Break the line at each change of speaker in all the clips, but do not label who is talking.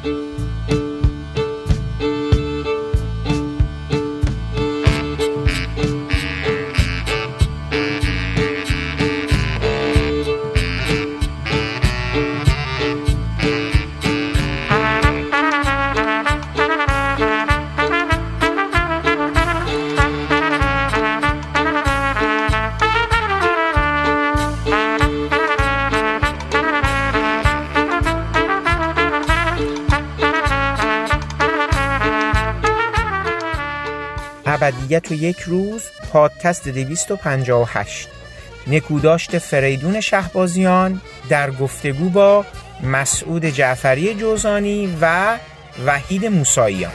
ابدیت و یک روز، پادکست 258. نکوداشت فریدون شهبازیان در گفتگو با مسعود جعفری جوزانی و وحید موساییان.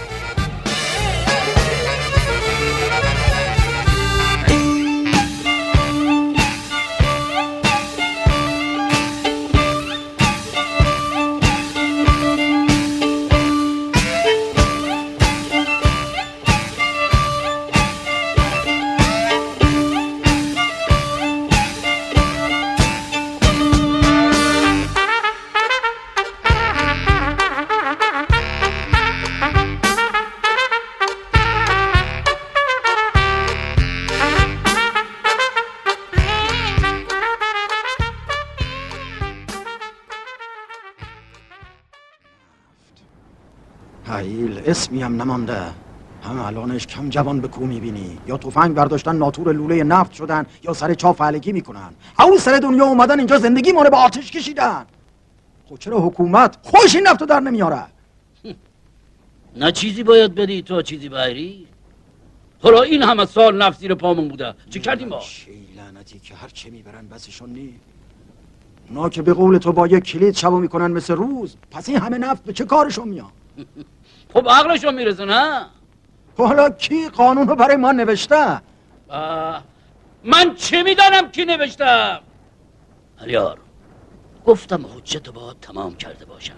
هایل اسمی هم نمانده. هم الانش کم جوان به کو میبینی، یا تفنگ برداشتن ناتور لوله نفت شدن یا سر چاپ فلکی میکنن. اون سر دنیا اومدن اینجا زندگی ماره به آتش کشیدن. خب چرا حکومت خوش این نفتو در نمیاره؟
نه چیزی باید بدی تو چیزی بایری. حالا این همه سال نفت زیر پامون بوده، چه کردیم با؟
لعنتی که هر چه میبرن بسشون نی. اونا که به قول تو با یک کلید شبو میکنن مثل روز، پس این همه نفت به چه کارشون میاد؟
خب عقلشون میرسه نه؟
حالا کی قانون رو برای ما نوشته؟
من چه میدانم کی نوشته؟ علیار گفتم حجت رو باید تمام کرده باشم.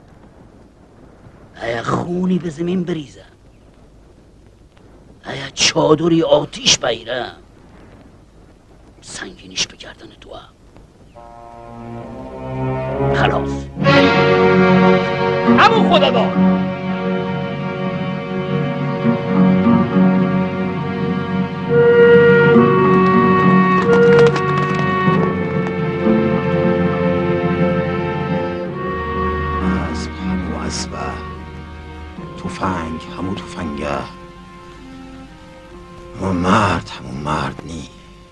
ایا خونی به زمین بریزم، ایا چادری آتیش بگیرم، سنگینیش به گردن تو خلاص. همون خدا دار.
تفنگ همون تفنگه، همون مرد همون مرد نی.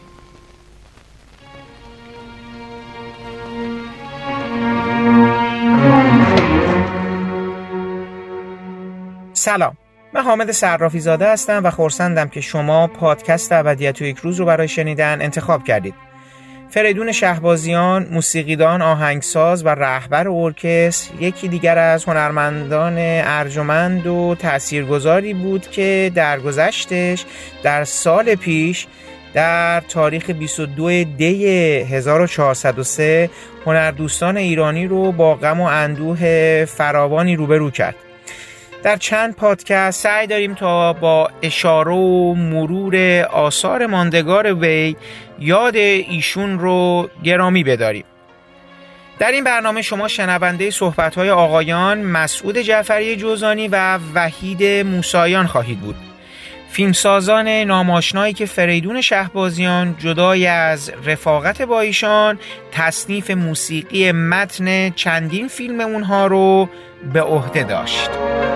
سلام، من حامد صرافی زاده هستم و خرسندم که شما پادکست ابدیت و یک روز رو برای شنیدن انتخاب کردید. فریدون شهبازیان، موسیقیدان، آهنگساز و رهبر ارکستر، یکی دیگر از هنرمندان ارجمند و تاثیرگذاری بود که درگذشتش در سال پیش در تاریخ 22 دی 1403 هنردوستان ایرانی رو با غم و اندوه فراوانی روبرو کرد. در چند پادکست سعی داریم تا با اشاره و مرور آثار ماندگار وی یاد ایشون رو گرامی بداریم. در این برنامه شما شنونده صحبت‌های آقایان مسعود جعفری جوزانی و وحید موساییان خواهید بود. فیلمسازان ناماشنایی که فریدون شهبازیان جدای از رفاقت با ایشان تصنیف موسیقی متن چندین فیلم اونها رو به عهده داشت.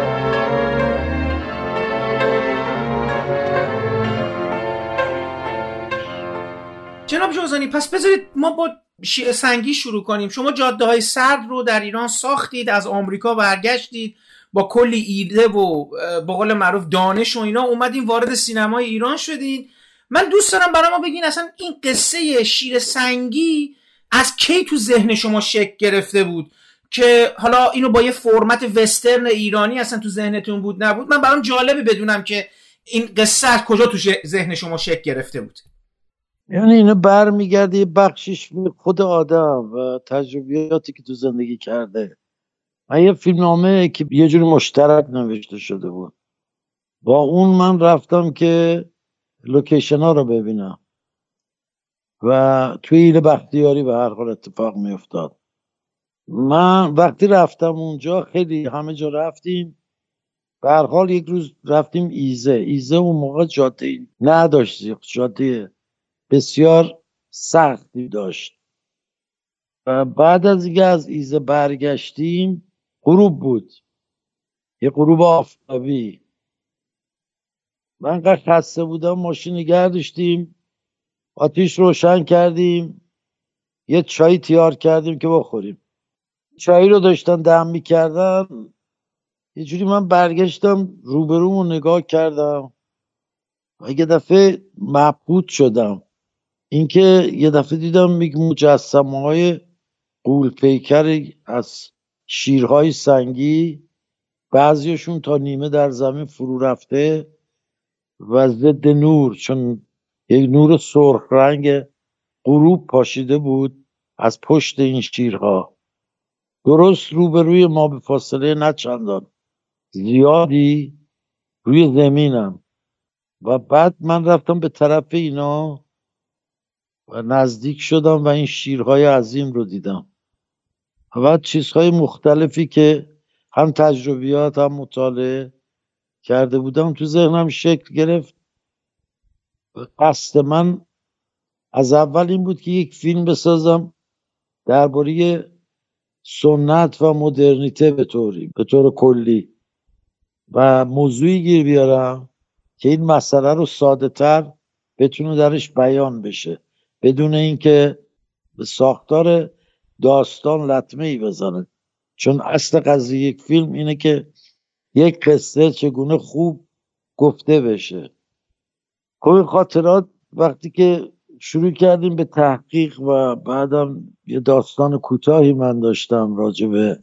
جناب جوزانی، پس بذارید ما با سنگی شروع کنیم. شما جاده های سرد رو در ایران ساختید، از آمریکا برگشتید با کلی ایده و به قول معروف دانش و اینا اومدین وارد سینمای ایران شدین. من دوست دارم برای ما بگین اصلا این قصه شیر سنگی از کی تو ذهن شما شکل گرفته بود که حالا اینو با یه فرمت وسترن ایرانی اصلا تو ذهنتون بود نبود؟ من برام جالبه بدونم که این قصه از کجا تو ذهن شما شکل گرفته بود.
یعنی اینو برمیگرده یه بخشش به خود آدم و تجربیاتی که تو زندگی کرده. من یه فیلمنامه که یه جوری مشترک نوشته شده بود، با اون من رفتم که لوکیشن ها رو ببینم و توی ایل بختیاری به هر حال اتفاق می افتاد. من وقتی رفتم اونجا، خیلی همه جا رفتیم، به هر حال یک روز رفتیم ایزه اون موقع جاده نداشت، جاده بسیار سختی داشت. و بعد از اینکه از ایزه برگشتیم، غروب بود، یه غروب آفتابی. من انقدر خسته بودم، ماشین نگه داشتیم، آتیش روشن کردیم، یه چای تیار کردیم که بخوریم. چای رو داشتن دم میکردن، یه جوری من برگشتم روبرومو نگاه کردم و یه دفعه مبهوت شدم. اینکه یه دفعه دیدم یک مجسمه های غول پیکر از شیرهای سنگی، بعضیشون تا نیمه در زمین فرو رفته و ضد نور، چون یک نور سرخ رنگ غروب پاشیده بود از پشت این شیرها، درست روبروی ما به فاصله نه چندان زیادی روی زمینم. و بعد من رفتم به طرف اینا و نزدیک شدم و این شیرهای عظیم رو دیدم و بعد چیزهای مختلفی که هم تجربیات هم مطالعه کرده بودم تو ذهنم شکل گرفت. قصد من از اول این بود که یک فیلم بسازم درباره سنت و مدرنیته به طور کلی و موضوعی گیر بیارم که این مسئله رو ساده تر بتونه درش بیان بشه، بدون اینکه به ساختار داستان لطمه ای بزنه. چون اصل قضیه یک فیلم اینه که یک قصه چگونه خوب گفته بشه. خب خاطرات وقتی که شروع کردیم به تحقیق و بعدم یه داستان کوتاهی من داشتم راجع به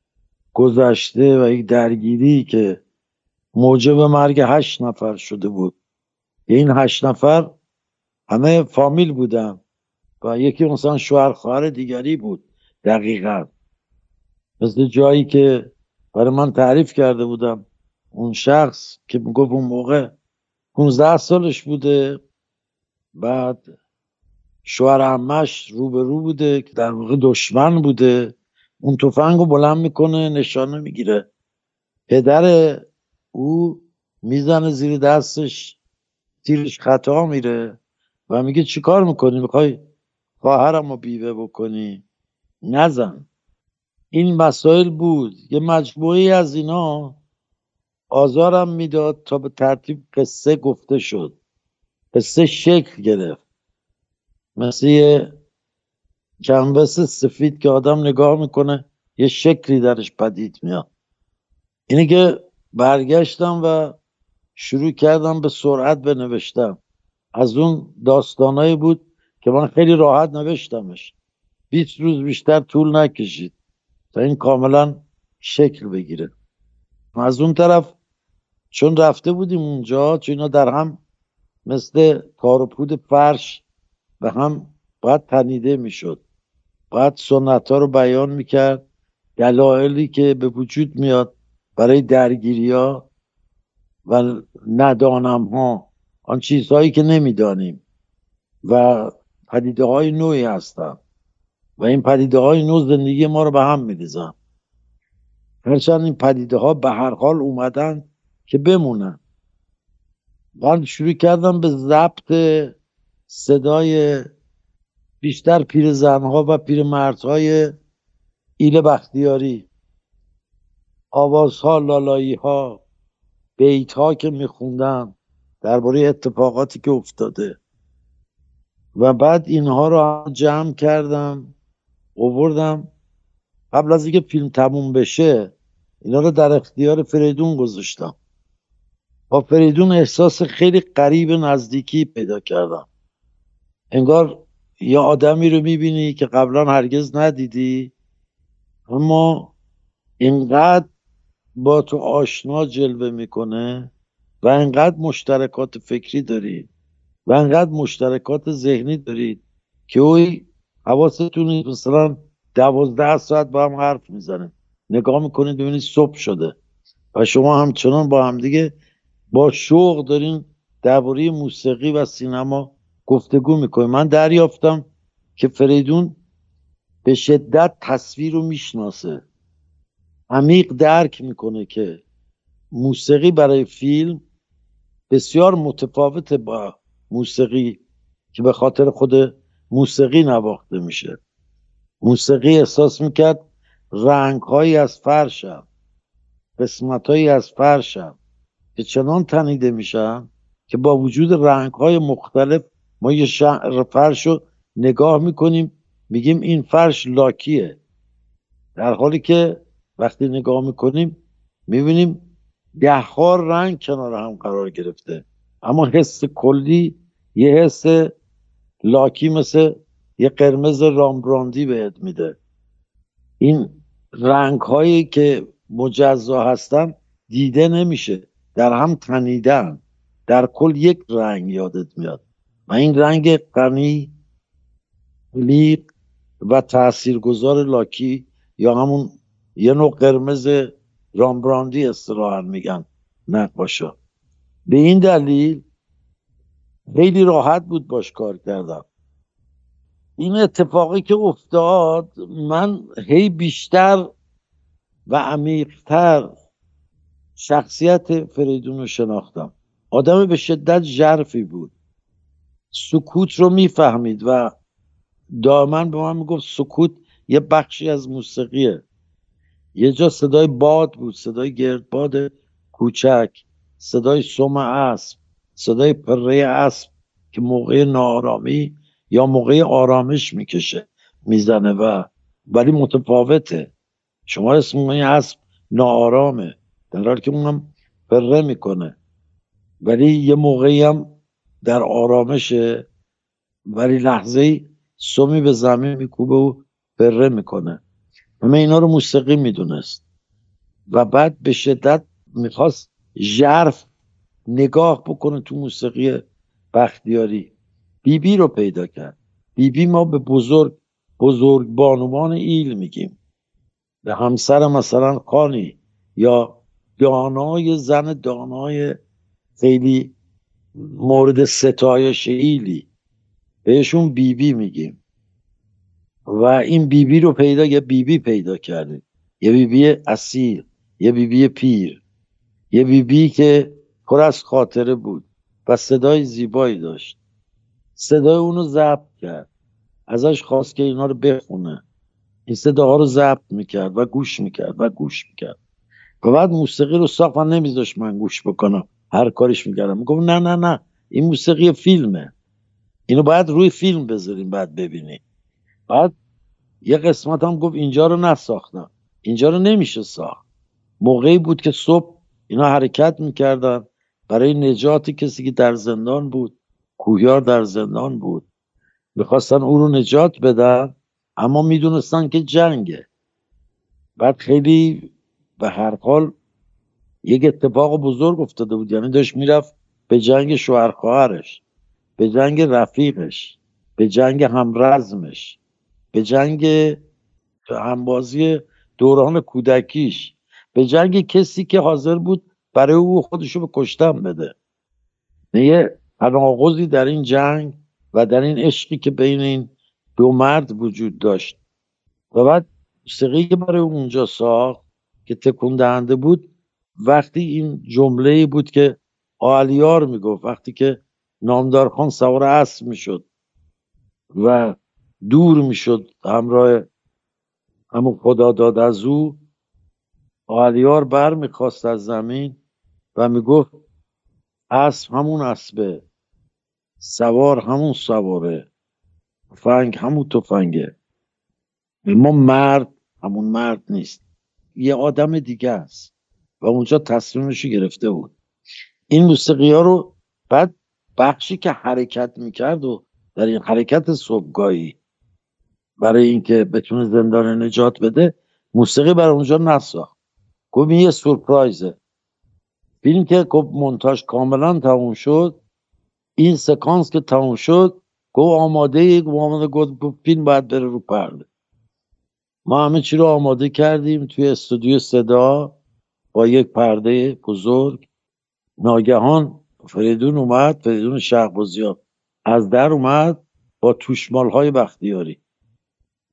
گذشته و یک درگیری که موجب مرگ 8 نفر شده بود. این 8 نفر همه فامیل بودن و یکی مثلا شوهر خواهر دیگری بود. دقیقا مثل جایی که برای من تعریف کرده بودم، اون شخص که میگفت اون موقع 15 سالش بوده، بعد شوهر عمش رو بوده که در واقع دشمن بوده، اون تفنگ رو بلند میکنه نشانه میگیره، پدر او میزنه زیر دستش، تیرش خطا میره و میگه چی کار میکنی؟ میخوای خواهرم رو بیوه بکنی؟ نزن. این مسائل بود. یه مجموعی از اینا آزارم میداد تا به ترتیب قصه گفته شد، قصه شکل گرفت، مثل یه کنوس سفید که آدم نگاه میکنه یه شکلی درش پدید میاد. اینه که برگشتم و شروع کردم به سرعت بنوشتم. از اون داستانایی بود که من خیلی راحت نوشتمش، 20 روز بیشتر طول نکشید تا این کاملا شکل بگیره. از اون طرف چون رفته بودیم اونجا، چون اینا در هم مثل تار و پود فرش به هم باید تنیده میشد، باید سنت ها رو بیان میکرد، دلایلی که به وجود میاد برای درگیری ها و ندانم ها، آن چیزهایی که نمیدانیم و پدیده های نوعی هستن و این پدیده های نو زندگی ما رو به هم میریزن. هرچند این پدیده ها به هر حال اومدن که بمونن. من شروع کردم به ضبط صدای بیشتر پیرزنها و پیرمردهای ایل بختیاری، آوازها، لالایی ها، بیت ها که میخوندن درباره اتفاقاتی که افتاده و بعد اینها رو جمع کردم آوردم. قبل از اینکه فیلم تموم بشه اینا رو در اختیار فریدون گذاشتم. با فریدون احساس خیلی قریب نزدیکی پیدا کردم، انگار یه آدمی رو میبینی که قبلا هرگز ندیدی اما اینقدر با تو آشنا جلوه میکنه و اینقدر مشترکات فکری دارید و اینقدر مشترکات ذهنی دارید که اوی حواستون نیست مثلا 12 ساعت با هم حرف میزنه، نگاه میکنید ببینید صبح شده و شما همچنان با هم دیگه با شوق دارین درباره موسیقی و سینما گفتگو میکنید. من دریافتم که فریدون به شدت تصویر رو میشناسه، عمیق درک میکنه که موسیقی برای فیلم بسیار متفاوته با موسیقی که به خاطر خود موسیقی نواخته میشه. موسیقی احساس میکرد رنگهایی از فرشم، قسمتهایی از فرشم که چنان تنیده میشن که با وجود رنگهای مختلف ما یه فرش رو نگاه میکنیم میگیم این فرش لاکیه، در حالی که وقتی نگاه میکنیم میبینیم 10 رنگ کنار هم قرار گرفته، اما حس کلی یه حس لاکی مثل یه قرمز رامبراندی بهت میده. این رنگ هایی که مجزا هستن دیده نمیشه، در هم تنیدن، در کل یک رنگ یادت میاد و این رنگ غنی، لیق و تاثیرگذار لاکی یا همون یه نوع قرمز رامبراندی اصطلاحاً میگن نقاشا. به این دلیل خیلی راحت بود باش کار کردم. این اتفاقی که افتاد من هی بیشتر و عمیق‌تر شخصیت فریدون رو شناختم. آدم به شدت ژرفی بود، سکوت رو میفهمید و دائما به من میگفت سکوت یه بخشی از موسیقیه. یه جا صدای باد بود، صدای گردباد کوچک، صدای سم اسب، صدای پره اسب که موقع ناآرامی یا موقع آرامش میکشه میزنه و ولی متفاوته. شما اسم این اسب ناآرامه در حالی که اونم پره میکنه، ولی یه موقعی هم در آرامشه ولی لحظه‌ای سمی به زمین میکوبه و پره میکنه. همه اینا رو موسیقی میدونست و بعد به شدت میخواست ژرف نگاه بکنه تو موسیقی بختیاری. بیبی رو پیدا کرد. بیبی ما به بزرگ بانوان ایل میگیم، به همسر مثلا خانی یا دانای زن دانای خیلی مورد ستایش ایلی بهشون بیبی میگیم و این بیبی رو یه بیبی پیدا کرده، یه بیبی اصیل، یه بیبی پیر، یه بیبی که پر از خاطره بود و صدای زیبایی داشت. صدای اونو ضبط کرد، ازش خواست که اینا رو بخونه، این صداها رو ضبط میکرد و گوش میکرد و بعد موسیقی رو ساخت و نمیذاشت من گوش بکنم، هر کارش میکردم میگفت نه این موسیقی فیلمه، اینو باید روی فیلم بذاریم بعد ببینی. بعد یه قسمت هم گفت اینجا رو نساختم، اینجا رو نمیشه ساخت. موقعی بود که صبح اینا حرکت میکردن برای نجات کسی که در زندان بود، کوهیار در زندان بود، میخواستن او رو نجات بدن اما میدونستن که جنگه. بعد خیلی به هر حال یک اتفاق بزرگ افتاده بود، یعنی داشت میرفت به جنگ شوهر خواهرش، به جنگ رفیقش، به جنگ همرزمش، به جنگ همبازی دوران کودکیش، به جنگ کسی که حاضر بود برای او خودشو به کشتن بده. یه تناقضی در این جنگ و در این عشقی که بین این دو مرد وجود داشت. و بعد موسیقی که برای اونجا ساخت که تکون دهنده بود، وقتی این جمله بود که آلیار میگفت وقتی که نامدار خان سوار اسب میشد و دور میشد همراه همون خدا داد از او، آلیار بر میخواست از زمین و میگفت اسب همون اسبه، سوار همون سواره، تفنگ همون تفنگه، ما مرد همون مرد نیست، یه آدم دیگه است و اونجا تصمیمشو گرفته بود. این موسیقی ها رو بعد بخشی که حرکت میکرد و در این حرکت صبحگاهی برای اینکه بتونه زندان نجات بده موسیقی برای اونجا نساخت. گفت این یه سورپرایزه. فیلم که گفت مونتاژ کاملا تموم شد، این سکانس که تموم شد گفت آماده گفت فیلم باید بره رو پرده. ما همه چی رو آماده کردیم توی استودیو صدا با یک پرده بزرگ. ناگهان فریدون شهبازیان از در اومد با توشمال های بختیاری،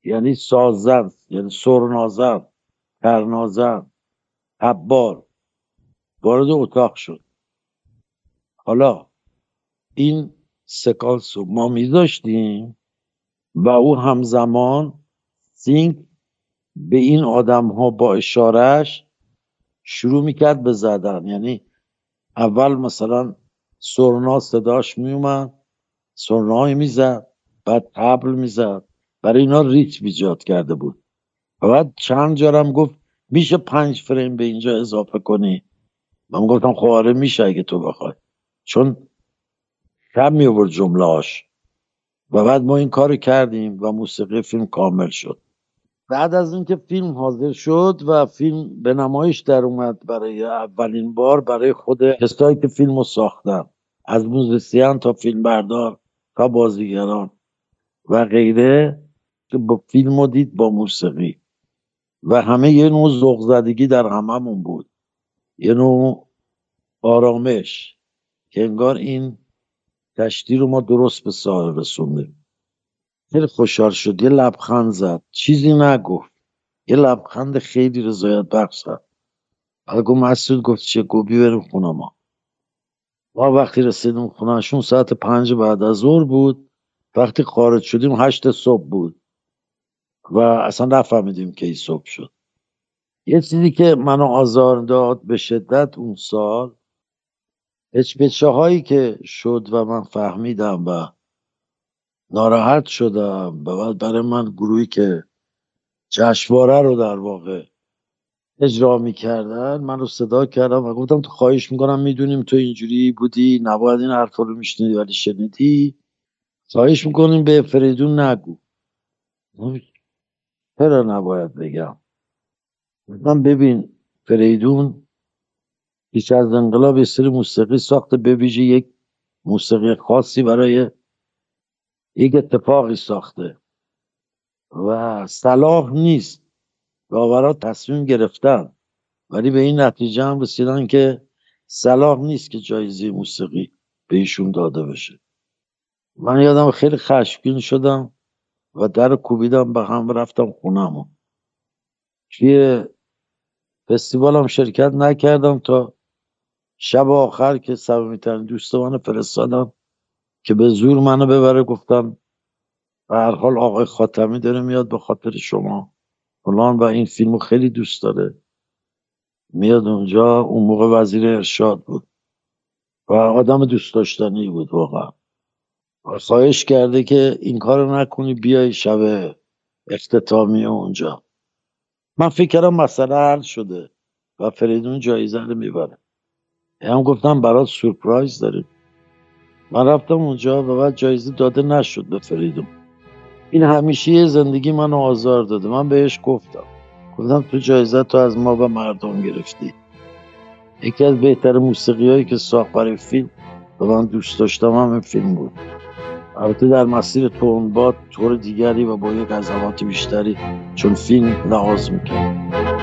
یعنی سازن، یعنی سرنازن، ترنازن، حبار وارد اتاق شد. حالا این سکانس رو ما میذاشتیم و او همزمان سینگ به این آدم ها با اشارهش شروع میکرد به زدن. یعنی اول مثلا سرنا صداش میومد، سرنای میزد، بعد طبل میزد، برای اینا ریتم ایجاد کرده بود. و بعد چند جارم گفت میشه 5 فریم به اینجا اضافه کنی؟ من گفتم خب آره میشه اگه تو بخوای، چون کم میورد جملهاش. و بعد ما این کار کردیم و موسیقی فیلم کامل شد. بعد از اینکه فیلم حاضر شد و فیلم به نمایش در اومد برای اولین بار برای خود کسایی که فیلم رو ساختن، از موزیسین تا فیلم بردار تا بازیگران و غیره، که با فیلم رو دید با موسیقی و همه یه نوع ذوق زدگی در هممون بود، یه نوع آرامش که انگار این کشتی رو ما درست به ساحل رسوندیم. خیلی خوشحال شد، یه لبخند زد، چیزی نگفت، یه لبخند خیلی رضایت بخش زد. بعد گفت مسعود، گفت چه گوبی بریم خونه ما وقتی رسیدیم خونهشون ساعت 5 بعد از ظهر بود. وقتی خارج شدیم 8 صبح بود و اصلا نفهمیدیم کی صبح شد. یه چیزی که منو آزار داد به شدت اون سال، هچپچه هایی که شد و من فهمیدم و ناراحت شدم. و بعد برای من گروهی که جشنواره رو در واقع اجرا میکردن من رو صدا کردم و گفتم تو خواهش میکنم، میدونیم تو اینجوری بودی، نباید این حرفا رو میشنیدی ولی شنیدی، خواهش میکنیم به فریدون نگو. چرا نباید بگم؟ من ببین، فریدون پیش از انقلاب یه سری موسیقی ساخته، به ویژه یک موسیقی خاصی برای یک اتفاقی ساخته و صلاح نیست داورا تصمیم گرفتن ولی به این نتیجه هم رسیدن که صلاح نیست که جایزه موسیقی به ایشون داده بشه. من یادم خیلی خشمگین شدم و در کوبیدم به هم، رفتم خونه‌مون. توی فستیوال هم شرکت نکردم تا شب آخر که صمیمی‌ترین دوست منو فرستادم که به زور منو ببره. گفتم به هر حال آقای خاتمی داره میاد به خاطر شما فلان و این فیلمو خیلی دوست داره، میاد اونجا. اون موقع وزیر ارشاد بود و آدم دوست داشتنی بود واقعا. و خواهش کرده که این کارو نکنی، بیای شب اختتامی اونجا. من فکر کردم مسئله حل شده و فریدون جایزه رو میبره. هم گفتم برات سورپرایز داریم. من رفتم اونجا و بعد جایزه داده نشد به فریدون. این همیشه زندگی منو آزار داده. من بهش گفتم تو جایزه تو از ما و مردم گرفتی. یکی از بهتر موسیقی هایی که ساخت برای فیلم و من دوست داشتم همین فیلم بود. البته در مسیر تندباد طور دیگری و با یک عظمت بیشتری، چون فیلم لحاظ میکرد.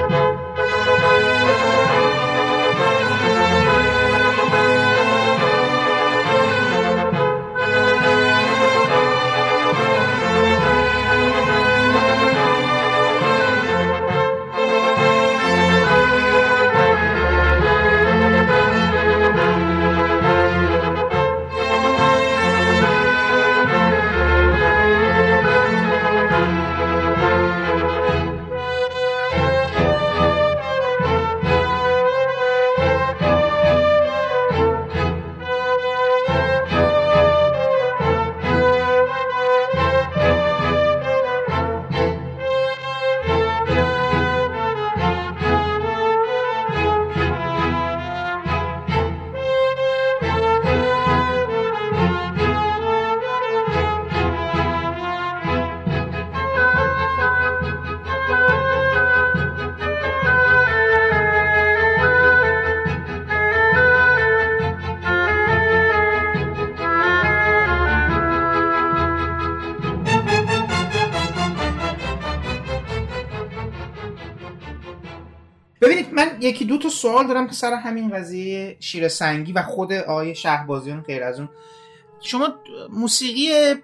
ببینید من یکی دو تا سوال دارم که سر همین قضیه شیر سنگی و خود آقای شهبازیان غیر از اون. شما موسیقی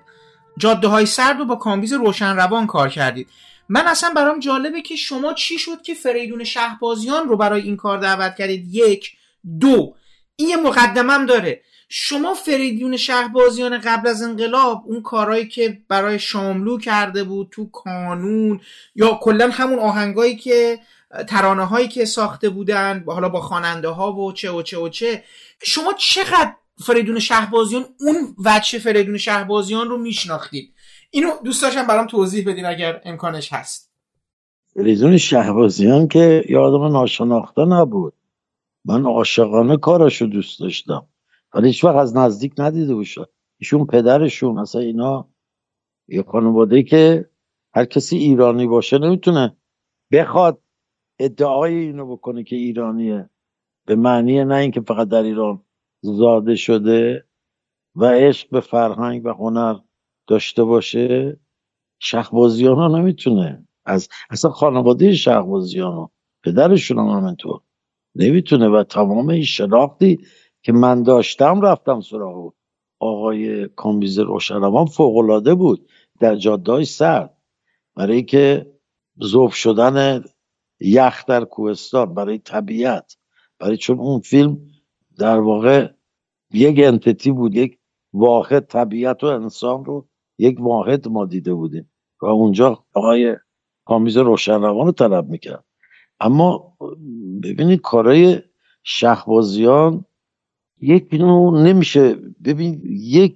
جاده‌های سرد رو با کامبیز روشنروان کار کردید. من اصلا برام جالبه که شما چی شد که فریدون شهبازیان رو برای این کار دعوت کردید؟ 1 2 این یه مقدمم داره. شما فریدون شهبازیان قبل از انقلاب اون کارهایی که برای شاملو کرده بود تو کانون، یا کلا همون آهنگایی که ترانه هایی که ساخته بودن حالا با خواننده ها و چه شما چقدر فریدون شهبازیان، اون وجه فریدون شهبازیان رو میشناختید؟ اینو دوست داشتم برام توضیح بدین اگر امکانش هست.
فریدون شهبازیان که یه آدم ناشناخته نبود، من عاشقانه کاراشو دوست داشتم ولی هیچ وقت از نزدیک ندیده باشم. ایشون پدرشون اصلا اینا یه خانواده که هر کسی ایرانی باشه نمیتونه بخواد ادعای اینو بکنه که ایرانیه، به معنی نه اینکه فقط در ایران زاده شده و عشق به فرهنگ و هنر داشته باشه. شهبازیان ها نمیتونه، اصلا خانواده شهبازیان ها پدرشون هم همینطور نمیتونه. و تمام این شناختی که من داشتم رفتم سراغ آقای کامبیز روشنروان فوق‌العاده بود در جاده‌های سرد، برای که ذوب شدن یخ در کوهستان، برای طبیعت، برای چون اون فیلم در واقع یک انتیتی بود، یک واحد، طبیعت و انسان رو یک واحد ما دیده بودیم و اونجا آقای کامبیز روشنروان رو طلب میکرد. اما ببینید کارهای شهبازیان یک نوع نمیشه، ببین یک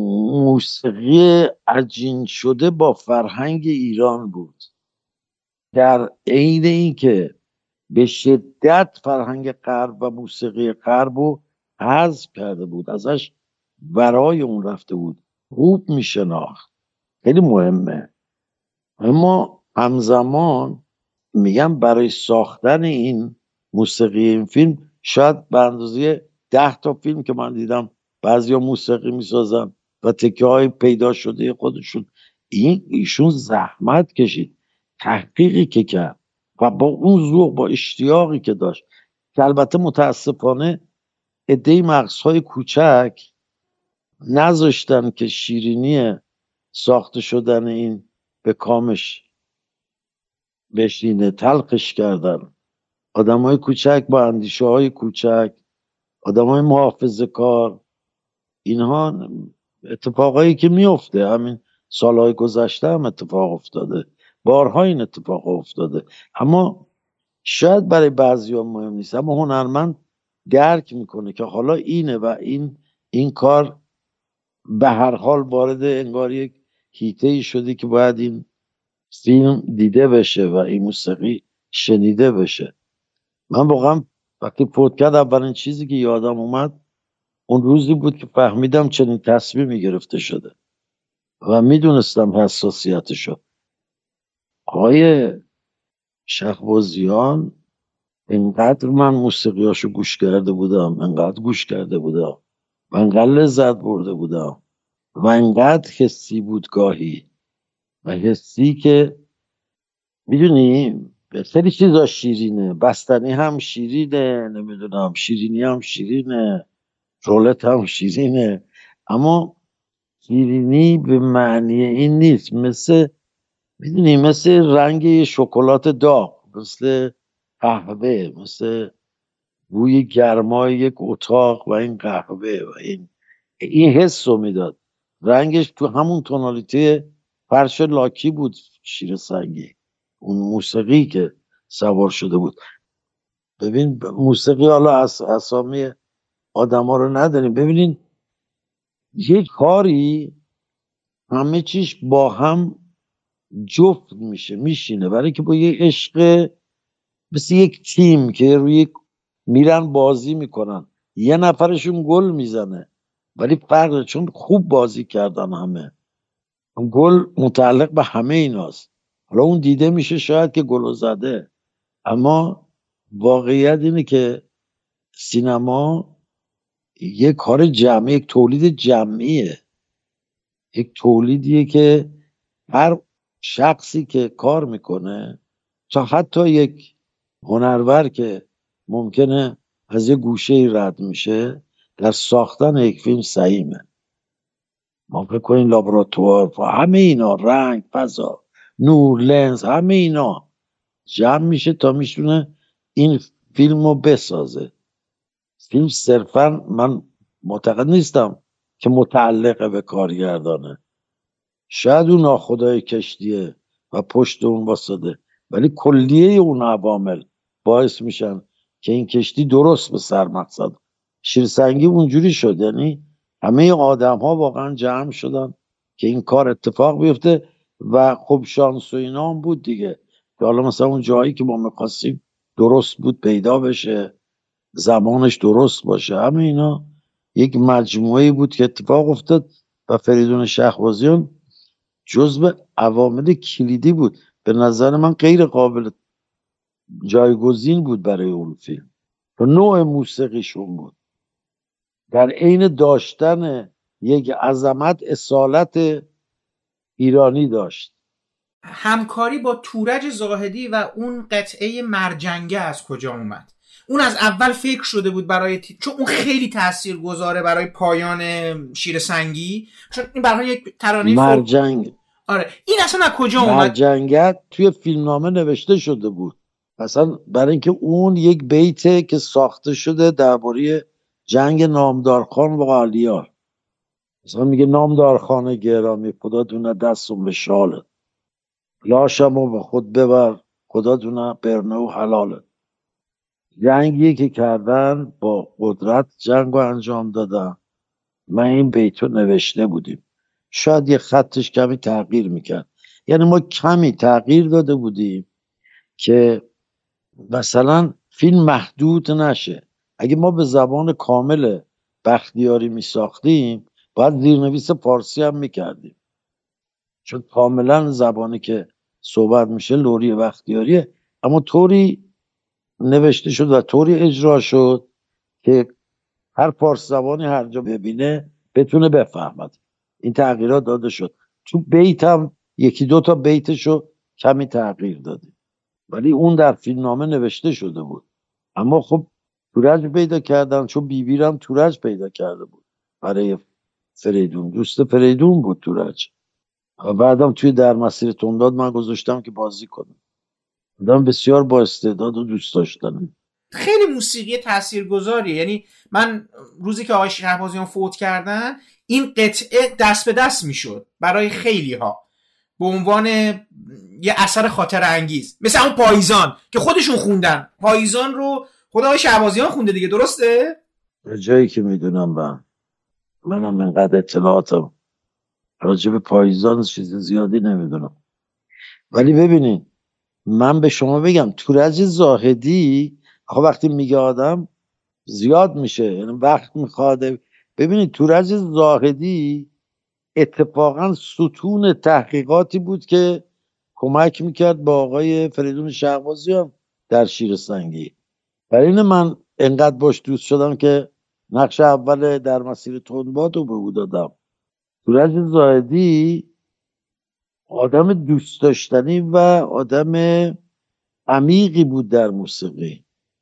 موسیقی عجین شده با فرهنگ ایران بود، در عین این که به شدت فرهنگ غرب و موسیقی غرب رو حذف کرده بود، ازش ورای اون رفته بود، خوب میشناخت، خیلی مهمه. اما همزمان میگم برای ساختن این موسیقی این فیلم شاید به اندازه 10 تا فیلم که من دیدم بعضیا موسیقی میسازن و تکه های پیدا شده خودشون، ایشون زحمت کشید، تحقیقی که کرد و با اون ذوق، با اشتیاقی که داشت، که البته متاسفانه عده‌ای مغزهای کوچک نذاشتن که شیرینی ساخته شدن این به کامش بشینه، تلخش کردن. آدمای کوچک با اندیشه های کوچک، آدمای محافظه کار، اینها اتفاقایی که میفته، همین سالهای گذشته هم اتفاق افتاده، بارها این اتفاق افتاده. اما شاید برای بعضیا مهم نیست، اما هنرمند درک میکنه که حالا اینه و این کار به هر حال وارد انگار یک هیته‌ای شده که باید این فیلم دیده بشه و این موسیقی شنیده بشه. من واقعا وقتی فوت کرد اولین چیزی که یادم اومد اون روزی بود که فهمیدم چنین تصمیمی گرفته شده و میدونستم حساسیتشو. آقای شهبازیان انقدر من موسیقیاشو گوش کرده بودم، انقدر گوش کرده بودم و انقدر لذت برده بودم و انقدر حسی بود گاهی، و حسی که میدونی خیلی چیزا شیرینه، بستنی هم شیرینه، نمیدونم شیرینی هم شیرینه، رولت هم شیرینه، اما شیرینی به معنی این نیست، میدونی مثل رنگ شکلات داغ، مثل قهوه، مثل بوی گرمای یک اتاق و این قهوه و این حس رو میداد. رنگش تو همون تونالیته فرش لاکی بود، شیر سنگی، اون موسیقی که سوار شده بود. ببین موسیقی، حالا اسامی آدم ها رو نداریم، ببینین یک کاری همه چیش با هم جفت میشینه، برای که با یه عشق، مثل یک تیم که روی میرن بازی میکنن، یه نفرشون گل میزنه ولی فرق، چون خوب بازی کردن همه، گل متعلق به همه ایناست. حالا اون دیده میشه شاید که گل زده، اما واقعیت اینه که سینما یک کار جمعی، یک تولید جمعیه، یک تولیدیه که هر شخصی که کار میکنه، تا حتی یک هنرور که ممکنه از یه گوشه رد میشه، در ساختن یک فیلم سهیمه. ما فکر کنیم لابراتوار و همه اینا، رنگ، فضا، نور، لنز، همه اینا جمع میشه تا میشونه این فیلم رو بسازه. فیلم صرفا من معتقد نیستم که متعلقه به کارگردانه، شاید اون ناخدای کشتیه و پشت اون واسطه، ولی کلیه اون عوامل باعث میشن که این کشتی درست به سر مقصد. شیرسنگی اونجوری شد، یعنی همه آدم ها واقعا جمع شدن که این کار اتفاق بیفته و خب شانس و اینا هم بود دیگه، که حالا مثلا اون جایی که ما میخواستیم درست بود پیدا بشه، زمانش درست باشه، همه اینا یک مجموعه بود که اتفاق افتاد و فریدون شهبازیان جزو عوامل کلیدی بود. به نظر من غیر قابل جایگزین بود برای اون فیلم. و نوع موسیقیشون بود، در عین داشتن یک عظمت اصالت ایرانی داشت.
همکاری با تورج زاهدی و اون قطعه مرجنگه از کجا اومد؟ اون از اول فکر شده بود برای چون اون خیلی تاثیرگذاره برای پایان شیرسنگی، چون این برای یک ترانه
مرجنگ.
آره، این اصلا از کجا اومد؟
مرجنگت توی فیلمنامه نوشته شده بود، مثلا برای اینکه اون یک بیته که ساخته شده درباره جنگ نامدارخان و قالیار. مثلا میگه نامدارخان گرامی، خدا دونه دستم به شاله، لاشمو به خود ببر، خدا دونه برنه و حلاله. جنگی که کردن با قدرت جنگ رو انجام دادن. من این بیتو نوشته بودیم، شاید یه خطش کمی تغییر میکرد، یعنی ما کمی تغییر داده بودیم که مثلا فیلم محدود نشه. اگه ما به زبان کامل بختیاری میساختیم باید زیرنویس فارسی هم میکردیم، چون کاملا زبانی که صحبت میشه لوری بختیاریه، اما طوری نوشته شد و طوری اجرا شد که هر فارس زبانی هر جا ببینه بتونه بفهمد. این تغییرات داده شد. تو بیت هم یکی دو تا بیتشو کمی تغییر دادیم، ولی اون در فیلمنامه نوشته شده بود. اما خب تورج پیدا کردن، چون بیبیرم تورج پیدا کرده بود برای فریدون، دوست فریدون بود تورج. بعدم توی در مسیر تنداد من گذاشتم که بازی کنم. آدم بسیار با استعداد و دوست داشتنه.
خیلی موسیقی تاثیرگذاریه. یعنی من روزی که آقای شهبازیان فوت کردن این قطعه دست به دست میشد برای خیلی ها به عنوان یه اثر خاطر انگیز، مثل اون پاییزان که خودشون خوندن. پاییزان رو خود آقای شهبازیان خونده دیگه، درسته؟
به جایی که میدونم منم اینقدر اطلاعاتم راجع به پاییزان چیز زیادی نمیدونم، ولی ببینین من به شما بگم تورج زاهدی خب وقتی میگه آدم زیاد میشه، یعنی وقت میخواد. ببینید تورج زاهدی اتفاقا ستون تحقیقاتی بود که کمک میکرد با آقای فریدون شهبازیان در شیرسنگی. برای این من انقدر باش دوست شدم که نقش اول در مسیر تندباد رو به او دادم. تورج زاهدی آدم دوست داشتنی و آدم عمیقی بود در موسیقی.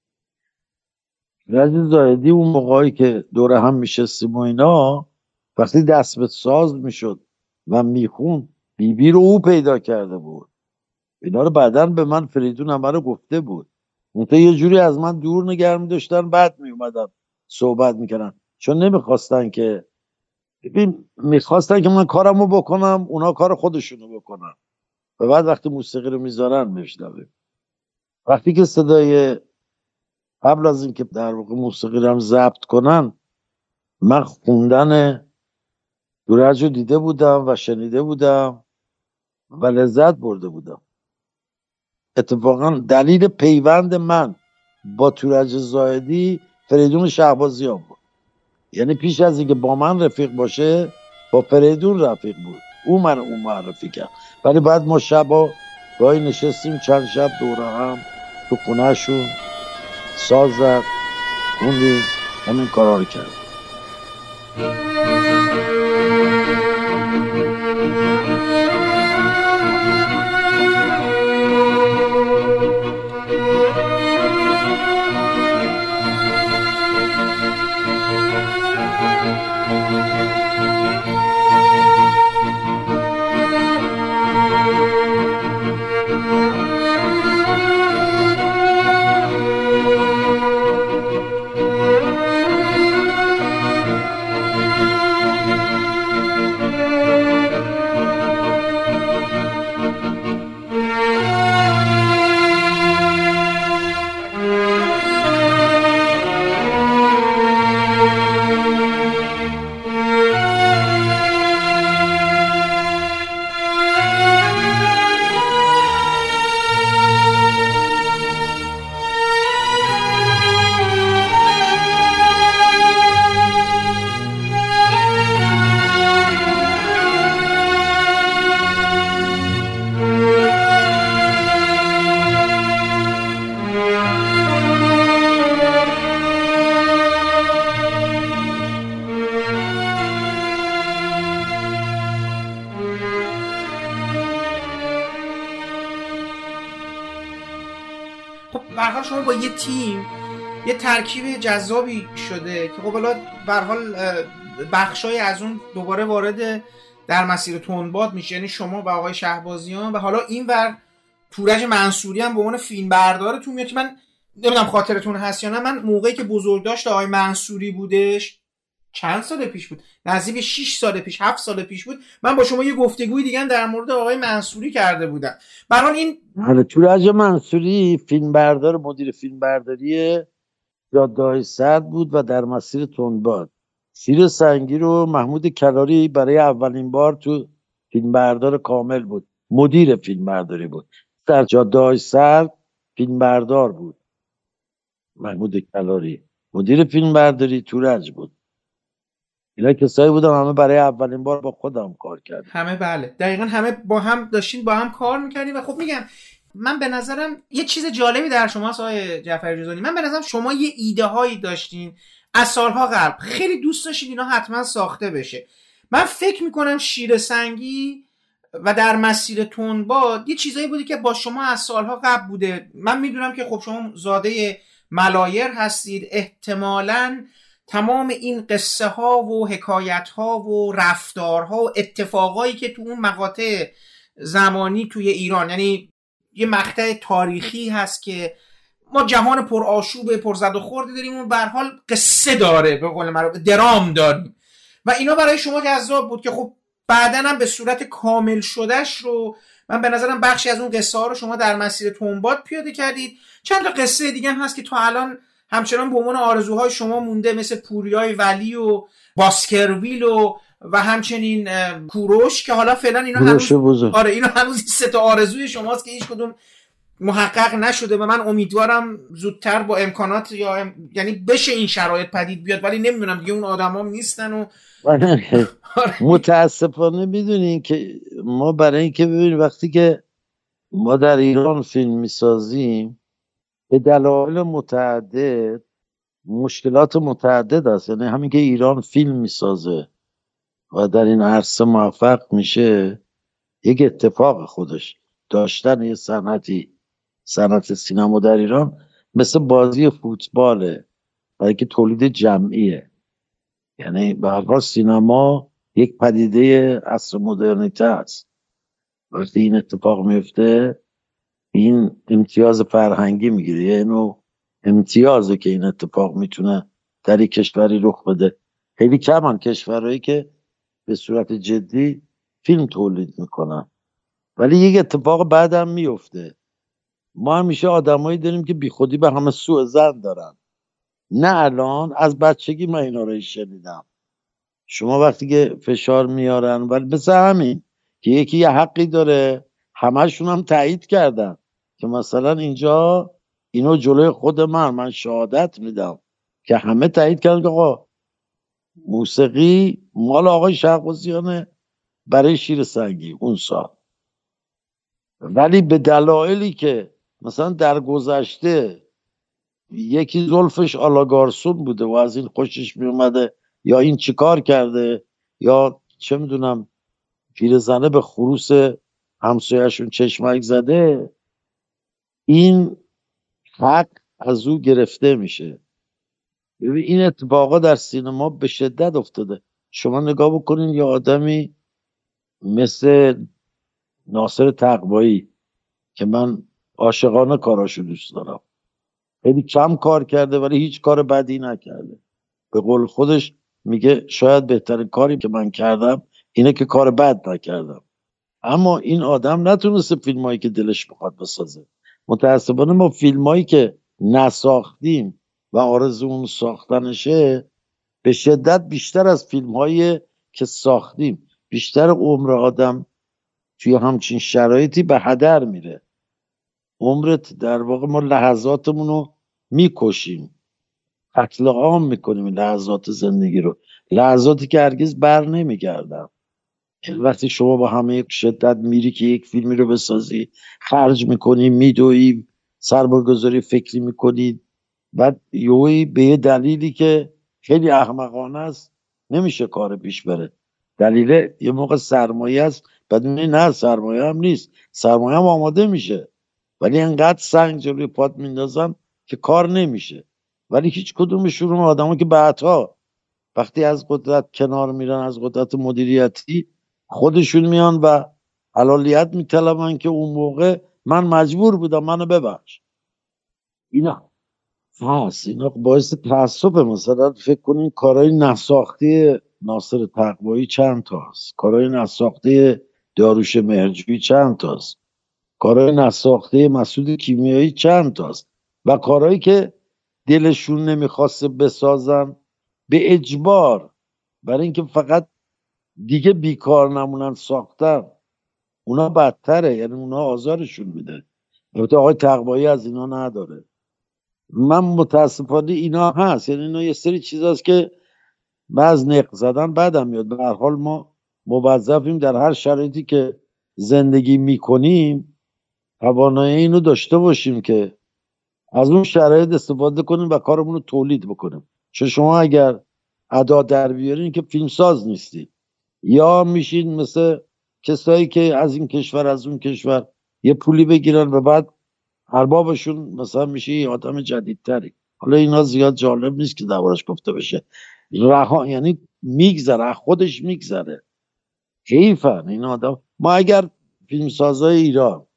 تورج زاهدی اون موقعی که دور هم میشستیم و اینا، وقتی دست به ساز میشد و میخون بیبی رو او پیدا کرده بود. اینا رو بعداً به من فریدون هم رو گفته بود. اونتا یه جوری از من دور نگه می‌داشتن، بعد میومدن صحبت میکردن، چون نمیخواستن که میخواستن که من کارمو بکنم اونا کار خودشونو بکنن. و بعد وقتی موسیقی رو میذارن میشنویم. وقتی که صدای قبل از اینکه در واقع موسیقی رو هم ضبط کنن، من خوندن تورج رو دیده بودم و شنیده بودم و لذت برده بودم. اتفاقا دلیل پیوند من با تورج زاهدی فریدون شهبازیان بود. یعنی پیش از اینکه با من رفیق باشه با فریدون رفیق بود، او من اون معرفی کرد. ولی بعد ما شبا گاهی نشستیم چند شب دوره هم تو خونه شون ساز زد خوندیم، همین کارا رو کرد.
حال شما با یه تیم یه ترکیب جذابی شده که خب حالا به هر حال بخشای از اون دوباره وارد در مسیر تندباد میشه، یعنی شما و آقای شهبازیان و حالا اینور تورج منصوری هم به عنوان فیلم بردارتون میاد که من نمیدونم خاطرتون هست یا نه، من موقعی که بزرگداشت آقای منصوری بودش چند سال پیش بود، نزدیک 6 سال پیش 7 سال پیش بود، من با شما یه گفتگوی دیگه هم در مورد آقای منصوری کرده بودم. به هر حال این
تورج منصوری فیلم بردار، مدیر فیلم برداری جاده‌های سرد بود و در مسیر تندباد. سیر سنگی رو محمود کلاری برای اولین بار تو فیلم بردار کامل بود، مدیر فیلم برداری بود. در جاده‌های سرد فیلم بردار بود محمود کلاری، مدیر فیلم برداری تورج بود. اینا کسایی بودن همه برای اولین بار با خودم کار کردن.
همه بله دقیقاً همه با هم داشتین با هم کار میکردین. و خب میگم من به نظرم یه چیز جالبی در شما آقای جعفری جوزانی، من به نظرم شما یه ایده هایی داشتین از سالها قبل، خیلی دوست داشتین اینا حتما ساخته بشه. من فکر میکنم شیر سنگی و در مسیر تندباد یه چیزایی بودی که با شما از سالها قبل بوده. من میدونم که خب شما زاده ملایر هستید، احتمالاً تمام این قصه ها و حکایت ها و رفتارها و اتفاقایی که تو اون مقاطع زمانی توی ایران، یعنی یه مقطع تاریخی هست که ما جهان پر آشوب پر زد و خورد داریم و به هر حال قصه داره، به قول معروف درام داریم و اینا برای شما جذاب بود که خب بعداً هم به صورت کامل شدهش رو من به نظرم بخشی از اون قصه ها رو شما در مسیر تندباد پیاده کردید. چند تا قصه دیگه هم هست که تا الان همچنان به عنوان آرزوهای شما مونده، مثل پوریای ولی و باسکرویل و همچنین کوروش که حالا فعلا اینا هنوز اینا هنوز سه تا آرزوی شماست که هیچ کدوم محقق نشده و من امیدوارم زودتر با امکانات یعنی بشه این شرایط پدید بیاد، ولی نمیدونم دیگه اون آدمام نیستن و
متاسفانه میدونین که ما برای اینکه ببینیم وقتی که ما در ایران فیلم میسازیم به دلایل متعدد مشکلات متعدد است، یعنی همین که ایران فیلم میسازه و در این عرصه موفق میشه یک اتفاق خودش. داشتن یه صنعت سینما در ایران مثل بازی فوتباله، برای که تولید جمعیه، یعنی به هر حال سینما یک پدیده عصر مدرنیته است. وقتی این اتفاق میفته این امتیاز فرهنگی میگیره، یه نوع امتیازه که این اتفاق میتونه در یک کشوری رخ بده. خیلی کمان کشورهایی که به صورت جدی فیلم تولید میکنن، ولی یک اتفاق بعدم میفته. ما همیشه آدمایی داریم که بی خودی به همه سوء ظن دارن. نه الان، از بچگی من اینا رو شنیدم. شما وقتی که فشار میارن، ولی مثل همین که یکی یه حقی داره، همه‌شون هم تایید کردن که مثلا اینجا اینو جلوی خود من شهادت میدم که همه تایید کردن که آقا موسیقی مال آقای شهبازیانه برای شیر سنگی اون سال. ولی به دلایلی که مثلا در گذشته یکی زلفش آلاگارسون بوده و از این خوشش میومده، یا این چیکار کرده، یا چه میدونم پیرزنه به خروس همسایه‌شون چشمک زده، این حق از او گرفته میشه. ببین این اتفاقا در سینما به شدت افتاده. شما نگاه بکنین یه آدمی مثل ناصر تقوایی که من عاشقانه کاراشو دوست دارم، خیلی کم کار کرده ولی هیچ کار بدی نکرده. به قول خودش میگه شاید بهترین کاری که من کردم اینه که کار بد نکردم. اما این آدم نتونسته فیلمایی که دلش بخواد بسازه. متاسفانه ما فیلمایی که نساختیم و آرزومون ساختنشه به شدت بیشتر از فیلمایی که ساختیم، بیشتر عمر آدم توی همچین شرایطی به هدر میره. عمرت در واقع ما لحظاتمون رو میکشیم، قتل عام میکنیم لحظات زندگی رو، لحظاتی که هرگز بر نمیگردن. وقتی شما با همه شدت میری که یک فیلمی رو بسازی، خرج میکنی، میدوی، سرمایه‌گذاری فکری میکنی، بعد یهویی به یه دلیلی که خیلی احمقانه است نمیشه کار پیش بره. دلیل یه موقع سرمایه است، بدونی نه سرمایه هم نیست، سرمایه هم آماده میشه ولی انقدر سنگ جلوی پات میندازن که کار نمیشه. ولی هیچ کدومشون آدما که بعدها وقتی از قدرت کنار میرن، از قدرت مدیریتی، خودشون میان و حلالیت میطلبن که اون موقع من مجبور بودم، منو ببخش. اینا هست، اینا باعث تعصبه. مثلا فکر کنین کارهای نساختی ناصر تقوایی چند تاست، کارهای نساختی داروش مهرجویی چند تاست، کارهای نساخته مسعود کیمیایی چند تاست، و کارهایی که دلشون نمیخواسته بسازن به اجبار، برای اینکه فقط دیگه بیکار نمونن ساختن. اونا بدتره، یعنی اونا آزارشون میده. البته آقای تقوایی از اینا نداره. من متاسفانه اینا هست، یعنی اینا یه سری چیزاست که بعض نق زدن بعدم میاد. به هر حال ما موظفیم در هر شرایطی که زندگی میکنیم توانایی اینو داشته باشیم که از اون شرایط استفاده کنیم و کارمون رو تولید بکنیم. چون شما اگر ادا در بیارین که فیلمساز نیستید، یا میشین مثل کسایی که از این کشور از اون کشور یه پولی بگیرن و بعد اربابشون مثلا میشه یه آدم جدیدتری. حالا اینا زیاد جالب نیست که دربارش گفته بشه. رها، یعنی میگذره، خودش میگذره. حیفن این آدم. ما اگر فیلمسازای ایران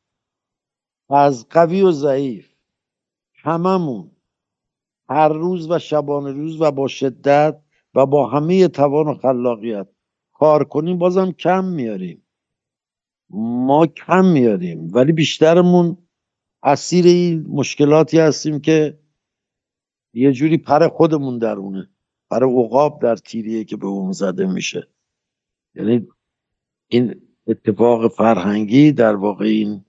از قوی و ضعیف هممون هر روز و شبانه روز و با شدت و با همه توان و خلاقیت کار کنیم، بازم کم میاریم. ما کم میاریم، ولی بیشترمون اسیر این مشکلاتی هستیم که یه جوری پر خودمون درونه، پر عقاب در تیریه که به اون زده میشه. یعنی این اتفاق فرهنگی در واقع، این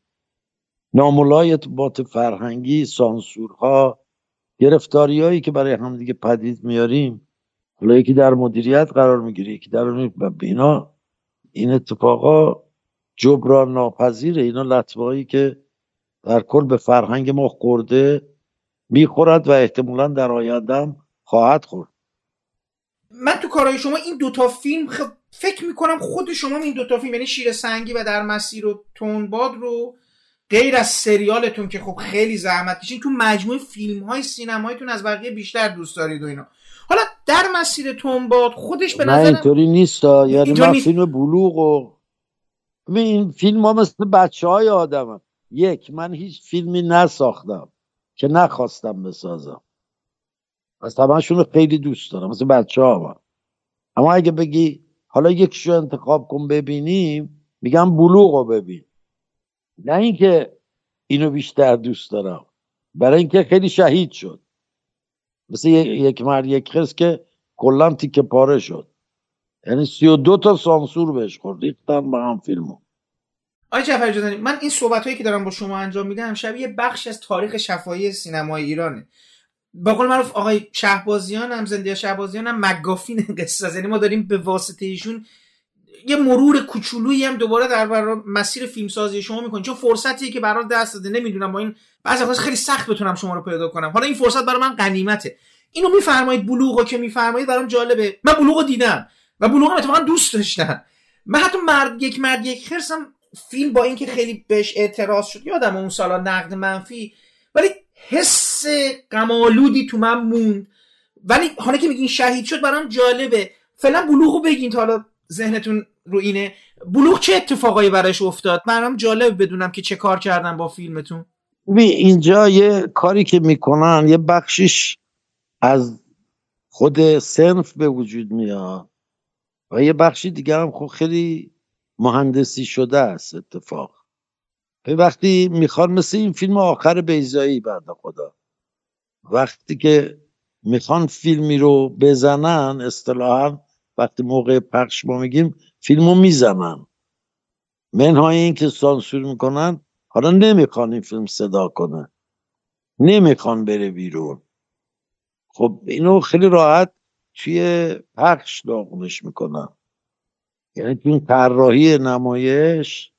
ناملایمات فرهنگی، سانسورها، گرفتاریایی که برای همدیگه پدید میاریم، حالا یکی در مدیریت قرار میگیره، یکی در اینا، این اتفاقا جبران ناپذیره. اینا لطمه‌هایی که در کل به فرهنگ ما خورده، میخورد و احتمالاً در آینده هم خواهد خورد.
من تو کارهای شما این دوتا فیلم فکر میکنم خود شما این دوتا فیلم، یعنی شیر سنگی و در مسیر و تندباد رو، غیر از سریالتون که خب خیلی زحمت کشین، تو مجموعه فیلم های سینماییتون از بقیه بیشتر دوست دارید و اینا. حالا در مسیر تندباد خودش به نظرم
اینطوری نیست. یعنی من فیلم بلوغ و این فیلم ها مثل بچه های آدم هم. من هیچ فیلمی نساختم که نخواستم بسازم، از همه‌شون رو خیلی دوست دارم، مثل بچه ها هم. اما اگه بگی حالا یکیشو انتخاب کن ببینیم، میگم بلوغ رو ببین. نه اینکه اینو بیشتر دوست دارم، برای اینکه خیلی شهید شد، مثل یک مرد یک خرس که کلا تیکه پاره شد. یعنی 32 تا سانسور بهش خورد، ریختن با هم فیلمو.
آقای جعفری جدانی، من این صحبتایی که دارم با شما انجام میدم شبیه بخش از تاریخ شفاهی سینمای ایرانه. با قول معروف آقای شهبازیان هم، زندیا شهبازیان هم مگافین قصه است. یعنی ما داریم به واسطه ایشون یه مرور کوچولویی هم دوباره در مسیر فیلمسازی شما میکنیم، چون فرصتیه که برای دست داده. نمیدونم با این بعضی وقتا خیلی سخت بتونم شما رو پیدا کنم. حالا این فرصت برای من غنیمته. اینو میفرمایید، بلوغو که میفرمایید برام جالبه. من بلوغو دیدم و بلوغو اتفاقا دوست داشتم. من حتی مرد یک خرسم فیلم با اینکه خیلی بهش اعتراض شد، یادم اون سالا نقد منفی، ولی حس غم‌آلودی تو من موند. ولی حالا که میگین شهید شد برام جالبه. فعلا بلوغو بگین تا حالا ذهنتون رو اینه. بلوغ چه اتفاقایی براش افتاد؟ برام جالب بدونم که چه کار کردن با فیلمتون.
اینجا یه کاری که میکنن، یه بخشش از خود صنف به وجود میاد و یه بخشی دیگه هم خب خیلی مهندسی شده است اتفاق. وقتی میخوان مثل این فیلم آخر بیضایی، بعد خدا وقتی که میخوان فیلمی رو بزنن، اصطلاحاً وقتی موقع پخش ما میگیم فیلمو میزنن، منهای این که سانسور میکنن. حالا نمیخوان این فیلم صدا کنه، نمیخوان بره بیرون. خب اینو خیلی راحت توی پخش داغونش میکنن. یعنی توی طراحی نمایش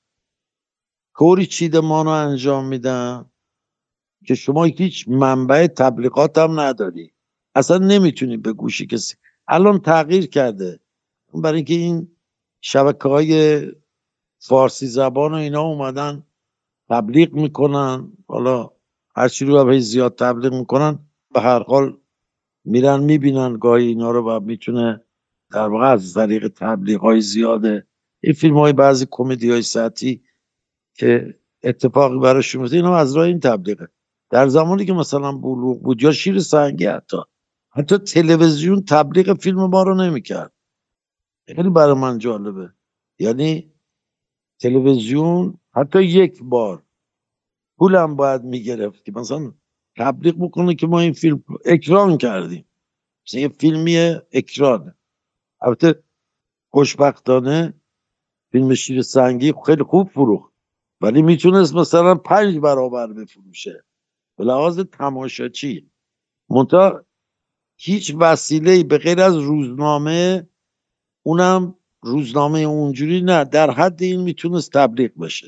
کاری چیدمان رو انجام میدن که شما هیچ منبع تبلیغات هم نداری، اصلا نمیتونی به گوشی کسی. الان تغییر کرده، برای اینکه این شبکه‌های فارسی زبان و اینا اومدن تبلیغ میکنن. حالا هرچی رو هم زیاد تبلیغ میکنن به هر حال میرن میبینن گاهی اینا رو و میتونه در واقع از طریق تبلیغ های زیاده این فیلم های بعضی کمدی های سطحی که اتفاقی براشون میفته اینا از راه این تبلیغه. در زمانی که مثلا بلوغ بود یا شیر سنگی حتی تلویزیون تبلیغ فیلم ما رو نمیکرد. خیلی برای من جالبه. یعنی تلویزیون حتی یک بار پولم باید میگرفت که مثلا تبلیغ بکنه که ما این فیلم اکران کردیم، مثلا یه فیلمی اکرانه. البته خوشبختانه فیلم شیر سنگی خیلی خوب فروخت ولی میتونست مثلا 5 برابر بفروشه به لحاظ تماشاچی. منتها هیچ وسیله‌ای به غیر از روزنامه، اونم روزنامه اونجوری نه، در حد این میتونست تبلیغ بشه.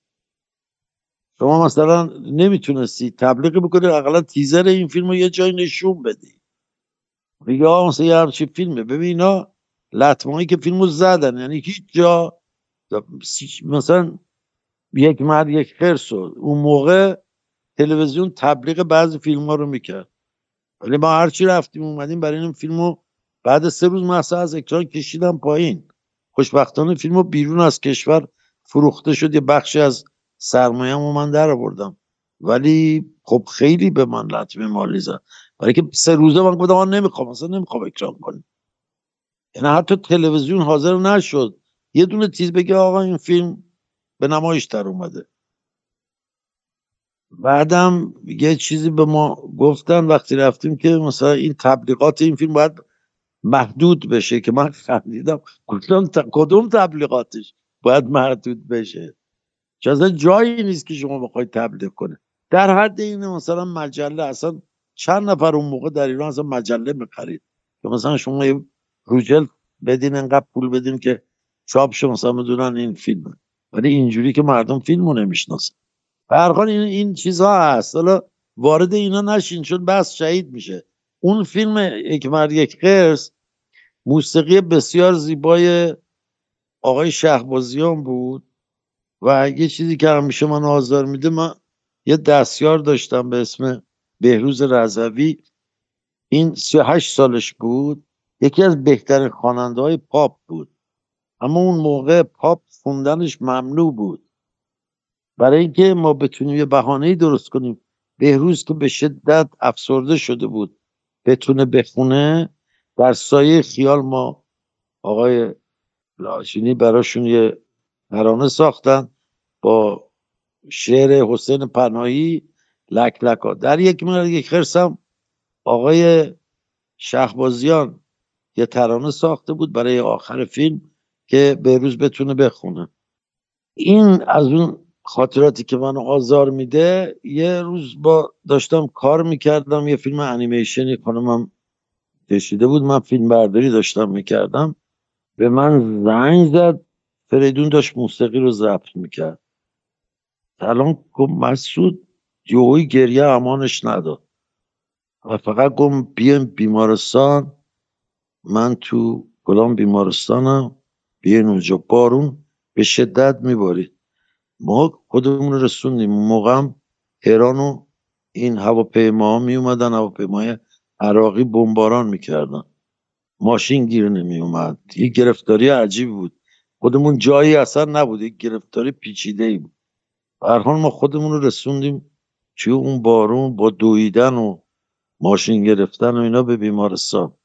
شما مثلا نمیتونستی تبلیغ بکنی اقلا تیزر این فیلم رو یه جای نشون بدی یا مثلا یه همچین فیلمه. ببین اینا لطمه‌ای که فیلمو زدن، یعنی هیچ جا مثلا یک مرد یک خرس اون موقع تلویزیون تبلیغ بعضی فیلم ها رو میکرد ولی ما هرچی رفتیم اومدیم برای این فیلمو بعد 3 روز مثلا از اکران کشیدم پایین. خوشبختانه فیلمو بیرون از کشور فروخته شد، یه بخشی از سرمایه‌مو من در آوردم ولی خب خیلی به من لطمه مالی زد برای که 3 روزه من گفتم من نمیخوام، اصلا نمیخوام اکران کنیم. یعنی حتی تلویزیون حاضر نشد یه دونه چیز بگه آقا این فیلم به نمایش در اومده. بعدم یه چیزی به ما گفتن وقتی رفتیم که مثلا این تبلیغات این فیلم باید محدود بشه که من خندیدم گفتم کدوم تبلیغاتش باید محدود بشه؟ چه اصلا جایی نیست که شما بخواید تبلیغ کنه. در حد این مثلا مجله، اصلا چند نفر اون موقع در ایران اصلا مجله میخرید که مثلا شما یه روجل بدین انقدر پول بدین که چاپ شه مثلا بدونن این فیلمه، ولی اینجوری که مردم فیلمو نمیشناسن. به هر حال این چیزها هست. حالا وارد اینا نشین چون بس شهید میشه. اون فیلم یک مرد یک خرس موسیقی بسیار زیبای آقای شهبازیان بود و یه چیزی که همیشه من آزار میده، من یه دستیار داشتم به اسم بهروز رضوی، این 38 سالش بود، یکی از بهترین خواننده های پاپ بود، اما اون موقع پاپ خوندنش ممنوع بود. برای اینکه ما بتونیم یه بهانه‌ای درست کنیم بهروز که به شدت افسرده شده بود بتونه بخونه، در سایه خیال ما آقای لاشینی براشون یه ترانه ساختن با شعر حسین پناهی لک لکا. در یک مرد یک خرسم آقای شهبازیان یه ترانه ساخته بود برای آخر فیلم که بهروز بتونه بخونه. این از اون خاطراتی که منو آزار میده. یه روز با داشتم کار میکردم یه فیلم انیمیشنی خانمم کشیده بود، من فیلم برداری داشتم میکردم، به من زنگ زد فریدون داشت موسیقی رو ضبط میکرد. سلام گفت مسعود، یهویی گریه امانش نداد و فقط گفت بیاین بیمارستان، من تو کلام بیمارستانم، بیاین اونجا. بارون به شدت میبارید، ما خودمون رو رسوندیم. موقع هم تهران و این هواپیما می اومدن، هواپیمای عراقی بمباران میکردن، ماشین گیر نمی اومد. یه گرفتاری عجیب بود، خودمون جایی اصلا نبود، یه گرفتاری پیچیده ای بود. به هر حال ما خودمون رو رسوندیم توی اون بارون با دویدن و ماشین گرفتن و اینا به بیمارستان.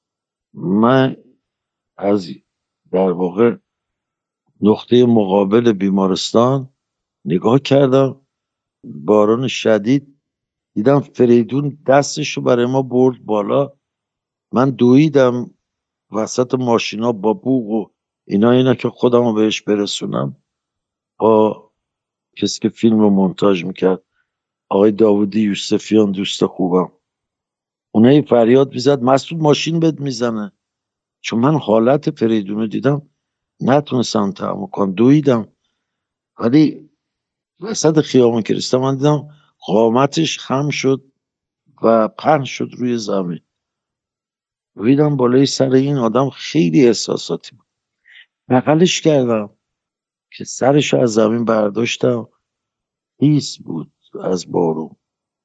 من از در واقع نقطه مقابل بیمارستان نگاه کردم، باران شدید، دیدم فریدون دستشو برای ما برد بالا. من دویدم وسط ماشینا با بوق و اینا که خودم رو بهش برسونم. با کسی که فیلم رو مونتاژ میکرد آقای داودی یوسفیان دوست خوبم، اونایی فریاد میزد مسعود ماشین بهت میزنه. چون من حالت فریدون رو دیدم نتونستم تحمل کنم، دویدم. ولی وسط خیابون که رسیدم من دیدم قامتش خم شد و پهن شد روی زمین. دیدم بالای سر این آدم خیلی احساساتی بود، بغلش کردم که سرش از زمین برداشتم، خیس بود از بارون.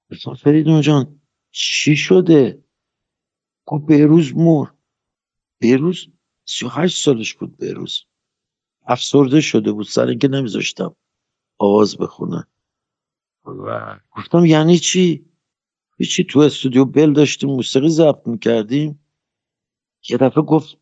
گفتم فریدون جان چی شده؟ گفت بهروز مرد. بهروز 38 سالش بود. بهروز افسرده شده بود سر اینکه نمیذاشتم آواز بخونه. و گفتم یعنی چی؟ هیچی، تو استودیو بل داشتیم موسیقی ضبط میکردیم، یه دفعه گفت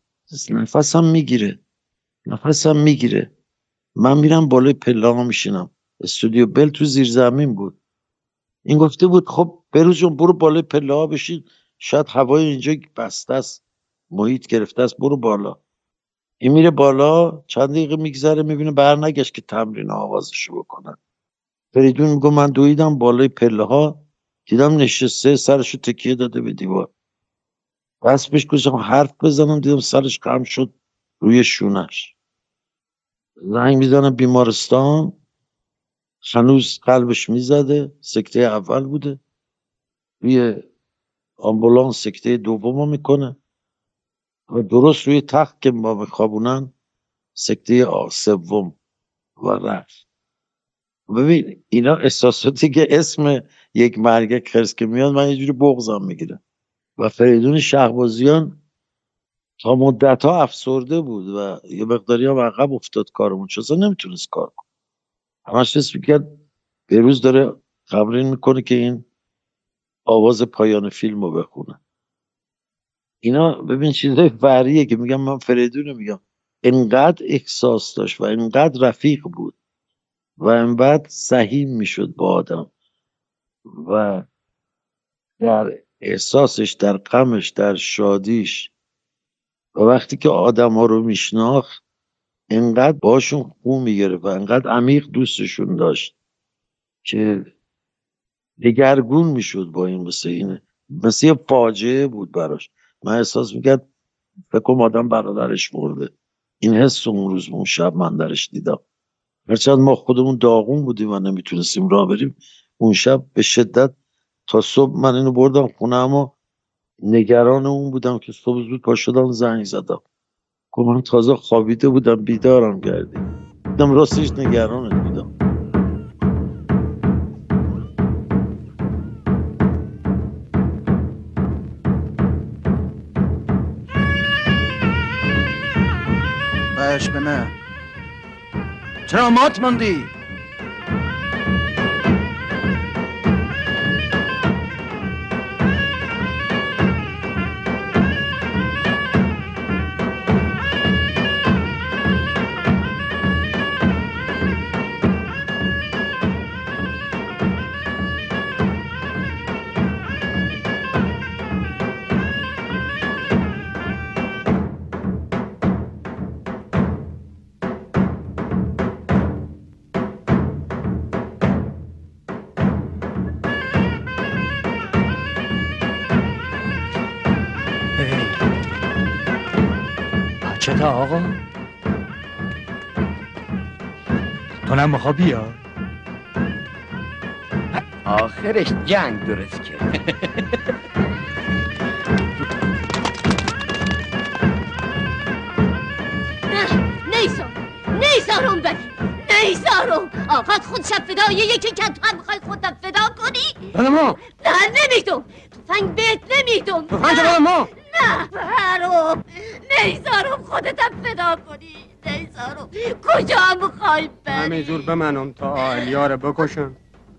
نفسم میگیره. من میرم بالای پله ها میشینم. استودیو بل تو زیر زمین بود. این گفته بود خب بروز جون برو بالای پله ها بشین، شاید هوای اینجا بسته است، محیط گرفته است، برو بالا. این میره بالا، چند دقیقه میگذره میبینه برنگشت که تمرین آوازشو بکنن. فریدون میگه من دویدم بالای پله ها، دیدم نشسته سرشو تکیه داده به دیوار. بس بهش گفتم حرف بزنم، دیدم سرش خم شد روی شونش. زنگ میزنم بیمارستان، هنوز قلبش میزده، سکته اول بوده. روی آمبولانس سکته دومو میکنه و درست روی تخت که ما بخوابونن سکته سوم و رفت. ببین اینا احساساتی که اسم یک مرگ خرس که میاد من یه جوری بغضم میگیره. و فریدون شهبازیان تا مدت ها افسرده بود و یه مقداری هم عقب افتاد کارمون، چون نمیتونست کار کنه. همش حس میکرد بهروز داره تمرین میکنه که این آواز پایان فیلم رو بخونه. اینا ببین چیزای فریه که میگم، من فریدون میگم انقدر احساس داشت و انقدر رفیق بود و انقدر سهیم میشد با آدم و در احساسش، در غمش، در شادیش، و وقتی که آدم ها رو میشناخت انقدر باشون خون میگرفت و انقدر عمیق دوستشون داشت که دگرگون میشد با این. مثل یه فاجعه بود براش. من احساس میکرد فکر کنم آدم برادرش مرده. این حس اون روز اون شب من درش دیدم. هرچند ما خودمون داغون بودیم و نمیتونستیم راه بریم، اون شب به شدت تا صبح من اینو بردم خونه، اما نگران اون بودم که صبح زود پا شدم زنگ زدم. گفتم من تازه خوابیده بودم بیدارم کردی. دیدم راستش نگرانت بودم.
باش به من چرا مات موندی؟
چطور آقا؟ تو نم میخوا بیا؟
آخرش جنگ درست کرد.
نیسارم بدی، نیسارم. آقات خود شب فدای یکی که تو هم میخوای خودت فدا کنی؟
ما
نه نمیدم، تفنگ بهت نمیدم.
تفنگ بده ما.
نه برام نیسارم خودتم فدا کنی. نیسارم کجا میخوای بری؟
همه جور بمنم تا آلیاره بکشم.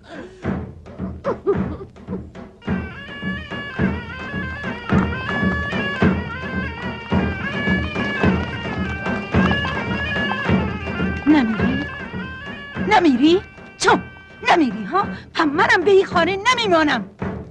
نمیری؟ چون نمیری ها؟ هم منم به این خانه نمیمانم.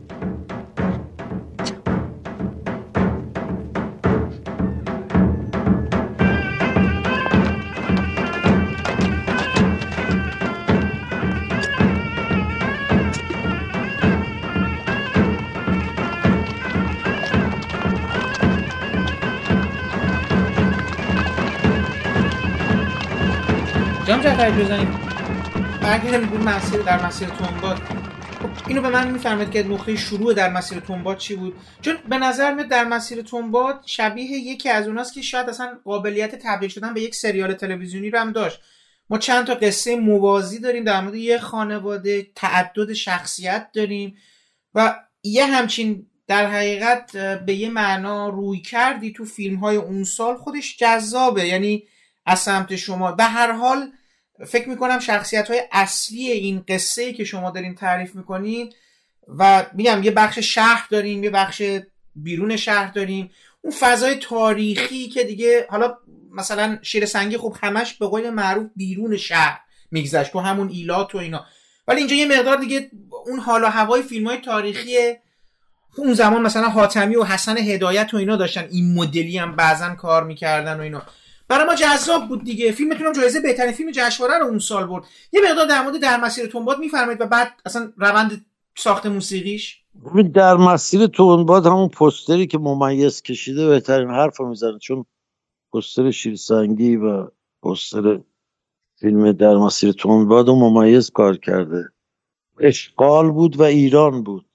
جام جعفری بزنیم برگردیم بود مسیر در مسیر تنباد. اینو به من میفرمایید که نقطه شروع در مسیر تنباد چی بود؟ چون به نظر میاد در مسیر تنباد شبیه یکی از اوناست که شاید اصلا قابلیت تبدیل شدن به یک سریال تلویزیونی رو هم داشت. ما چند تا قصه موازی داریم در مورد یه خانواده، تعدد شخصیت داریم، و یه همچین در حقیقت به یه معنا روی کردی تو فیلم های اون سال خودش جذابه. یعنی از سمت شما به هر حال فکر میکنم شخصیت های اصلی این قصه‌ای که شما دارین تعریف میکنین و میگم یه بخش شهر داریم، یه بخش بیرون شهر داریم، اون فضای تاریخی که دیگه حالا مثلا شیر سنگی خب همش به قول معروف بیرون شهر میگذشت تو همون ایلات و اینا، ولی اینجا یه مقدار دیگه اون حال و هوای فیلم‌های تاریخی اون زمان مثلا حاتمی و حسن هدایت و اینا داشتن، این مدلی هم بعضن کار میکردن و اینا، برای ما جذاب بود دیگه. فیلمتون هم جایزه بهترین فیلم جشنواره رو اون سال برد. یه مقدار در مورد در مسیر تندباد میفرمایید و بعد اصلا روند ساخت موسیقیش.
در مسیر تندباد همون پوستری که ممیز کشیده بهترین حرف رو میزنه، چون پوستر شیرسنگی و پوستر فیلم در مسیر تندباد رو ممیز کار کرده. اشغال بود و ایران بود.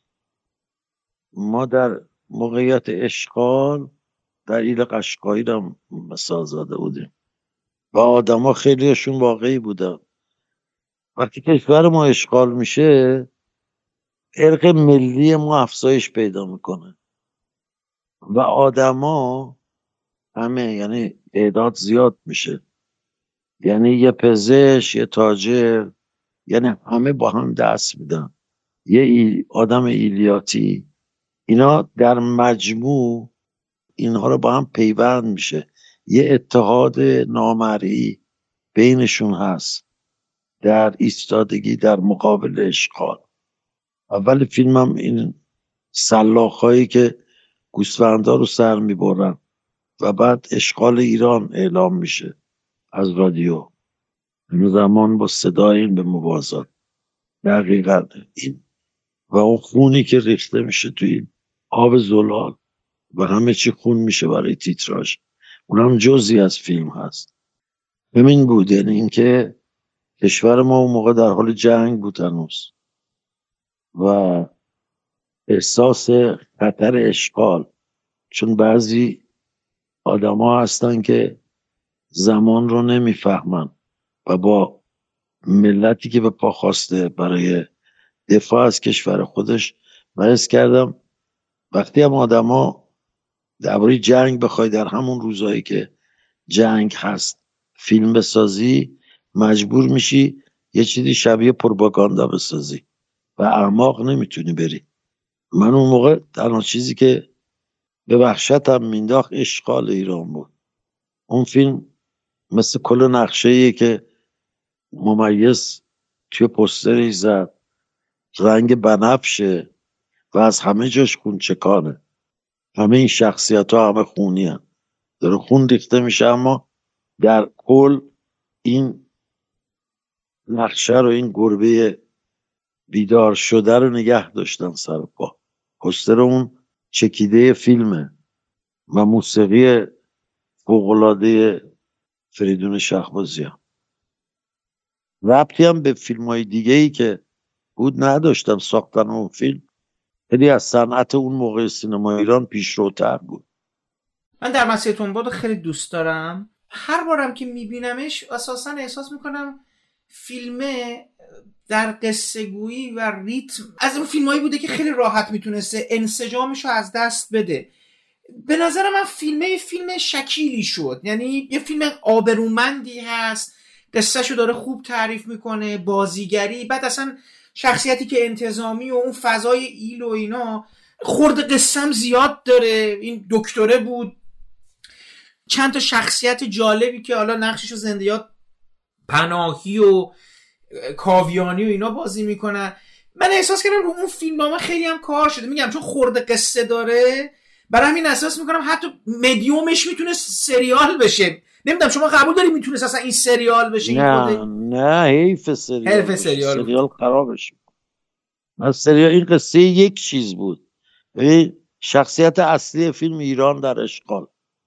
ما در موقعیت اشغال در ایل قشقایی هم مثال زاده بودیم و آدم ها خیلیشون واقعی بودن. وقتی کشور ما اشغال میشه ارق ملی ما افزایش پیدا میکنه و آدما همه، یعنی تعداد زیاد میشه، یعنی یه پزشک، یه تاجر، یعنی همه با هم دست میدن، یه آدم ایلیاتی، اینا در مجموع اینها رو با هم پیوند میشه، یه اتحاد نامرئی بینشون هست در ایستادگی در مقابل اشغال. اول فیلمم این سلاخ‌هایی که گوسفندا رو سر میبرن و بعد اشغال ایران اعلام میشه از رادیو، این زمان با صدای این به موازات دقیقا این و اون خونی که ریخته میشه توی آب زلال و همه چی خون میشه برای تیتراژ، اونم جزئی از فیلم هست. همین بود، یعنی اینکه کشور ما اون موقع در حال جنگ بود هنوز و احساس خطر اشغال، چون بعضی آدم ها هستن که زمان رو نمیفهمن و با ملتی که به پا خواسته برای دفاع از کشور خودش، بحث کردم وقتی هم آدم ها درباره جنگ بخوای در همون روزایی که جنگ هست فیلم بسازی، مجبور میشی یه چیزی شبیه پروپاگاندا بسازی و اعماق نمیتونی بری. من اون موقع تنها چیزی که به وحشتم مینداخت اشغال ایران بود. اون فیلم مثل کل نقشه‌ایه که ممیز توی پوسترش زد، رنگ بنفشه و از همه جاش خونچکانه، همه این شخصیت ها همه خونی هن. داره خون ریخته میشه، اما در کل این نقشه رو، این گربه بیدار شده رو نگه داشتن سر پا. پوستر اون چکیده فیلمه و موسیقی فوق‌العاده فریدون شهبازیان. ربطی هم به فیلم های دیگه ای که بود نداشتم. ساختن اون فیلم خیلی از صنعت اون موقع سینما ایران پیشروتر بود.
من در مسیر تندباد خیلی دوست دارم. هر بارم که میبینمش اساسا احساس میکنم فیلمه در قصه گویی و ریتم از اون فیلمایی بوده که خیلی راحت میتونسته انسجامش رو از دست بده. به نظر من فیلم شکیلی شد، یعنی یه فیلم آبرومندی هست، قصهشو داره خوب تعریف میکنه، بازیگری، بعد اصلا شخصیتی که انتظامی و اون فضای ایل و اینا، خورد قصم زیاد داره. این دکتره بود، چند تا شخصیت جالبی که حالا نقششو زندیات پناهی و کاویانی و اینا بازی میکنن. من احساس کردم رو اون فیلمنامه خیلی هم کار شده، میگم چون خورد قصه داره، برای همین احساس میکنم حتی مدیومش میتونه سریال بشه. نمیدونم شما قبول داری میتونه اصلا این سریال بشه؟
نه حیف سریال خرابش. من سریال این قصه یک چیز بود، شخصیت اصلی فیلم ایران در اشغال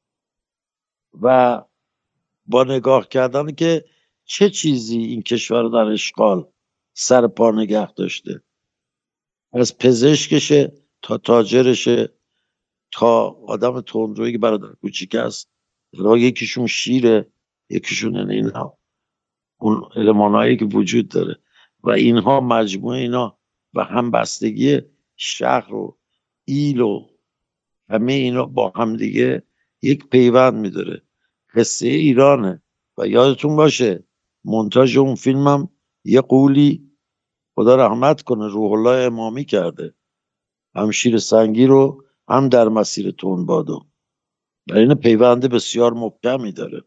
و با نگاه کردن که چه چیزی این کشور در اشغال سر پا نگه داشته، از پزشکشه تا تاجرشه تا آدم تندرویی که برادر کوچیک است، یکیشون شیره، یکیشون اینا اون المانایی که وجود داره و اینها مجموعه اینا و همبستگی شهر و ایل و همه اینا با هم دیگه یک پیوند میداره. قصه ایرانه و یادتون باشه مونتاژ اون فیلمم یه قولی خدا رحمت کنه روح الله امامی کرده، هم شیر سنگی رو هم در مسیر تندبادو. در این پیوند بسیار محکمی داره.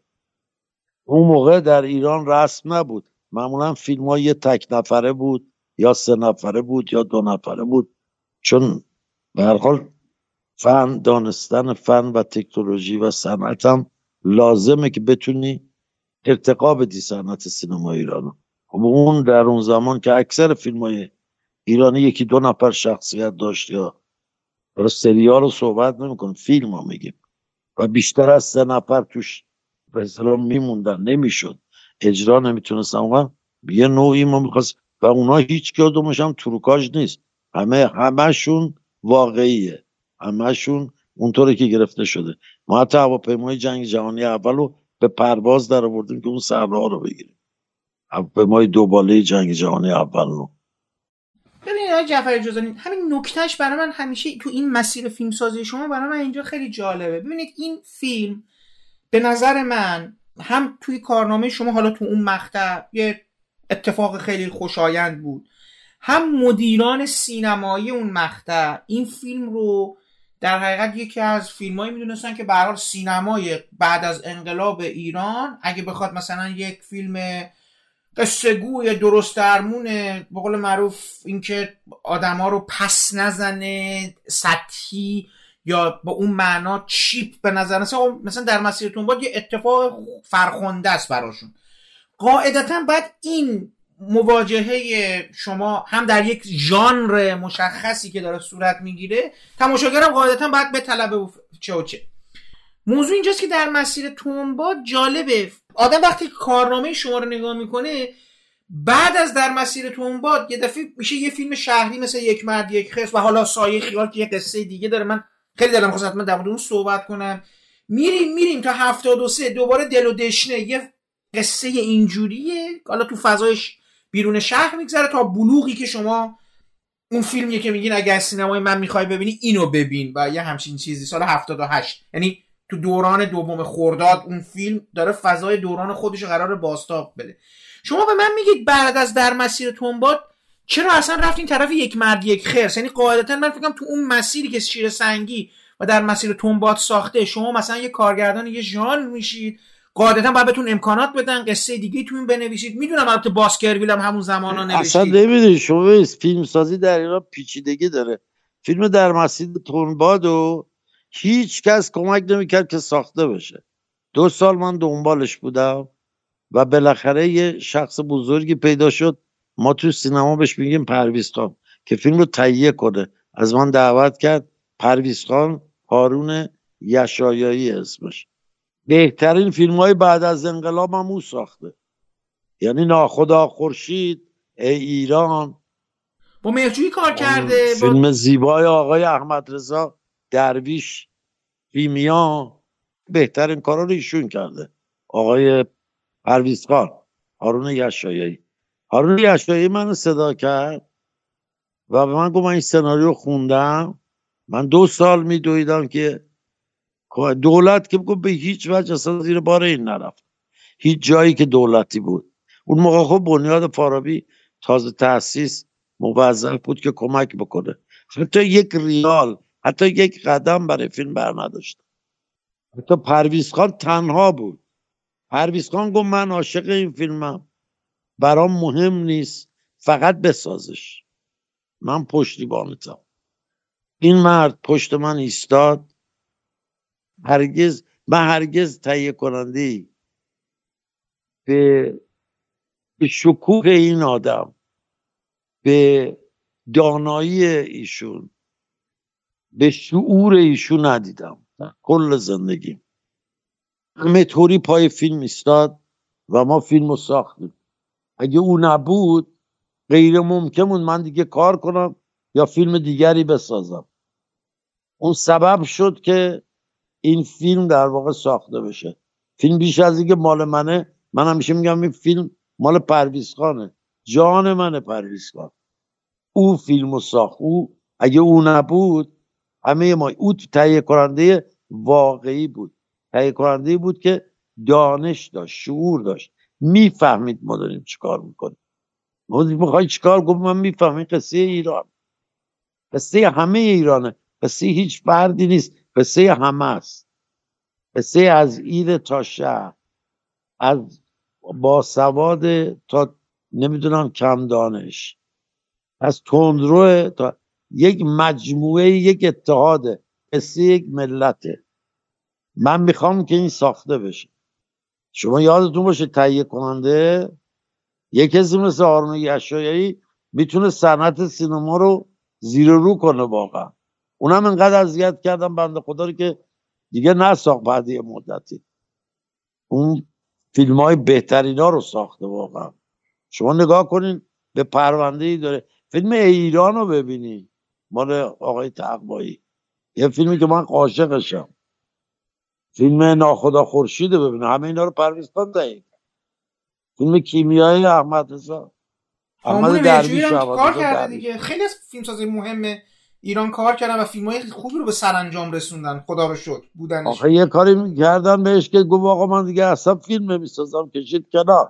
اون موقع در ایران رسم نبود، معمولا فیلم ها یه تک نفره بود یا 3 نفره بود یا 2 نفره بود، چون به هر حال فن، دانستن فن و تکنولوژی و صنعت هم لازمه که بتونی ارتقا بدی صنعت سینما ایرانو. خب اون در اون زمان که اکثر فیلم های ایرانی 1-2 نفر شخصیت داشت، یا سریال رو صحبت نمی‌کنم، فیلم ها میگیم، و بیشتر از 3 نفر توش به اصطلاح میموندن، نمیشد اجرا، نمیتونستن. یه نوعی ما میخواست و اونا هیچ کدومش هم تروکاژ نیست، همشون واقعیه، همشون اونطوری که گرفته شده. ما حتی هواپیمای جنگ جهانی اول رو به پرواز در آوردیم که اون صحرا رو بگیریم، هواپیمای 2 باله جنگ جهانی اول رو.
ببینید آقای جعفری جوزانی، همین نکتهش برای من همیشه تو این مسیر فیلمسازی شما برای من اینجا خیلی جالبه. ببینید این فیلم به نظر من هم توی کارنامه شما، حالا تو اون مقطع یه اتفاق خیلی خوشایند بود، هم مدیران سینمایی اون مقطع این فیلم رو در حقیقت یکی از فیلمایی میدونستن که به هر حال سینمای بعد از انقلاب ایران اگه بخواد مثلا یک فیلم قصه گوی درست درمون به قول معروف اینکه آدما رو پس نزنه، سطحی یا به اون معنا چیپ به نظر مثلا در مسیر تندباد یه اتفاق فرخنده است براشون. قاعدتا باید این مواجهه شما هم در یک ژانر مشخصی که داره صورت میگیره، تماشاگرم قاعدتا باید بطلبه چه و چه. موضوع اینجاست که در مسیر تندباد جالبه، آدم وقتی کارنامه شما رو نگاه میکنه بعد از در مسیر تندباد یه دفعه میشه یه فیلم شهری مثل یک مرد یک خرس و حالا سایه خیال که یه قصه دیگه داره، من خیلی دلم خواست حتما در مورد اون صحبت کنم. میریم تا 73 دوباره دل و دشنه، یه قصه اینجوریه حالا تو فضایش بیرون شهر میگذره، تا بلوغی که شما اون فیلمیه که میگین اگه از سینمای من میخوای ببینی اینو ببین و یه همچین چیزی، سال 78 یعنی تو دوران دوم خرداد اون فیلم داره فضای دوران خودش قرار بازتاب بده. شما به من میگید بعد از در مسیر تندباد چرا اصلا رفتین طرف یک مرد یک خرس؟ یعنی قاعدتا من فکرم تو اون مسیری که شیر سنگی و در مسیر تندباد ساخته شما مثلا یه کارگردان یه ژانر میشید، قاعدتا باید بهتون امکانات بدن قصه دیگه تو این بنویسید. میدونم البته باسکرویل هم همون زمانا نوشتید،
اصلا نمیدونی شما فیلم سازی در ایران پیچیدگی داره. فیلم در مسیر تندبادو هیچ کس کمک نمیکرد که ساخته بشه. 2 سال من دنبالش بودم و بالاخره یه شخص بزرگی پیدا شد، ما تو سینما بهش میگیم پرویز خان، که فیلم رو تهیه کنه. از من دعوت کرد، پرویز خان هارون یشایایی اسمش. بهترین فیلم های بعد از انقلاب هم او ساخته، یعنی ناخدا خورشید، ای ایران،
با مهرجویی کار کرده،
فیلم زیبای آقای احمد رضا درویش، کیمیا، بهترین کارا رو ایشون کرده. آقای پرویز خان، هارون یشایایی. هارون یشایایی منو صدا کرد و به من گفت من این سناریو خوندم. من 2 سال میدویدم که دولت که به هیچ وجه اصلا زیر بار این نرفت، هیچ جایی که دولتی بود. اون موقع خب بنیاد فارابی تازه تأسیس، موظف بود که کمک بکنه. حتی 1 ریال، حتی 1 قدم برای فیلم بر نداشت. حتی پرویز خان تنها بود. پرویز خان گفت من عاشق این فیلمم، برام مهم نیست، فقط بسازش، من پشتیبانتم. این مرد پشت من ایستاد. هرگز تهیه کننده‌ای به شکوه این آدم، به دانایی ایشون، به شعور ایشون ندیدم کل زندگی. همه طوری پای فیلم ایستاد و ما فیلم رو ساختیم. اگه او نبود غیر ممکن بود من دیگه کار کنم یا فیلم دیگری بسازم. اون سبب شد که این فیلم در واقع ساخته بشه. فیلم بیش از اینکه مال منه، من همیشه میگم این فیلم مال پرویز خانه، جان منه پرویز خان. او فیلمو ساخت، او اگه او نبود همه ما، او تهیه کننده واقعی بود، تهیه کننده بود که دانش داشت، شعور داشت، میفهمید ما داریم چیکار میکنیم. میخوای چیکار؟ گفت من میفهمم قصه ایران، قصه همه ایرانه، قصه هیچ فردی نیست، قصه همه است، قصه از ایل تا شهر، از باسواد تا نمیدونم کم دانش، از تندرو تا یک مجموعه، یک اتحاده، قصه یک ملته. من میخوام که این ساخته بشه. شما یادتون باشه تهیه کننده یک کسی مثل هارون یشایعی میتونه صنعت سینما رو زیر و رو کنه واقعا. اونم انقدر اذیت کردم بنده خدا رو که دیگه نساخت بعد یه مدتی. اون فیلم های بهترین ها رو ساخته واقعا. شما نگاه کنین به پرونده ای داره. فیلم ایران رو ببینی مال آقای تقوایی، یه فیلمی که من عاشقشم. فیلم ناخدا خورشید رو ببینه، همه اینا رو پرویز خان تهیه کرد. فیلم کیمیای احمد رضا،
هامون
احمد
مهرجویی
درویش،
هم
احمد
کار
رضا
کرده
درویش.
دیگه. خیلی از فیلمسازی مهم ایران کار کردن و فیلم‌های خوبی رو به سرانجام رسوندن، خدا رو شکر بودنش.
آخه یه کاری میکردن بهش که گفت آقا من دیگه اصلا فیلم نمیسازم، کشید کنار.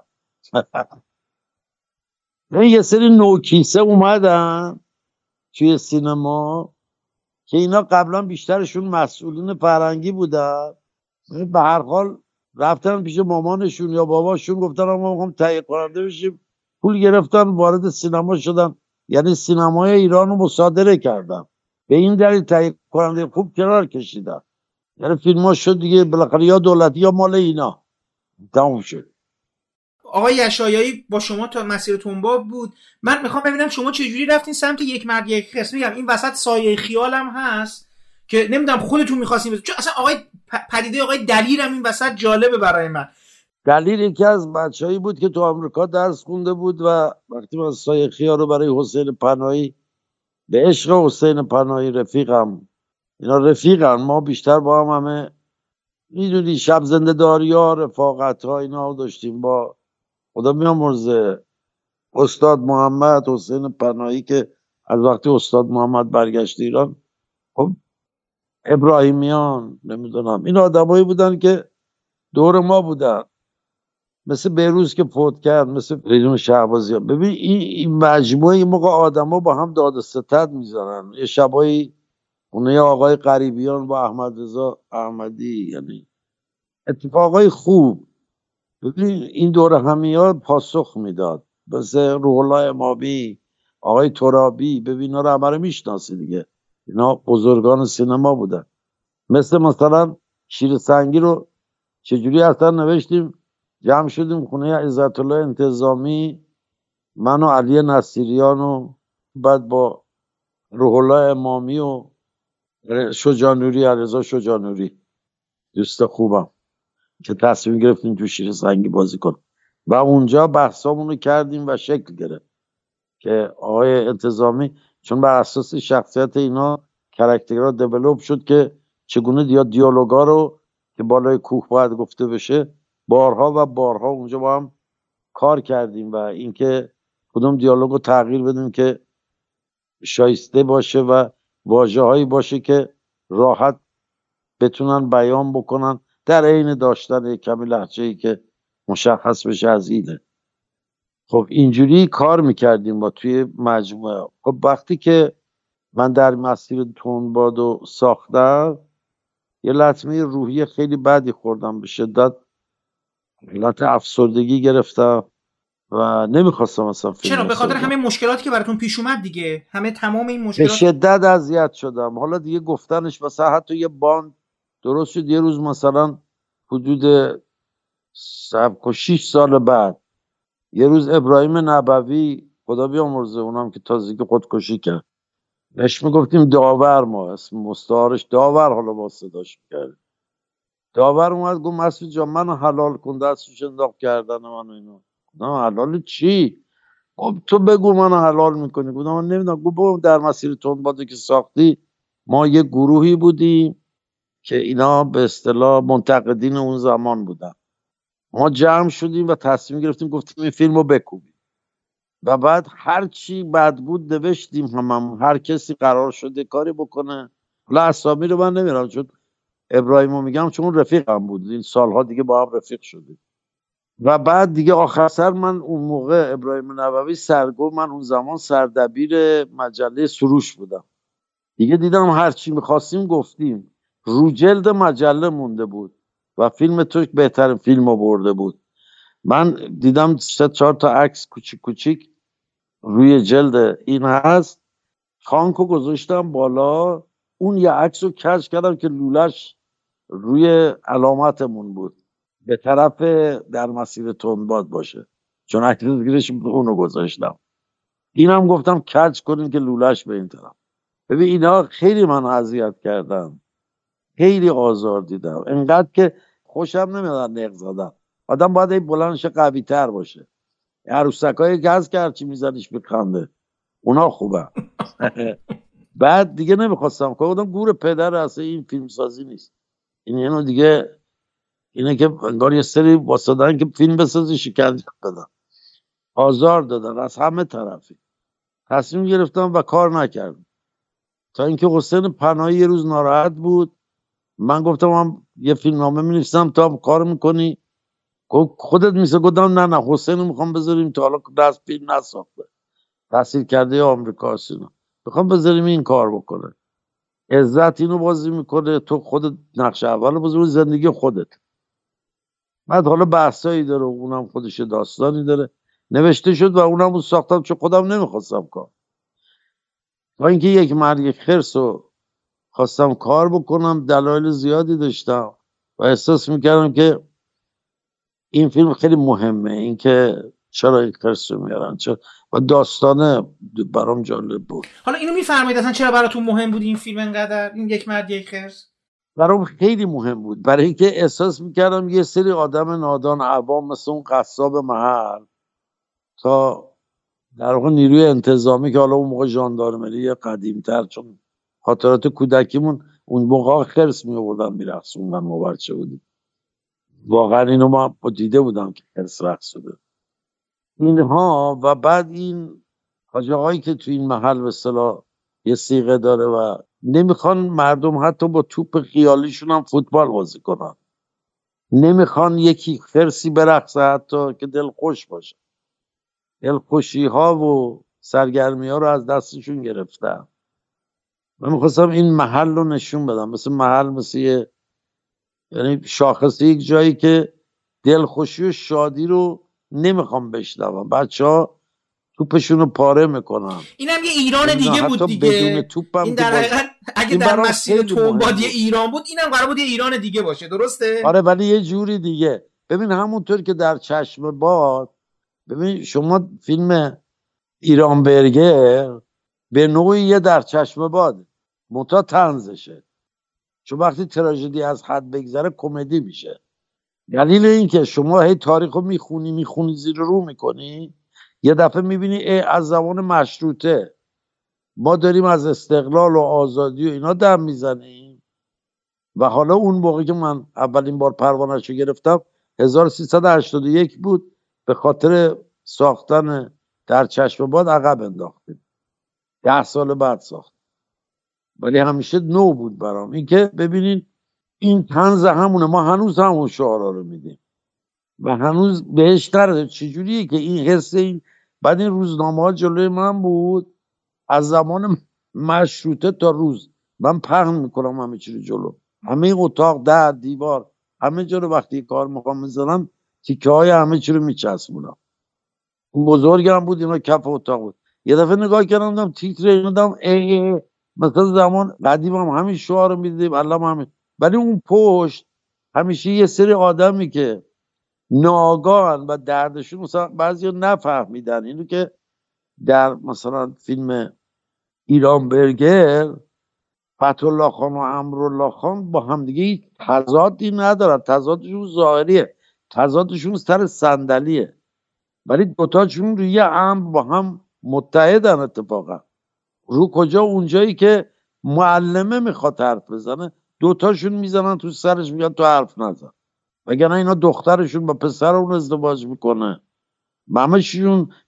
یه سری نوکیسه اومدن توی سینما که اینا قبلا بیشترشون مسئولین فرهنگی بودن، به هر حال رفتن پیش مامانشون یا باباشون گفتن ما میخوام تهیه کننده بشیم، پول گرفتن وارد سینما شدن، یعنی سینمای ایران رو مصادره کردن. به این دلیل تهیه کننده خوب کنار کشیدن. یعنی فیلم ها شد دیگه بالاخره یا دولتی یا مال اینا، تموم شد.
آقای یشایایی با شما تا مسیر تنبا بود. من میخوام ببینم شما چجوری رفتین سمت یک مرد یک خس. میگم این وسط سایه خیالم هست که نمیدونم خودتون می‌خواستین، چون اصلا آقای پدیده آقای دلیرم این وسط جالبه برای من.
دلیل یکی از بچه‌ای بود که تو آمریکا درس خونده بود و وقتی من سایه خیال رو برای حسین پناهی، به عشق حسین پناهی رفیقم، اینا رفیقم، ما بیشتر با هم همه میدونی شب زنده داری ها، رفاقت ها اینا داشتیم. با خدا بیامرزه استاد محمد حسین پناهی که از وقتی استاد محمد برگشت ایران، خب ابراهیمیان، نمیدونم این آدمایی بودن که دور ما بودن، مثل بهروز که فوت کرد، مثل فریدون شهبازیان. ببین این مجموعه این موقع آدما با هم داد و ستد میزنن. یه شبایی اونه آقای غریبیان با احمد رضا احمدی، یعنی اتفاقای خوب. ببین این دور همی ها پاسخ میداد، مثل روح الله امامی، آقای ترابی. ببین اینا رو همه رو میشناسی دیگه، اینا بزرگان سینما بودن. مثلا شیر سنگی رو چجوری اصلا نوشتیم، جمع شدیم خونه عزت الله انتظامی، من و علی نصیریان و بعد با روح الله امامی و شجاع علیرضا شجاع نوری، دوست خوبم، که تصمیم گرفتیم تو شیر سنگی بازی کنیم و اونجا بحثامونو کردیم و شکل گرفت که آقای انتظامی چون بر اساس شخصیت اینا کاراکترها دیولپ شد که چگونه دیالوگا رو که بالای کوه باید گفته بشه بارها و بارها اونجا با هم کار کردیم و اینکه کدوم دیالوگو تغییر بدیم که شایسته باشه و واژه‌هایی باشه که راحت بتونن بیان بکنن در عین داشتن کمی لهجه‌ای که مشخص بشه از اینه. خب اینجوری کار میکردیم با توی مجموعه. خب وقتی که من در مسیر تندبادو ساختم یه لطمه روحی خیلی بدی خوردم، به شدت حالت افسردگی گرفتم و نمیخواستم اصلا فیلم
چرا؟ به خاطر
بسازم.
همه مشکلاتی که براتون پیش اومد دیگه، همه تمام این
به
مشکلات.
شدت اذیت شدم. حالا دیگه گفتنش مثلا حتی یه باند درست شد یه روز، مثلا حدود 6 سال بعد یه روز ابراهیم نبوی خدا بیامرزه، اونم که تازگی خودکشی کرد، بهش میگفتیم داور، ما اسم مستعارش داور، حالا با صداش میکرد داور. اومد گفت مسعود جان منو حلال کن، دستش انداخت کردن من و اینا. نه حلال چی؟ خب تو بگو منو حلال میکنی. گفتم من نمیدونم. گفت بابا در مسیر تندبادی که ساختی ما یه گروهی بودیم که اینا به اصطلاح منتقدین اون زمان بودن، ما جمع شدیم و تصمیم گرفتیم، گفتیم این فیلمو بکوبیم. و بعد هر چی بد بود نوشتیم هممون، هر کسی قرار شده کاری بکنه. حالا اسامی رو من نمیرم چون ابراهیمو میگم چون رفیقم بود، این سالها دیگه با هم رفیق شدیم. و بعد دیگه آخر سر من اون موقع ابراهیم نووی سرگو، من اون زمان سردبیر مجله سروش بودم دیگه، دیدم هر چی میخواستیم گفتیم. رو جلد مجله مونده بود و فیلم ترک بهترین فیلم رو برده بود. من دیدم 3-4 تا عکس کوچیک کوچیک روی جلد این هست، خانکو گذاشتم بالا، اون یه عکس رو کش کردم که لولش روی علامتمون بود به طرف در مسیر تندباد باشه، چون عکس گیرش اونو گذاشتم. اینم گفتم کج کنین که لولش به این طرف. ببین اینا خیلی من اذیت کردم، خیلی آزار دیدم، انقدر که خوشم نمیاد نق زدم. آدم باید این بلندش قوی تر باشه. عروسکای گز که هرچی میزنیش میخنده، اونا خوبه. بعد دیگه نمیخواستم که بودم گور پدر اصلا این فیلم سازی نیست، اینو دیگه اینه که انگار یه سری واسدن که فیلم بسازی شکنجه بدن، آزار دادن از همه طرفی. تصمیم گرفتم و کار نکردم تا اینکه حسین پناهی یه روز ناراحت بود. من گفتم من یه فیلم نامه می‌نویسم تو هم کار میکنی؟ خودت میسه. گفتم نه حسین رو میخوام بذاریم تا حالا دست فیلم نساخته، تحصیل کرده آمریکا سینا، میخوام بذاریم این کار بکنه. عزت اینو بازی میکنه، تو خودت نقش اول بازی زندگی خودت. بعد حالا بحثایی داره، اونم خودش داستانی داره، نوشته شد و اونم رو ساختم چون خودم نمیخواستم کار. تا اینکه یک مرگ خرس رو خواستم کار بکنم، دلایل زیادی داشتم و احساس میکردم که این فیلم خیلی مهمه، اینکه چرا این خرس رو میارن، و داستانه برام جالب بود.
حالا اینو میفرمایید اصلا چرا براتون مهم بود این فیلم انقدر، این یک مرد یک خرس؟
برام خیلی مهم بود برای اینکه احساس میکردم یه سری آدم نادان عوام مثل اون قصاب محل تا در واقع نیروی انتظامی که حالا اون موقع ژاندارمری قدیم‌تر، چون خاطرات کودکیمون اون موقع خرس میآوردن میرقصوندن، ما بچه بودیم. واقعا اینو ما دیده بودم که خرس رقص شده اینها. و بعد این حاج آقایی که تو این محل به اصطلاح یه صیغه داره و نمیخوان مردم حتی با توپ خیالیشون هم فوتبال بازی کنن، نمیخوان یکی خرسی برقصه حتی که دلخوش باشه. دلخوشی ها و سرگرمی ها رو از دستشون گرفتن. من میخواستم این محل رو نشون بدم، مثل محل مثل یعنی شاخص یک جایی که دلخوشی و شادی رو نمیخوام بشنوم. بچه ها توپشون رو پاره میکنن.
اینم یه ایران دیگه بود دیگه. این در حقیقت اگه در مسیر تندبادی ایران بود، اینم قرار بود یه ایران دیگه باشه، درسته؟
آره ولی یه جوری دیگه. ببین همونطور که در چشم باد، ببین شما فیلم ایران برگر به نوعی یه در چشم باد منتها طنزشه، چون وقتی تراژدی از حد بگذره کمدی میشه. دلیل این که شما هی تاریخ رو میخونی زیر رو میکنی، یه دفعه میبینی از زمان مشروطه ما داریم از استقلال و آزادی و اینا دم میزنیم. و حالا اون موقع که من اولین بار پروانه‌شو گرفتم 1381 بود، به خاطر ساختن در چشم باد عقب انداختیم، 10 سال بعد ساخت، ولی همیشه نو بود برام. این که ببینین این طنز همونه، ما هنوز همون شعارا رو میدیم و هنوز بهش نرده. چجوریه که این حس این بعد این روزنامه ها جلوی من بود از زمان مشروطه تا روز، من پهن میکنم همه چی رو جلو، همه اتاق در دیوار همه جا رو وقتی کار میخوام میزنم تیکه های همه چی رو میچسبونم. اون بزرگم بود، اینا کف اتاق بود. یه دفعه نگاه کردم تیتر اینو دیدم مثلا زمان قدیم هم همین شعار رو میدیدیم الان همین، ولی اون پشت همیشه یه سری آدمی که ناگهان و دردشون مثلا بعضی نفهمیدن اینو که در مثلا فیلم ایران برگر فتح‌الله خان و امرالله خان با همدیگه هیچ تضادی ندارن، تضادشون ظاهریه، تضادشون سر صندلیه، ولی دوتاشون روی امر با هم متحدن. اتفاقا رو کجا؟ اونجایی که معلمه میخواد حرف بزنه دوتاشون میزنن تو سرش میگن تو حرف نزن، وگرنه اینا دخترشون با پسر اون ازدواج میکنه، همشون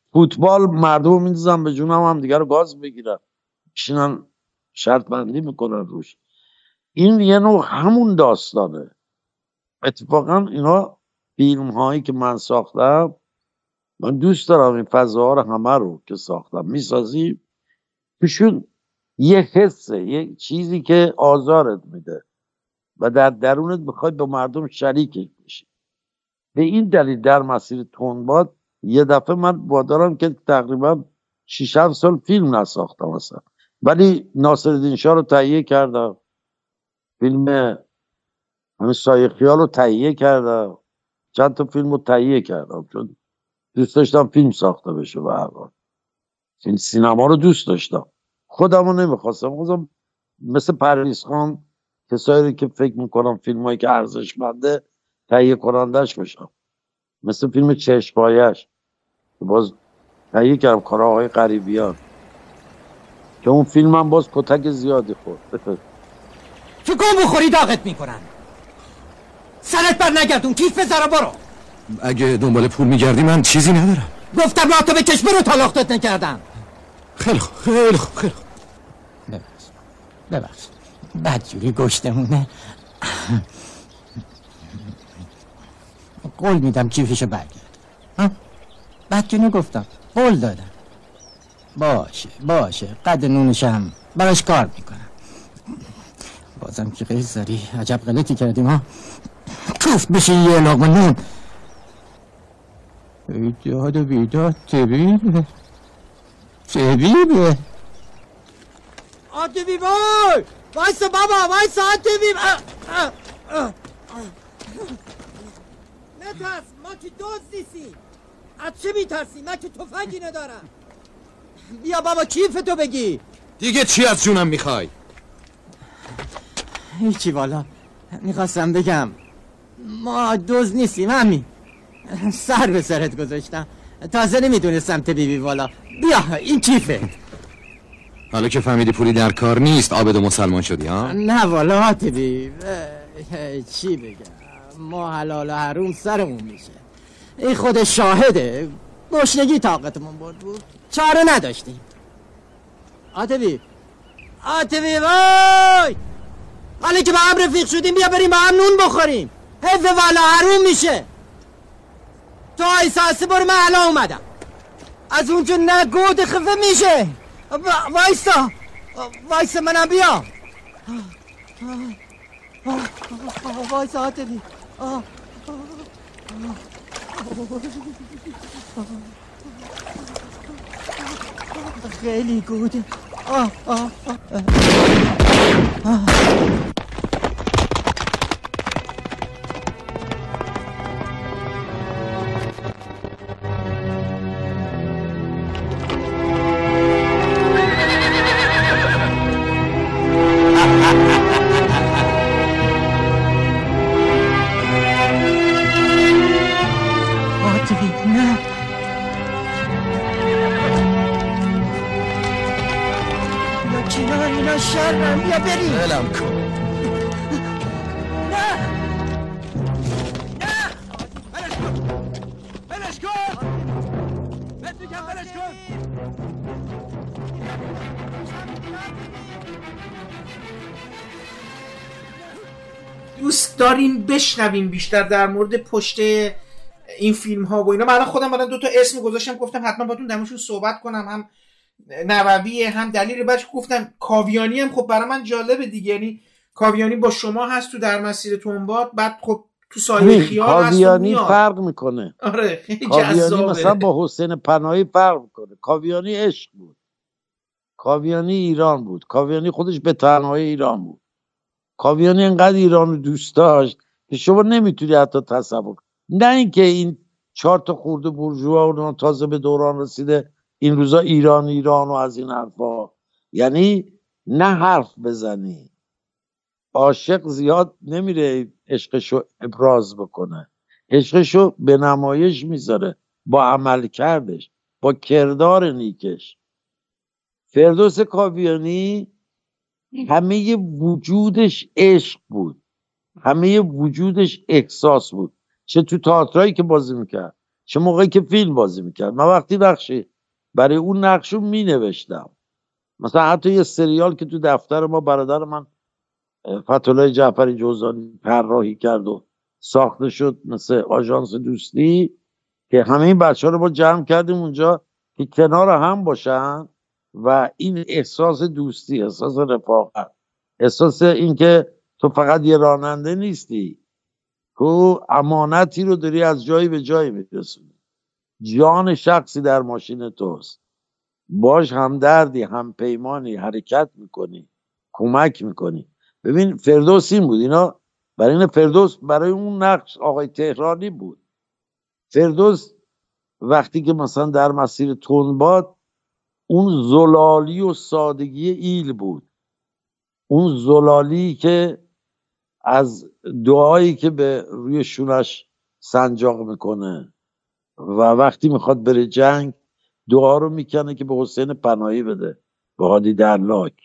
فوتبال مردم میندازن به جون هم دیگه رو گاز بگیرن، میشینن شرط بندی میکنن روش. این یه نوع همون داستانه. اتفاقا اینا فیلم هایی که من ساختم، من دوست دارم این فضاها رو همه رو که ساختم میسازی توشون یه حسه، یه چیزی که آزارت میده و در درونت میخوای به مردم شریکش بشی. به این دلیل در مسیر تندباد یه دفعه من وادارم که تقریبا 6-7 سال فیلم نساختم اصلا، ولی ناصرالدین شاه رو تهیه کردم، فیلم همین سایه خیال رو تهیه کردم، چند تا فیلم رو تهیه کردم چون دوست داشتم فیلم ساخته بشه. به هر حال این سینما رو دوست داشتم، خودم رو نمیخواستم مثل پرویز خان کسایی رو که فکر میکنم فیلم هایی که ارزشمنده تهیه کنندش بشم، مثل فیلم چشمایش که باز تهیه کردم، کارهای غریبیان که اون فیلم هم باز کتک زیادی خورد.
تو گم بخوری داغت میکنن، سرت بر نگردون، کیف بذار برو.
اگه دنبال پول میگردی من چیزی ندارم.
گفتم راه تو بکش برو، طلاقت نکردم.
خیلی خوب خیلی خوب خیلی خوب.
ببخش بدجوری گشتمونه. قول میدم کیفشو برگرد. بعد که نگفتم، قول دادم. باشه قد نونشم براش کار میکنم. بازم که قیز داری، عجب غلطی کردیم ها. کوفت بشه یه لقمه نون. بیداد و بیداد طبیبه. آتوی بای وایسا بابا، وایسا آتوی. نترس، ما که دوست نیستیم. از چه میترسی؟ من که تفنگی ندارم. بیا بابا کیف تو بگی.
دیگه چی از جونم میخوای؟
هیچی والا، میخواستم بگم ما دوست نیستیم، همین. سر به سرت گذاشتم، تازه نمیدونستم طبیبی والا. بیا این کیفه.
حالا که فهمیدی پولی در کار نیست عابد و مسلمان شدی ها؟
نه والا طبیب، چی بگم، ما حلال و حروم سرمون میشه. این خود شاهده، گشنگی طاقتمون برد بود، چاره نداشتیم. آتبی وای، حالا که با هم رفیق شدیم بیا بریم با هم نون بخوریم. حیف والا حروم میشه. تو احساسه برو، من حالا اومدم. از اونجا نگود خفه میشه. وایسا منم بیا. وایسا آتبی. خیلی گوده. شرم بیا بریم.
ولم کن.
نه
بلش کن. بهت میگم بلش کن.
دوست داریم بشنویم بیشتر در مورد پشت این فیلم ها و اینا. من خودم دو تا اسم گذاشتم، گفتم حتما باهاتون در موردشون صحبت کنم، هم نووی هم دلیل. بعد گفتم کاویانی هم خب برای من جالبه دیگه، یعنی کاویانی با شما هست تو در مسیر تنباد، بعد خب تو سایه خیال هست.
کاویانی فرق میکنه.
آره خیلی
کاویانی
جذابه.
مثلا با حسین پناهی فرق میکنه. کاویانی عشق بود، کاویانی ایران بود، کاویانی خودش به تنهایی ایران بود. کاویانی انقدر ایران رو دوست داشت که شما نمیتونی حتی تصور. نه اینکه این 4 تا خورده بورژوا تازه به دوران رسیده این روزا ایران و از این حرفا، یعنی نه حرف بزنی. عاشق زیاد نمیره عشقشو ابراز بکنه، عشقشو به نمایش میذاره با عمل کردش، با کردار نیکش. فردوس کاویانی همه وجودش عشق بود، همه وجودش احساس بود، چه تو تئاترایی که بازی میکرد، چه موقعی که فیلم بازی میکرد. من وقتی بخشی برای اون نقشو مینوشتم، مثلا حتی یه سریال که تو دفتر ما برادر من فتح‌الله جعفری جوزانی طراحی کرد و ساخته شد، مثل آژانس دوستی، که همه این بچه‌ها رو ما جمع کردیم اونجا که کنار هم باشن و این احساس دوستی، احساس رفاقت، احساس اینکه تو فقط یه راننده نیستی، تو امانتی رو داری از جایی به جایی میرسونی، جان شخصی در ماشین توست، باش همدردی، همپیمانی، حرکت میکنی، کمک میکنی. ببین فردوس این بود، اینا برای این فردوس برای اون نقش آقای تهرانی بود. فردوس وقتی که مثلا در مسیر تندباد، اون زلالی و سادگی ایل بود، اون زلالی که از دعایی که به روی شونش سنجاق میکنه و وقتی میخواد بره جنگ دعا رو میکنه که به حسین پناهی بده، به هادی درلاک،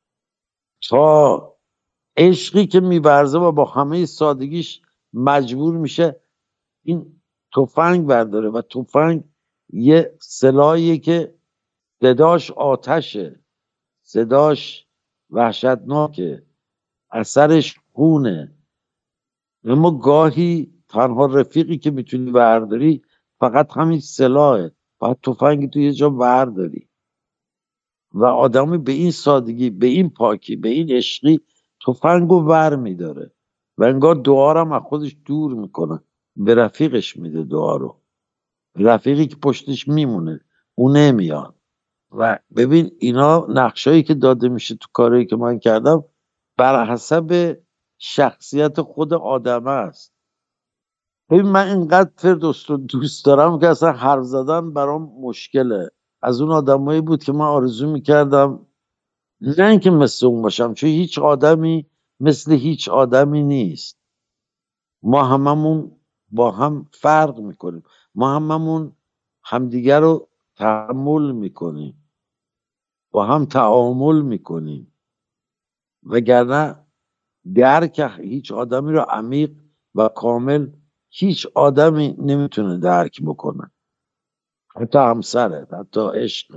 تا عشقی که میورزه و با همه سادگیش مجبور میشه این تفنگ برداره و تفنگ یه سلاحیه که صداش آتشه، صداش وحشتناکه، اثرش خونه. اما گاهی تنها رفیقی که میتونی برداری فقط همین سلاحه، باید تفنگ تو یه جا برداری و آدمی به این سادگی، به این پاکی، به این عشقی تفنگو ور میداره و انگار دعا رو هم از خودش دور میکنه، به رفیقش میده دعا رو، رفیقی که پشتش میمونه، اون نمیاد. و ببین اینا نقشایی که داده میشه تو کاری که من کردم بر حسب شخصیت خود آدم است. ببین من اینقدر فردوس رو دوست دارم که اصلا حرف زدن برام مشکله. از اون آدمایی بود که من آرزو میکردم نه اینکه مثل اون باشم، چون هیچ آدمی مثل هیچ آدمی نیست. ما هممون با هم فرق میکنیم، ما هممون همدیگر رو تحمل میکنیم، با هم تعامل میکنیم، وگرنه درک هیچ آدمی رو عمیق و کامل هیچ آدمی نمیتونه درک بکنه، حتی همسرت، حتی عشق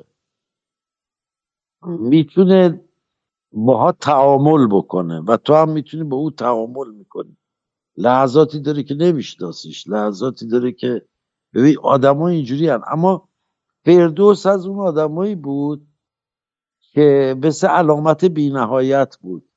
میتونه باها تعامل بکنه و تو هم میتونی با او تعامل میکنی. لحظاتی داره که نمیشناسیش، لحظاتی داره که ببین آدم اینجوری هن. اما فردوس از اون آدمایی بود که مثل علامت بی‌نهایت بود.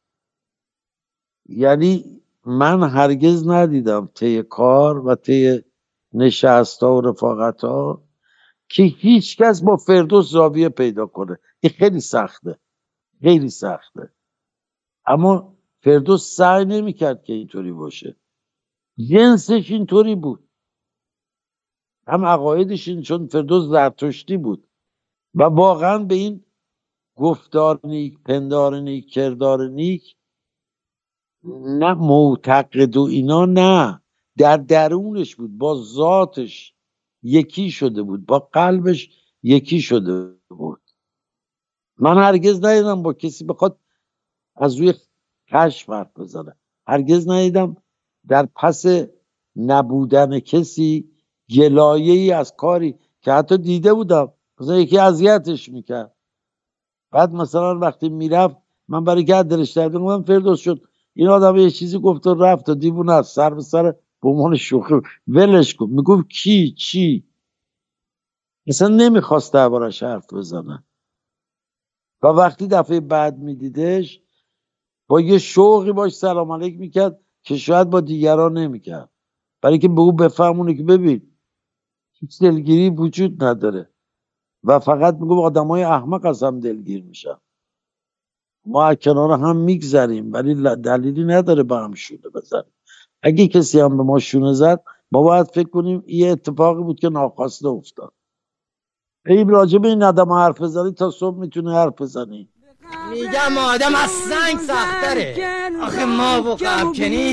یعنی من هرگز ندیدم طی کار و طی نشست‌ها و رفاقت‌ها که هیچ کس با فردوس زاویه پیدا کنه. این خیلی سخته، خیلی سخته. اما فردوس سعی نمی‌کرد که اینطوری باشه، جنسش اینطوری بود، هم عقایدش این، چون فردوس زرتشتی بود و واقعا به این گفتار نیک، پندار نیک، کردار نیک نه معتقد و اینا، نه، در درونش بود، با ذاتش یکی شده بود، با قلبش یکی شده بود. من هرگز ندیدم با کسی بخواد از روی کشف حرف بزنه، هرگز ندیدم در پس نبودن کسی گلایه‌ای از کاری که حتی دیده بودم مثلا یکی اذیتش میکرد، بعد مثلا وقتی میرفت من برای که دلش درد میگم فردوس شد این آدم یه چیزی گفت و رفت و دیوونه است، سر به سر به عنوان شوخی ولش کن. میگفت کی چی، مثلا نمیخواست دربارش حرف بزنه و وقتی دفعه بعد میدیدش با یه شوقی باش سلام علیک میکرد که شاید با دیگران نمیکرد، برای که به او بفهمونه که ببین هیچ دلگیری وجود نداره و فقط میگم آدمای احمق از هم دلگیر میشن. ما از کنار هم میگذریم ولی دلیلی نداره به هم شونه بزنیم. اگه کسی هم به ما شونه زد ما باید فکر کنیم یه اتفاقی بود که ناخواسته افتاد. این راجع به این آدم حرف بزنی تا صبح میتونه حرف بزنی.
میگم آدم از سنگ سختره. آخه ما و قبکنی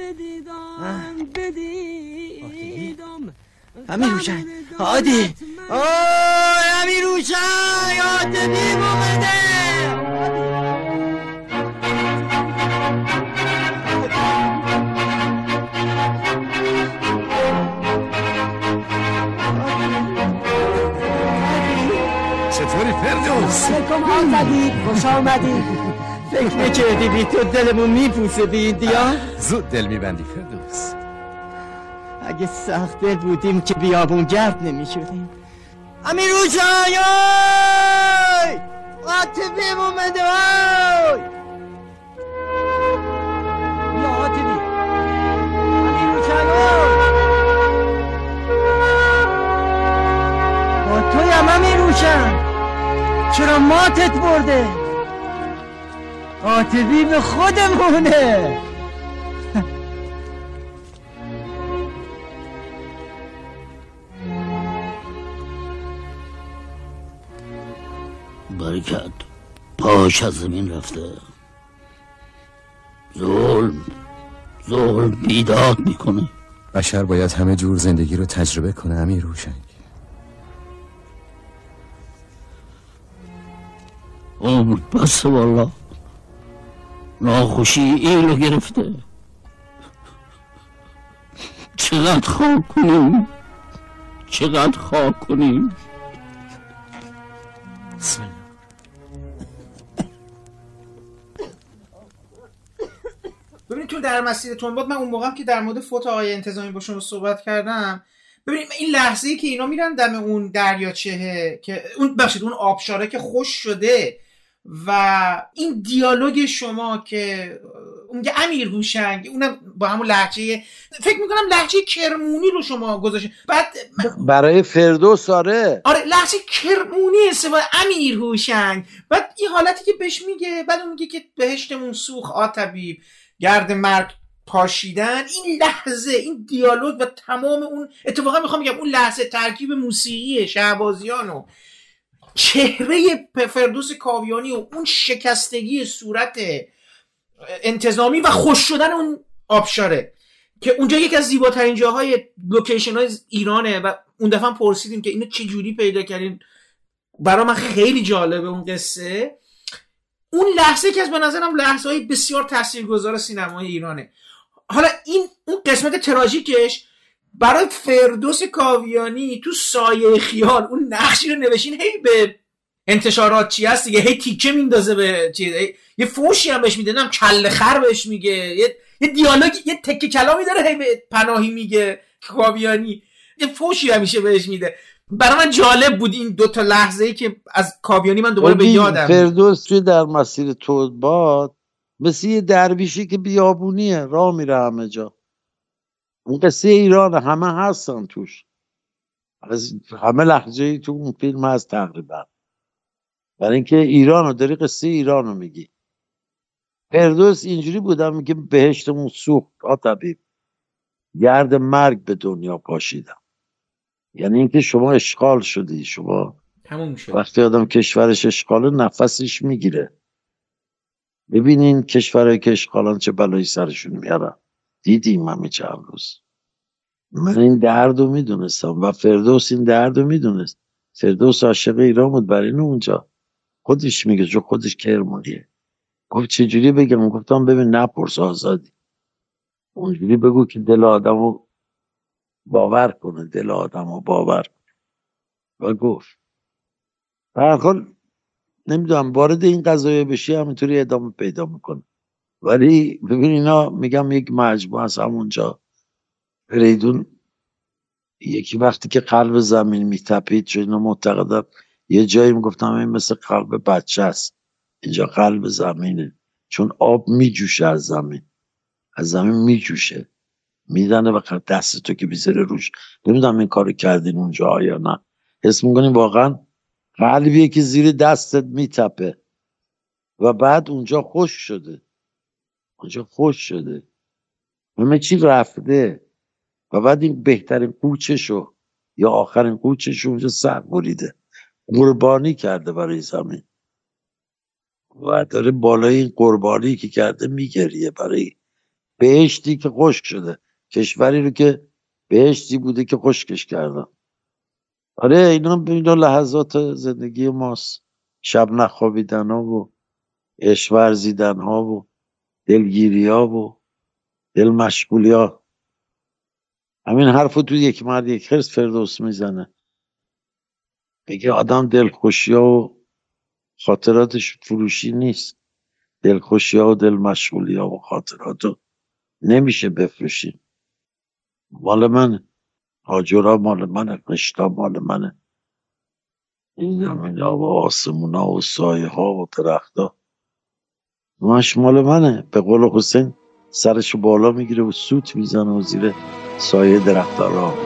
همین روشن هادی، همین روشن یاد بی موقعه. علیکم آزادی، خوش آمدی. فکر نکردی بی تو دلمون میپوسه بی این دیار؟
زود دل میبندی فردوس.
اگه سخت دل بودیم که بیابون گرد نمیشدیم. امیر روشنای عاطفی اومده. یا عاطفی امیر روشنای با توی هم امیر روشن. چرا ماتت برده؟ عاطفی به خودمونه.
برکت پاش از زمین رفته. ظلم بیداد میکنه.
بشر باید همه جور زندگی رو تجربه کنه امیر روشنگ.
عمر بسه والا. ناخوشی اینو گرفته. چقدر خاک کنیم.
ببینید تو در مسیر تنباد، من اون موقعم که در مورد فوت آقای انتظامی با شما صحبت کردم، ببینید این لحظه‌ای که اینا میرن دم اون دریاچه که اون آبشاره که خوش شده و این دیالوگ شما که اون میگه امیر هوشنگ، اونم با همون لهجه، فکر میکنم لهجه کرمونی رو شما گذاشتین. بعد
برای فردوس آره
لهجه کرمونی استفاده امیر هوشنگ. بعد این حالتی که بهش میگه، بعد اون میگه که بهشتمون سوخت آطبیب گرد مرگ پاشیدن. این لحظه، این دیالوگ و تمام اون، اتفاقا میخوام بگم اون لحظه ترکیب موسیقی شهبازیان و چهره فردوس کاویانی و اون شکستگی صورت انتظامی و خوش شدن اون آبشاره که اونجا یکی از زیباترین جاهای لوکیشن های ایرانه و اون دفعه پرسیدیم که اینو چه جوری پیدا کردین. برای من خیلی جالبه اون قصه. اون لحظه که از به نظرم لحظه های بسیار تاثیرگذار سینمای ایرانه. حالا اون قسمت تراژیکش برای فردوس کاویانی تو سایه خیال اون نقشی رو نوشین، هی به انتشارات چی هست دیگه، هی تیکه میندازه به چیز، یه فوشی هم بهش میده، نم کله خر بهش میگه، یه دیالوگ، یه تکه کلامی داره، هی به پناهی میگه کاویانی، یه فوشی همیشه بهش میده. برای من جالب بود این دوتا لحظه‌ای که از کاویانی من دوباره به یادم.
فردوس توی در مسیر تنباد مثل یه درویشی که بیابونیه، راه میره همه جا. اون قصه ایران همه هستن توش، همه لهجه‌ای تو اون فیلم هست تقریبا، برای اینکه ایرانو داری، قصه ایرانو میگی. فردوس اینجوری بودم میگه بهشتمون سوخت آطبیب گرد مرگ به دنیا پاشیدم. یعنی اینکه شما اشغال شدی، شما وقتی آدم کشورش اشغاله نفسش میگیره. ببینین کشورهای که اشغالان چه بلایی سرشون میارن، دیدیم همه چند روز. من این درد رو میدونستم و فردوس این درد رو میدونست. فردوس عاشق ایران بود، برای اینو اونجا خودش میگه، جو خودش کرمونیه. گفت چجوری بگم؟ گفتم ببین نپرس، آزادی. اونجوری بگو که دل آدم رو باور کنه، دل آدم رو باور کنه. و گفت به هر حال نمیدونم وارد این قضایه بشی همینطوری ادامه پیدا میکنه. ولی ببین اینا میگم یک مجموعه از همونجا فریدون یکی وقتی که قلب زمین میتپید، چون اینا معتقدن یه جایی میگفتم این مثل قلب بچه است، اینجا قلب زمینه، چون آب میجوشه از زمین میجوشه میزنه و دست تو که بیزره روش. نمیدونم این کارو کردین اونجا یا نه، حس میکنیم واقعا قلبیه که زیر دستت میتپه و بعد اونجا خوش شده همه چی رفته و بعد این بهترین قوچشو یا آخرین قوچشو اونجا سر بریده، قربانی کرده برای زمین و داره بالای این قربانی که کرده میگریه برای بهشتی که خشک شده، کشوری رو که بهشتی بوده که خشکش کردن. آره اینا لحظات زندگی ماست، شب نخوابیدن ها و عشق ورزیدن ها و دلگیری ها و دل مشغولی ها. همین حرفو تو یک مرد یک خرس فردوس میزنه، میگه آدم دلخوشی ها و خاطراتش فروشی نیست. دلخوشی ها و دل مشغولی ها و خاطراتو نمیشه بفروشی. مال منه، هاجرها مال منه، قشتا مال منه، این زمین ها و آسمون ها و سایه ها و درخت ها همش مال منه. به قول حسین سرشو بالا میگیره و سوت میزنه و زیر سایه درخت ها راه.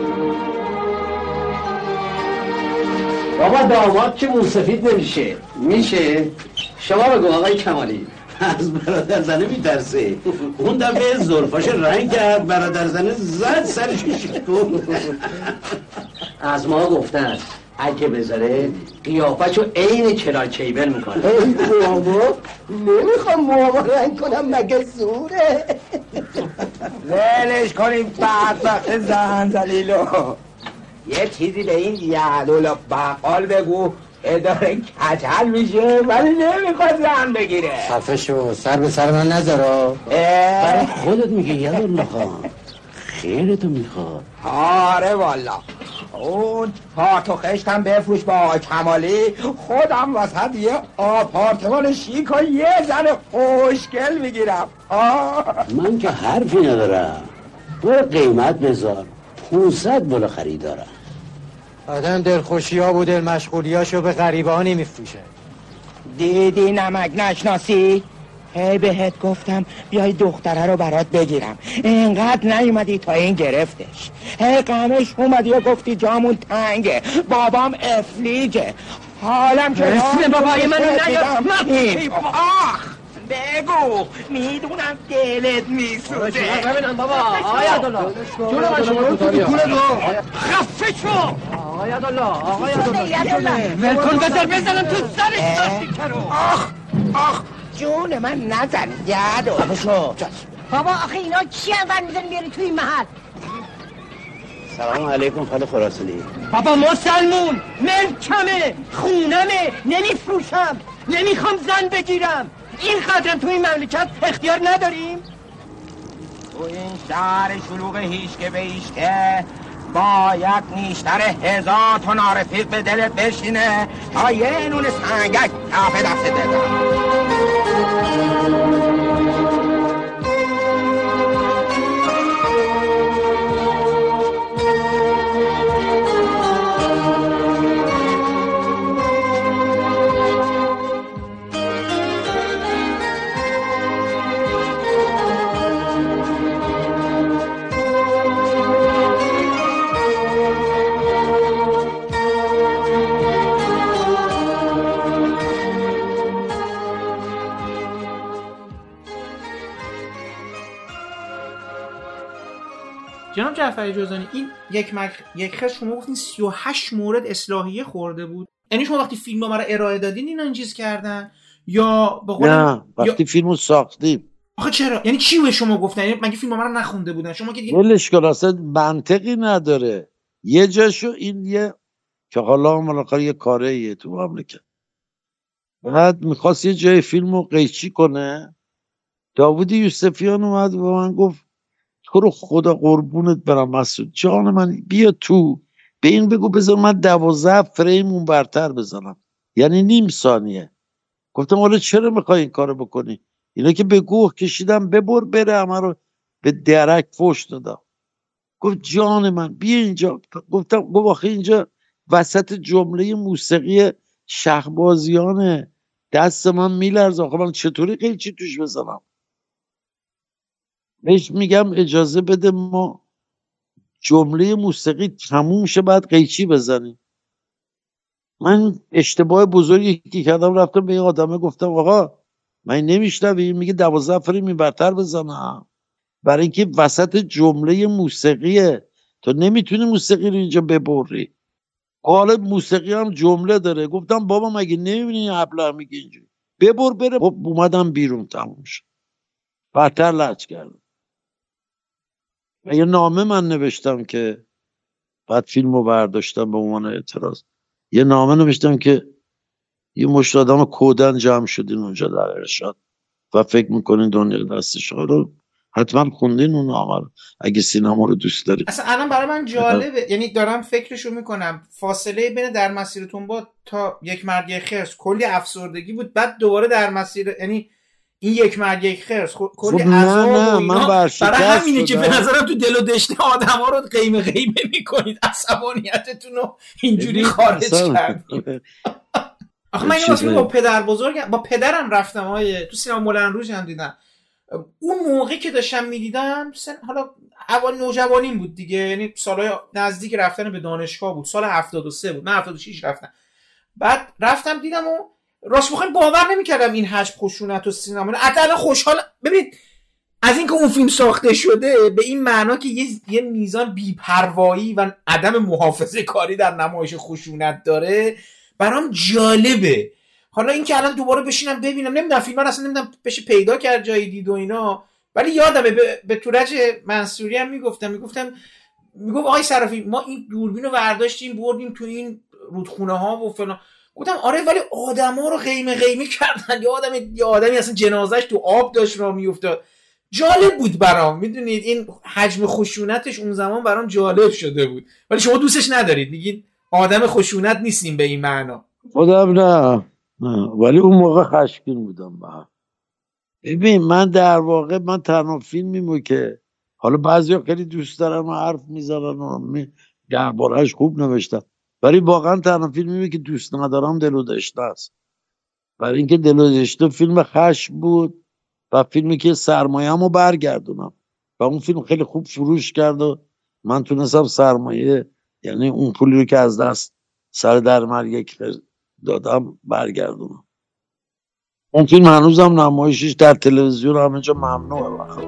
بابا داماد که موسفید نمیشه. میشه؟ شما بگو آقای کمالی. از برادر زنه میترسه. اون دفعه زلفاش رنگ کرد، برادر زنه زد سرش شکون. از ما گفتن اگه بذاره قیافه‌شو عین کلار کیبل میکنه.
ای بابا نمیخوام موها رنگ کنم، مگه زوره؟
ولش کنیم بدبخت زن زلیلو. یه چیزی به این یعلول بقال بگو اداره کچل میشه ولی نمیخواد زن بگیره.
خفه شو، سر به سر من نذارا.
برای خودت میگه یادالله خان، خیرتو میخواد.
آره والا اون پارت و خشتم بفروش با آقای کمالی، خودم وسط یه آپارتمان شیک و یه زن خوشگل میگیرم.
من که حرفی ندارم، برو قیمت بذار، 500 بالا خریدارم.
آدم دلخوشی ها و دل مشغولی هاشو به غریبه ها نمیفروشه.
دیدی نمک نشناسی؟ هی بهت گفتم بیای دختره رو برات بگیرم، اینقدر نیومدی تا این گرفتش. هی قامش اومدی و گفتی جامون تنگه، بابام افلیجه. حالم که
اسم بابای منو نیار.
آخ بگو، میدونم دلت میسوزه.
ببینم بابا آقای عبدالله جونو
خفه شو
آقای عبدالله
ولکن بزنم تو سرش. آخ جون من نزن یادو. خفه شو
بابا آخه اینا چی انقدر میزنی میاری توی این محل؟
سلام علیکم خاله خراسانی.
بابا مسلمون ملکمه، خونمه، نمیفروشم، نمیخوام زن بگیرم. این قدرم تو این مملکت اختیار نداریم.
تو این شهر شلوغ هیچ به هیچکه باید نیشتر 1000 تا نارفیق به دلت بشینه تا یه نون سنگک کف دست بزن.
جناب جعفری جوزانی، این یک خش شما گفتین 38 مورد اصلاحیه خورده بود، یعنی شما وقتی فیلمو رو ارائه دادین اینا این چیز کردن یا به قول
نه وقتی فیلمو ساختیم؟
آخه چرا؟ یعنی چی به شما گفتن؟ یعنی مگه فیلمو رو نخونده بودن شما که دیگه؟
ولش کن، اصلا منطقی نداره. یه جاشو این یه که حالا ملاقات یه کاریه تو مملکت، بعد میخواست یه جای فیلمو قیچی کنه. داوود یوسفیان اومد و من گفت تو رو خدا قربونت برم مسعود جان من، بیا تو به این بگو بذار من 12 فریم اون برتر بزنم، یعنی نیم ثانیه. گفتم حالا چرا میخوای این کارو بکنی؟ اینا که به گوه کشیدم ببر بره، همه رو به درک فوش دادم. گفت جان من بیا اینجا. گفتم گفت آخه اینجا وسط جمله موسیقی شهبازیانه، دست من میلرزه، آخه من چطوری قیچی توش بزنم؟ بهش میگم اجازه بده ما جمله موسیقی تموم شه بعد قیچی بزنیم. من اشتباه بزرگی که کردم، رفتم به این آدمه گفتم آقا من نمیشنوی؟ میگه 12 فریم برتر بزنم. برای اینکه وسط جمله موسیقیه، تو نمیتونی موسیقی رو اینجا ببری. قالب موسیقی هم جمله داره. گفتم بابا مگه نمیبینی ابله میگه اینجوری ببر بره. خب اومدم بیرون، تموم شد. بدتر لج کردم. یه نامه من نوشتم که بعد فیلمو برداشتم به عنوان اعتراض. یه نامه نوشتم که یه مشت آدم کودن جمع شدین اونجا در ارشاد و فکر میکنین دنیا دستش رو حتما خوندین اون آمار اگه سینما رو دوست دارید.
اصلا الان برای من جالبه، یعنی دارم فکرشو میکنم، فاصله بین در مسیرتون با تا یک مرگ خرس کلی افسردگی بود، بعد دوباره در مسیر، یعنی این یک مرگ یک خرس کلی عذاب و اینا. برای همینه که به نظرم تو دل و دشت آدما رو قیمه میکنید، عصبانیتتون رو اینجوری خارج کرد. آخه من اینو واسه با پدر بزرگم، با پدرم رفتم تو سینما مولن روژ هم دیدم. اون موقعی که داشتم میدیدم حالا اول نوجوانیم بود دیگه، یعنی سالهای نزدیک رفتن به دانشگاه بود، سال 73 بود، من 76 رفتم. بعد رفتم دیدم و راست بخوام باور نمی‌کردم این حجم خشونت و سینما. حتی خوشحال ببینید از اینکه اون فیلم ساخته شده به این معنا که یه میزان بی‌پروایی و عدم محافظه کاری در نمایش خشونت داره، برام جالبه. حالا این که الان دوباره بشینم ببینم، نمیدونم فیلم اصلا نمیدونم بشه پیدا کرد جایی دید و اینا، ولی یادمه به تورج منصوری هم میگفت آقای صرافی ما این دوربین رو برداشتیم بردیم تو این رودخونه ها و فلان. گفتم آره، ولی آدما رو قیمه کردن. یه آدمی اصلا جنازهش تو آب داشت راه میافتاد. جالب بود برام، میدونید این حجم خشونتش اون زمان برام جالب شده بود. ولی شما دوستش ندارید، میگید آدم خشونت نیستیم به این معنا.
خودم نه، ولی اون موقع خشمگین بودم. ببین من در واقع من تنها فیلمیمو که حالا بعضیا خیلی دوست دارن و حرف میزنن و درباره‌اش خوب نوشتن، ولی واقعا تنها فیلمیمو که دوست ندارم دل و دشته است. برای اینکه دل و دشته فیلم خشم بود و فیلمی که سرمایه‌مو برگردونم و اون فیلم خیلی خوب فروش کرد و من تونستم سرمایه، یعنی اون پولی رو که از دست سر در مرگ دادم برگردونم. اون فیلم هنوزم نمایشش در تلویزیون همه جا ممنوعه.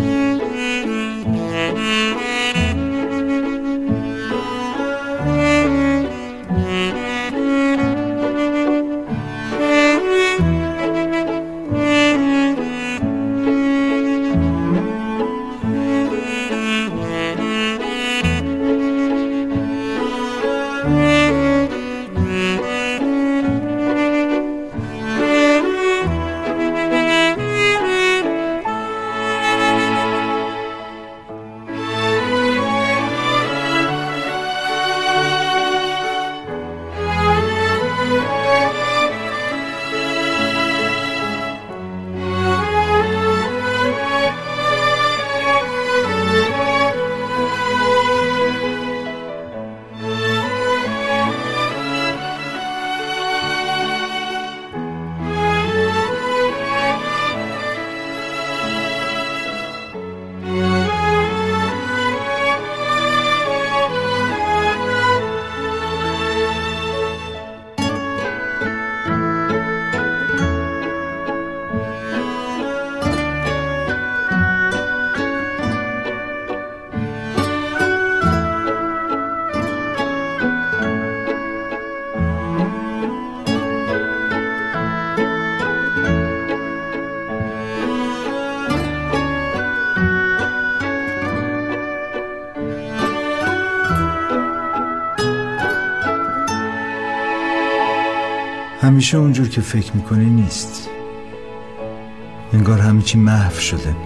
همیشه اونجور که فکر میکنی نیست، انگار همه چی محو شده.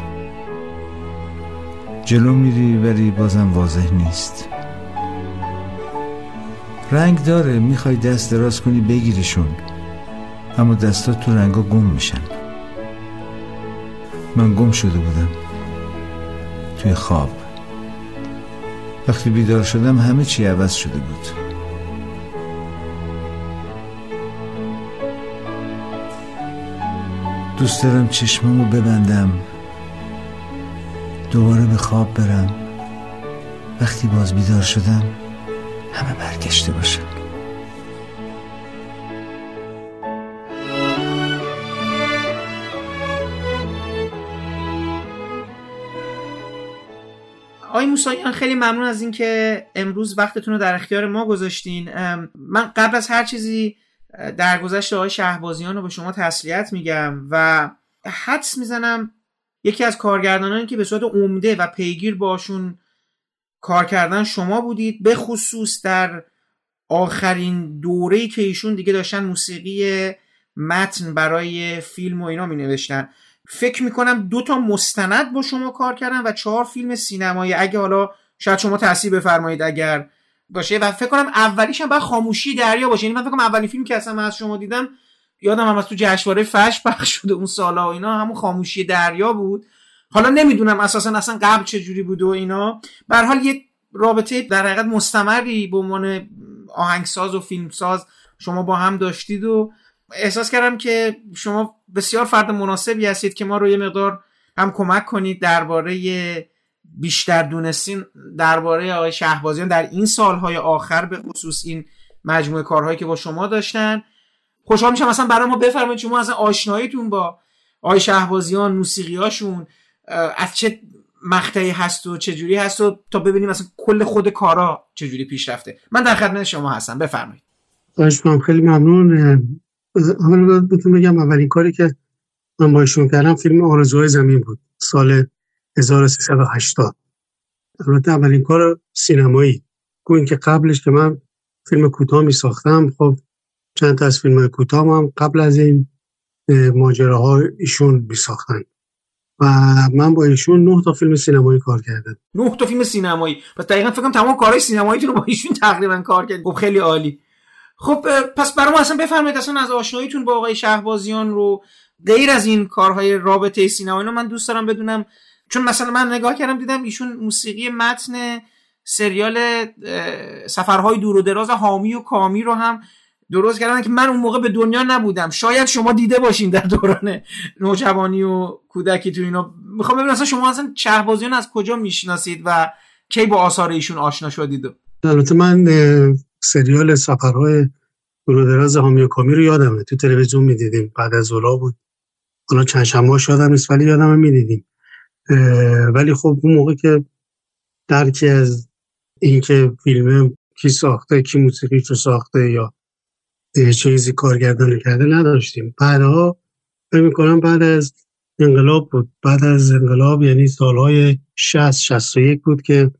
جلو میری ولی بازم واضح نیست. رنگ داره، میخوای دست دراز کنی بگیریشون، اما دستات تو رنگا گم میشن. من گم شده بودم توی خواب. وقتی بیدار شدم همه چی عوض شده بود. دوست دارم چشمامو ببندم، دوباره به خواب برم، وقتی باز بیدار شدم همه برگشته باشم.
آقای موساییان خیلی ممنون از این که امروز وقتتون رو در اختیار ما گذاشتین. من قبل از هر چیزی درگذشت آقای شهبازیان رو به شما تسلیت میگم و حدس میزنم یکی از کارگردانانی که به صورت عمده و پیگیر باشون کار کردن شما بودید، به خصوص در آخرین دوره‌ای که ایشون دیگه داشتن موسیقی متن برای فیلم و اینا می نوشتن. فکر میکنم 2 مستند با شما کار کردم و 4 فیلم سینمایی، اگه حالا شاید شما تصحیح بفرمایید اگر باشه. و فکر کنم اولیش هم بعد خاموشی دریا باشه. یعنی من فکر کنم اولین فیلمی که اصلا من از شما دیدم، یادم هم از تو جشنواره فجر پخش شده اون سالا و اینا، همون خاموشی دریا بود. حالا نمیدونم اصلا قبل چه جوری بود و اینا. به هر حال یک رابطه در حقیقت مستمری به عنوان آهنگساز و فیلمساز شما با هم داشتید و احساس کردم که شما بسیار فرد مناسبی هستید که ما رو یه مقدار هم کمک کنید درباره بیشتر دونستین درباره آقای شهبازیان در این سالهای آخر، به خصوص این مجموعه کارهایی که با شما داشتن. خوشحال میشم مثلا برای ما بفرمایید شما اصلا آشناییتون با آقای شهبازیان، موسیقیاشون از چه مقطعی هست و چه جوری هست و تا ببینیم مثلا کل خود کارا چه جوری پیش رفته. من در خدمت شما هستم، بفرمایید.
خواهش می‌کنم، خیلی ممنون. اول بهتون بگم اولین کاری که من با ایشون کردم فیلم آرزوهای زمین بود، سال 1380. البته اولین کار سینمایی. گویا که قبلش که من فیلم کوتاه می ساختم، خب چند تا از فیلم‌های کوتاه هم قبل از این ماجراها ایشون می ساختن و من با ایشون 9 تا فیلم سینمایی کار کردم.
9 تا فیلم سینمایی. پس دقیقاً فکر کنم تمام کارهای سینماییتون رو با ایشون تقریبا کار کردید. خب خیلی عالی. خب پس برام اصلا بفرمایید اصلا از آشناییتون با آقای شهبازیان رو، غیر از این کارهای رابطه سینمایی رو من دوست دارم بدونم. چون مثلا من نگاه کردم دیدم ایشون موسیقی متن سریال سفرهای دور و دراز حامی و کامی رو هم درست کردن که من اون موقع به دنیا نبودم. شاید شما دیده باشین در دوران نوجوانی و کودکی تو اینا. میخوام ببینم اصلا شما اصلا شهبازیان از کجا میشناسید و کی با آثار ایشون آشنا شدید؟
البته من سریال سفرهای دور و دراز حامی و کامی رو یادمه، تو تلویزیون میدیدیم بعد از ظهر بود. حالا چند شنبه‌اش یادم نیست ولی یادمه میدیدیم. ولی خب اون موقع که درکی از این که فیلم کی ساخته، کی موسیقیش رو ساخته یا چیزی کارگردانی کرده نداشتیم. بعدها فکر می‌کنم بعد از انقلاب بود، بعد از انقلاب یعنی سالهای 60-61 بود که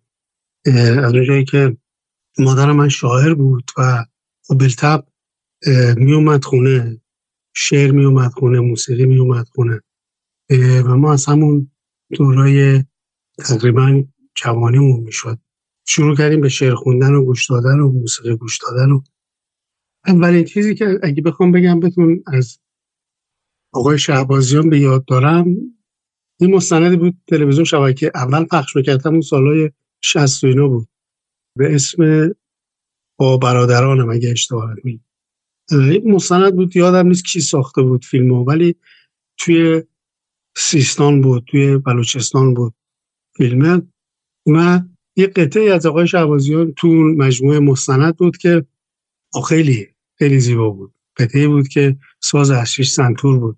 از اونجایی که مادر من شاعر بود و بالطبع می اومد خونه، شعر می اومد خونه، موسیقی می اومد خونه و ما از همون دورای تقریبا جوانیمون میشد شروع کردیم به شعر خوندن و گوش دادن و موسیقی گوش دادن. و اولین چیزی که اگه بخوام بگم بهتون از آقای شهبازیان به یاد دارم، این مستندی بود تلویزیون شبکه اول پخش می‌کردم، اون سالهای 60 بود، به اسم با برادرانم اگه اشتباه نکنم. این مستند بود، یادم نیست کی ساخته بود فیلمو، ولی توی سیستان بود، توی بلوچستان بود فیلمه و یه قطعی از آقای شهبازیان تو مجموعه مستند بود که خیلی خیلی زیبا بود. قطعی بود که ساز اصلیش سنتور بود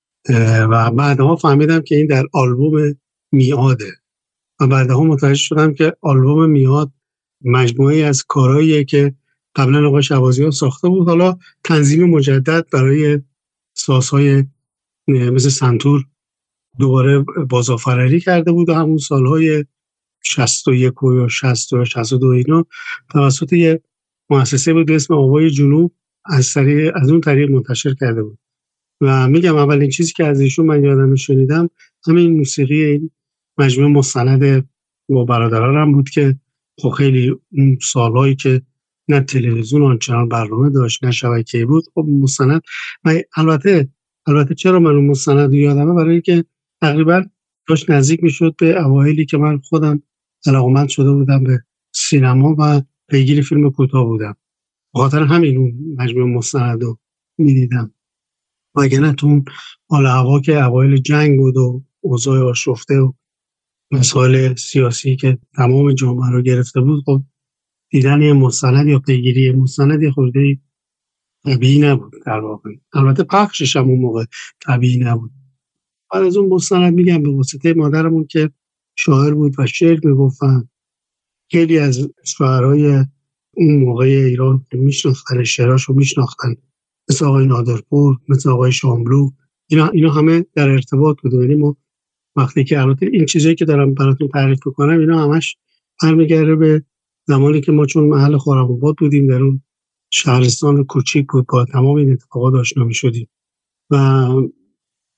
و بعدها فهمیدم که این در آلبوم میعاده و بعدها متوجه شدم که آلبوم میعاد مجموعه از کارهاییه که قبلا آقای شهبازیان ساخته بود، حالا تنظیم مجدد برای سازهای مثل سنتور دوباره بازآفرینی کرده بود و همون سالهای 61 و 60 و 62 اینا توسط یه مؤسسه بود به اسم آوای جنوب از اون طریق منتشر کرده بود. و میگم اولین چیزی که از ایشون من یادم شنیدم همین موسیقی این مجموعه مستند با برادرانم بود که خب خیلی اون سالهایی که نه تلویزیون آنچنان برنامه داشت نه شبکه‌ای بود، خب مستند. و البته چرا من اون مستند یادمه؟ برای اینکه تقریبا داشت نزدیک میشد به اوایلی که من خودم علاقه‌مند شده بودم به سینما و پیگیر فیلم کوتاه بودم. بخاطر همین اون مجموعه مستند رو میدیدم. وگرنه تو اون حال هوا که اوایل جنگ بود و اوضاع آشفته و مسائل سیاسی که تمام جامعه رو گرفته بود، خب دیدن یه مستند یا پیگیری مستند یه خورده طبیعی نبود در واقع. البته پخشش هم اون موقع طبیعی نبود. بعد از اون مستند میگم به واسطه مادرمون که شاعر بود و شعر میگفتن، خیلی از شاعرای اون موقع ایران میشناختن، شعراشو میشناختن، مثل آقای نادرپور، مثل آقای شاملو، اینا همه در ارتباط بود. یعنی ما وقتی که البته این چیزایی که دارم براتون تعریف میکنم اینا همش برمیگرده به زمانی که ما چون محل خرم‌آباد بودیم، در اون شهرستان کوچیک بود، با تمام این اتفاقات آشنا می‌شدیم و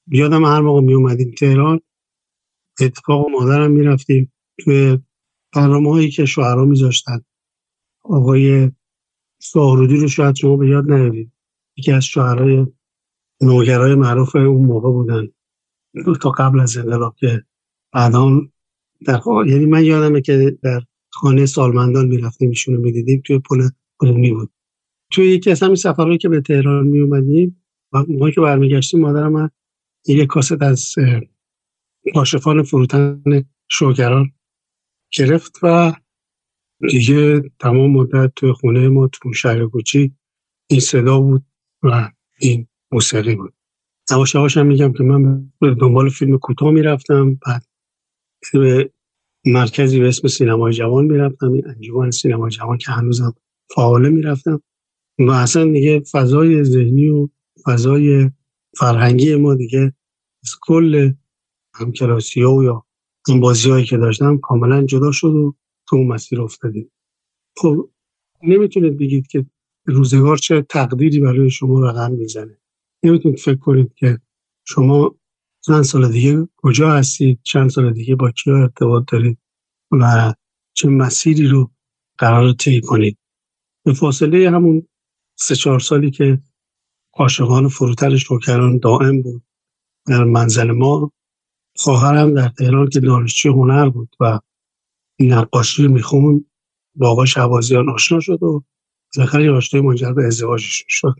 یادم هر موقع می اومدیم تهران، اتفاق مادرم میرفتیم توی برنامه‌هایی که شعرا میذاشتن. آقای ساهرودی رو شاید شما به یاد نیارید، یکی از شعرهای نوگرای معروف اون موقع بودن تا قبل از انقلاب، که بعداً یعنی من یادمه که در خانه سالمندان میرفتیم ایشون رو میدیدیم، توی پل رومی بود. توی یکی از همین سفرهایی که به تهران می اومدیم و موقعی که برمیگشتیم، مادرم من یک کاست از کاشفان فروتن شوگران گرفت و دیگه تمام مدت توی خونه ما تو شهر کوچی این صدا بود و این موسیقی بود. یواش یواش هم میگم که من به دنبال فیلم کوتاه میرفتم، بعد به مرکزی به اسم سینمای جوان میرفتم، این انجمن سینمای جوان که هنوزم فعاله میرفتم و اصلا دیگه فضای ذهنی و فضای فرهنگی ما دیگه از کل همکلاسی‌ها یا اون بازی‌هایی که داشتم کاملا جدا شد و تو اون مسیر افتادیم. خب نمیتونید بگید که روزگار چه تقدیری برای شما رقم میزنه. نمیتونید فکر کنید که شما چند سال دیگه کجا هستید، چند سال دیگه با کیا ارتباط دارید و چه مسیری رو قرار طی کنید. به فاصله همون 3-4 سالی که عاشقان فروتن شوکران دائم بود در منزل ما، خواهرم در تهران که دانشجوی هنر بود و نقاشی میخوند با آقای شهبازیان آشنا شد و بالاخره آشنایی منجر به ازدواجش شد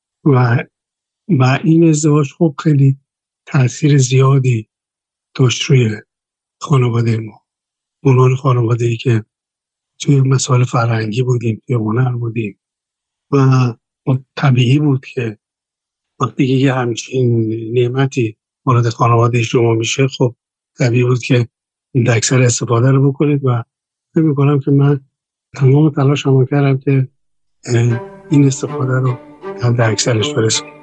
و این ازدواج خب خیلی تأثیر زیادی داشت روی خانواده ما. اونان خانواده‌ای که توی مسائل فرهنگی بودیم، توی هنر بودیم و طبیعی بود که وقتی که یه همچین نعمتی مورد خانواده شما میشه، خب طبیعی بود که این اکثر استفاده رو بکنید و فکر می‌کنم که من تمام تلاشمو کردم که این استفاده رو حد اکثرش برسونم.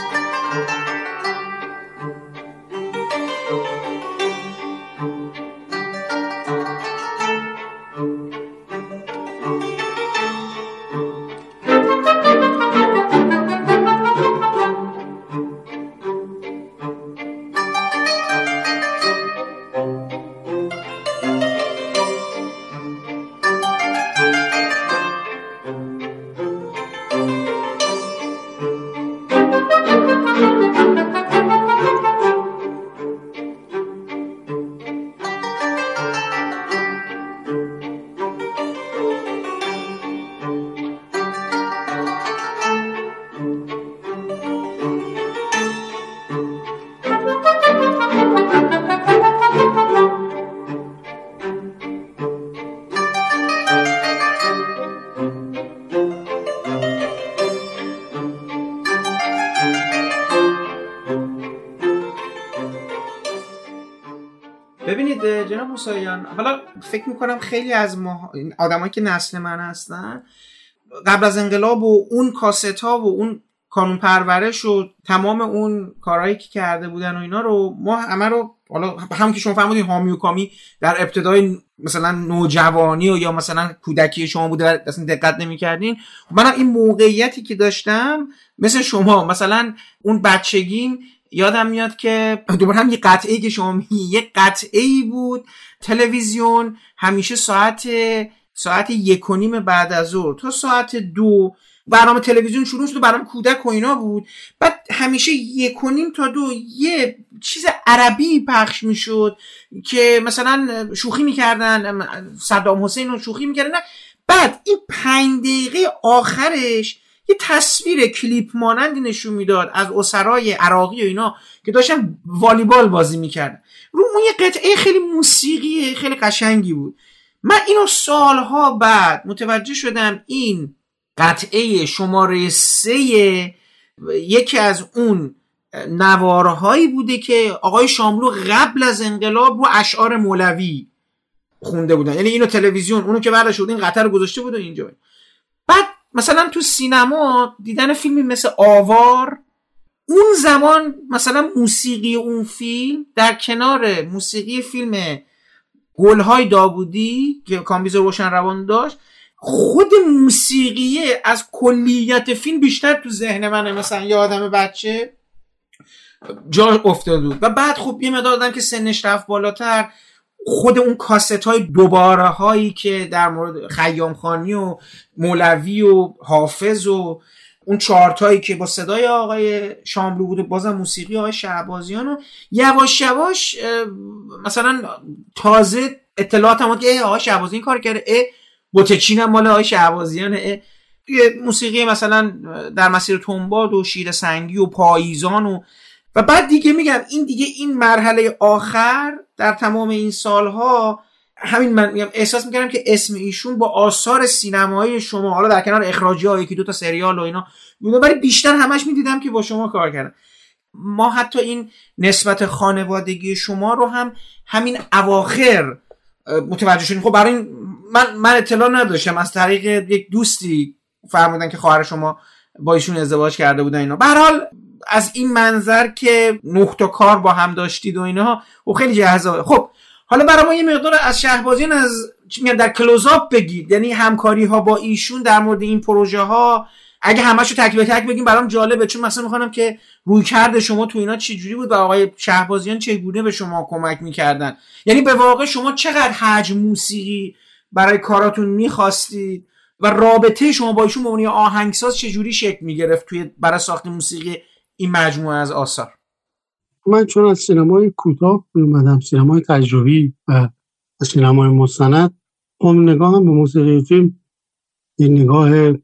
ببینید جناب موسویان، حالا فکر میکنم خیلی از ما آدمایی که نسل من هستن قبل از انقلاب و اون کاست ها و اون کانون پرورش و تمام اون کارهایی که کرده بودن و اینا رو ما همه رو، حالا همون که شما فرمودین حامی و کامی در ابتدای مثلا نوجوانی و یا مثلا کودکی شما بوده و اصلا دقت نمی‌کردین. منم این موقعیتی که داشتم مثل شما، مثلا اون بچگیم یادم میاد که دوباره هم یه قطعه‌ای که شما میگی، یه قطعه‌ای بود تلویزیون همیشه ساعت 1:30 بعد از ظهر تا ساعت 2 برنامه تلویزیون شروع شد و برنامه کودک و اینا بود. بعد همیشه 1:30 تا 2 یه چیز عربی پخش میشد که مثلا شوخی میکردن، صدام حسین رو شوخی میکردن. بعد این 5 دقیقه آخرش یه تصویر کلیپ مانندی نشون میداد از اسرای عراقی و اینا که داشتن والیبال بازی میکردن. رو اون یه قطعه خیلی موسیقی خیلی قشنگی بود. من اینو سالها بعد متوجه شدم این قطعه شماره 3 یکی از اون نوارهایی بوده که آقای شاملو قبل از انقلاب رو اشعار مولوی خونده بودن. یعنی اینو تلویزیون اونو که برداشت بود این قطعه رو گذاشته بود اینجا. بعد مثلا تو سینما دیدن فیلمی مثل آوار، اون زمان مثلا موسیقی اون فیلم در کنار موسیقی فیلم گلهای داوودی که کامبیز روشن روان داشت، خود موسیقیه از کلیت فیلم بیشتر تو ذهن منه. مثلا یه آدم بچه جا افتاده بود. و بعد خب یه مقدار آدم که سنش رفت بالاتر، خود اون کاست های دوباره هایی که در مورد خیام خانی و مولوی و حافظ و اون چارتایی که با صدای آقای شاملو بود، بازم موسیقی آقای شهبازیان، و یواش یواش مثلا تازه اطلاعات هم که آقای شهبازیان کار کرده، بوتچین هم مال آقای شهبازیانه، موسیقی مثلا در مسیر تنباد و شیر سنگی و پاییزان و بعد دیگه میگم این مرحله آخر در تمام این سالها، همین من میگم احساس میکردم که اسم ایشون با آثار سینمایی شما، حالا در کنار اخراجی‌ها یکی دو تا سریال و اینا بوده، ولی بیشتر همش میدیدم که با شما کار کردن. ما حتی این نسبت خانوادگی شما رو هم همین اواخر متوجه شدیم. خب برای من اطلاع نداشتم، از طریق یک دوستی فرمودن که خواهر شما با ایشون ازدواج کرده بودن اینا. به هر حال از این منظر که 9 تا کار با هم داشتید و اینها و خیلی جذابه. خب حالا برای ما یه مقدار از شهبازیان از در کلوزآپ بگید، یعنی همکاری ها با ایشون در مورد این پروژه ها، اگه همه‌شو تک به تک بگیم برام جالبه، چون مثلا میخوام که رویکرد شما تو اینا چه جوری بود و آقای شهبازیان چگونه به شما کمک میکردن، یعنی به واقع شما چقدر حجم موسیقی برای کاراتون میخواستید و رابطه شما با ایشون به عنوان آهنگساز چه جوری شکل میگرفت توی برای ساخت موسیقی این مجموعه از آثار؟
من چون از سینمای کوتاه اومدم، سینمای تجربی و سینمای مستند، نگاهم به موسیقی فیلم یه نگاه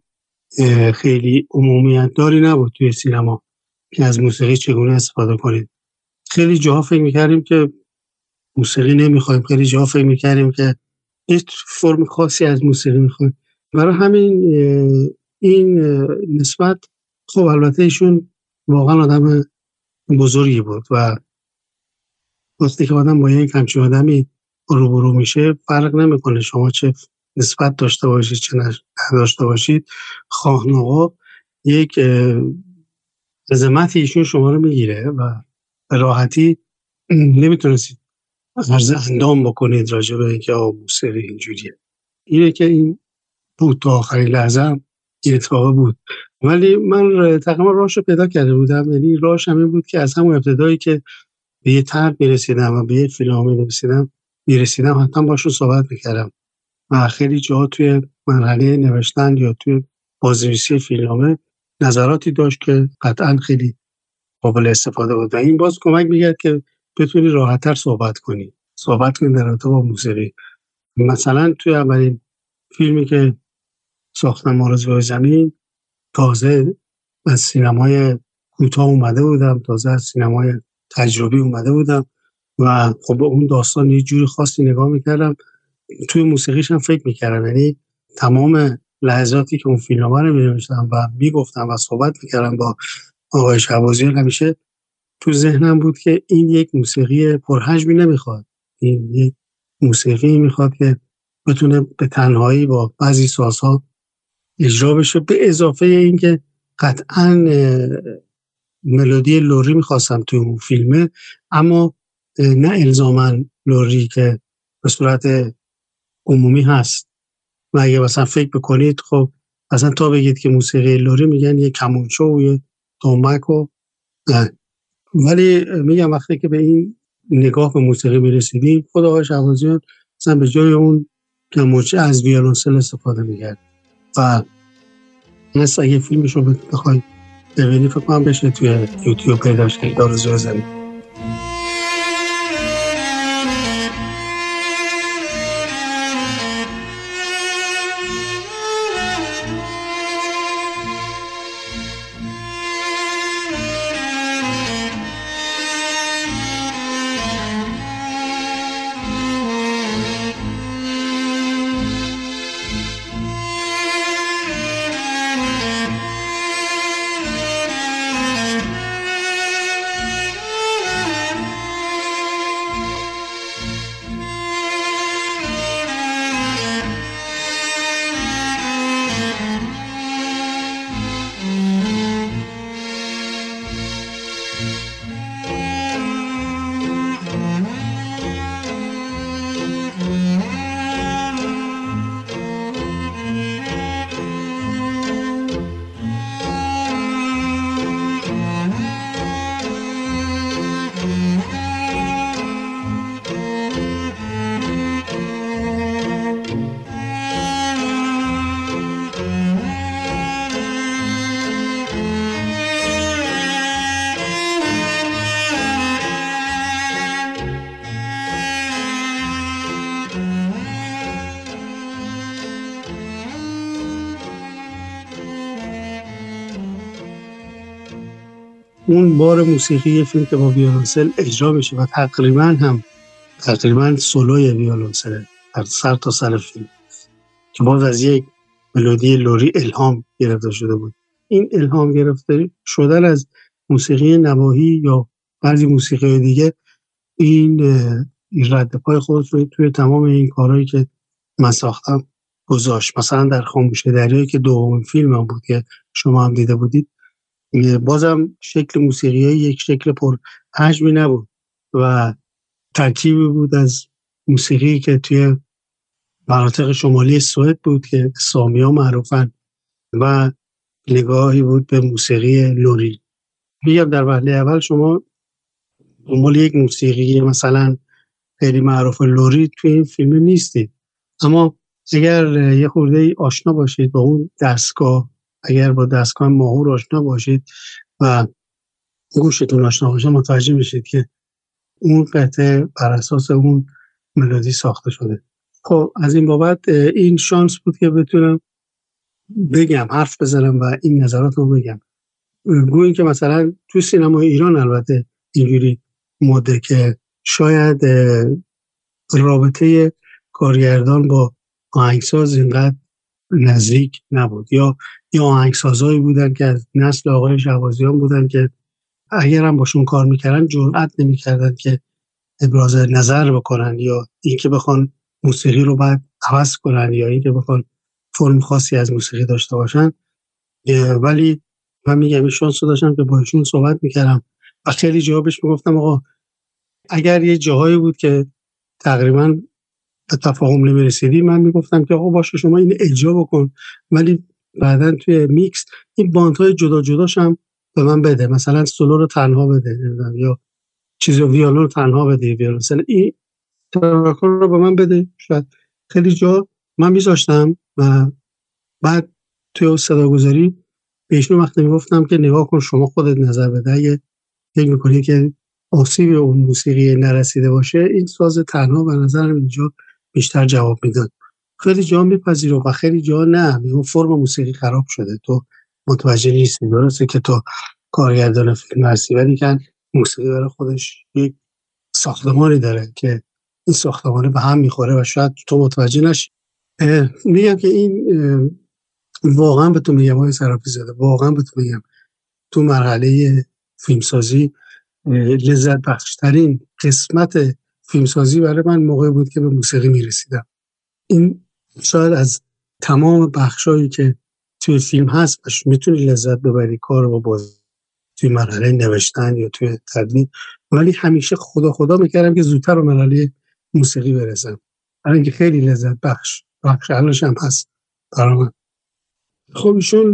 خیلی عمومیت داری نبود توی سینما که از موسیقی چگونه استفاده کنید. خیلی جاها فکر میکردیم که موسیقی نمیخوایم، خیلی جاها فکر میکردیم که هیچ فرم خاصی از موسیقی میخوایم. برای همین این نسبت، خب البته ایشون واقعا آدم بزرگی بود و وقتی که آدم با یک همچین آدمی روبرو میشه فرق نمیکنه شما چه نسبت داشته باشید چه نداشته باشید، خواهناقا یک عظمت ایشون شما رو میگیره و به راحتی نمیتونستید عرض اندام بکنید راجع به اینکه موسیقی اینجوریه. اینه که این بود تا آخرین لحظه هم این اتفاق بود. ولی من تقریبا راهش رو پیدا کرده بودم، یعنی راهش همین بود که از همون ابتدایی که به یه طرح میرسیدم و به یه فیلم میرسیدم حتما باشون صحبت میکردم و خیلی جاها توی مرحله نوشتن یا توی بازنویسی فیلمنامه نظراتی داشت که قطعا خیلی قابل استفاده بود و این باز کمک میکرد که بتونی راحت‌تر صحبت کنی در رابطه با موسیقی. مثلا توی اولین فیلمی که ساختم، مارزوهای زمین، تازه از سینمای کوتاه اومده بودم، تازه از سینمای تجربی اومده بودم و خب به اون داستان یه جوری خاصی نگاه میکردم، توی موسیقیش هم فکر میکردم. یعنی تمام لحظاتی که اون فیلمنامه رو می‌نوشتم و میگفتم و صحبت میکردم با آقای شهبازیان، همیشه تو ذهنم بود که این یک موسیقی پرحجمی نمیخواد، این یک موسیقی میخواد که بتونه به تنهایی با بعضی سازها اجرا بشه، به اضافه این که قطعاً ملودی لوری میخواستم توی اون فیلمه، اما نه الزاماً لوری که به صورت عمومی هست. و اگه مثلا فکر بکنید، خب مثلا تا بگید که موسیقی لوری میگن یه کمونچو و یه تومک و ولی میگم وقتی که به این نگاه به موسیقی میرسیدیم، خود آقای شهبازیان مثلا به جای اون کمونچه از ویولنسل استفاده میکرد و مثلا اگه فیلمش رو بخوای ببینی فکر کنم بشه توی یوتیوب پیداش کنید، آرزوهای زمین. اون بار موسیقی فیلم که با ویولنسل اجرا بشه و تقریبا سولوی ویولنسل در سر تا سر فیلم که باز از یک ملودی لوری الهام گرفته شده بود. این الهام گرفته شدن از موسیقی نواحی یا بعضی موسیقی دیگه این رد پای خودش رو توی تمام این کارهایی که من ساختم گذاشت. مثلا در خاموش دریایی که دومین فیلمم بود که شما هم دیده بودید، بازم شکل موسیقی یک شکل پر حجمی نبود و ترکیبی بود از موسیقی که توی مناطق شمالی سوئد بود که سامی‌ها معروفن و نگاهی بود به موسیقی لوری. میگم در وهله اول شما دنبال یک موسیقی مثلا خیلی معروف لوری توی این فیلم نیستید، اما اگر یه خورده آشنا باشید با اون دستگاه، اگر با دستگاه ماهور آشنا باشید و گوشتون آشنا باشه، متوجه میشید که اون قطعه بر اساس اون ملودی ساخته شده. خب از این بابت این شانس بود که بتونم بگم، حرف بزنم و این نظرات رو بگم. گویی که مثلا تو سینمای ایران البته اینجوری مده که شاید رابطه کارگردان با آهنگساز اینقدر نزدیک نبود، یا آهنگسازهایی بودن که از نسل آقای شهبازیان بودن که اگر هم باشون کار میکردن جرئت نمیکردن که ابراز نظر بکنن، یا اینکه بخوان موسیقی رو بعد عوض کنن، یا اینکه بخوان فرم خاصی از موسیقی داشته باشن. ولی من میگم این شانس رو داشتم که با ایشون صحبت میکردم و خیلی جاها بهش میگفتم آقا اگر یه جاهایی بود که تقریبا به تفاهم نمیرسیدی، من میگفتم که آقا باشه شما این اجرا بکن، ولی بعدن توی میکس این باندهای جدا جداش هم به من بده، مثلا سولو رو تنها بده یا چیزی ویولون رو تنها بده، ویولنسل این تراکر رو به من بده. شاید خیلی جا من میذاشتم و بعد توی صداگذاری بهشون وقتی میگفتم که نگاه کن شما خودت نظر بده، اگه فکر میکنی که آسیب اون موسیقی نرسیده باشه این ساز تنها به نظرم اینجا بیشتر جواب میداد. خیلی جا میپذیره و خیلی جا نه، میگم فرم موسیقی خراب شده، تو متوجه نیستی. درسته که تو کارگردان فیلم هستی ولی که موسیقی برای خودش یک ساختمانی داره که این ساختمانه به هم میخوره و شاید تو متوجه نشی. میگم که این واقعا به تو میگم آقای صرافی زاده، واقعا به تو میگم تو مرحله فیلمسازی لذت بخشترین قسمت فیلمسازی برای من موقع بود که به موسیقی میرسیدم. این شاید از تمام بخشایی که توی فیلم هست میتونی لذت ببری کار رو باز توی مرحله نوشتن یا توی تدوین، ولی همیشه خدا میکردم که زودتر به مرحله موسیقی برسم، برای اینکه خیلی لذت بخش علش هم هست برای من. خب ایشون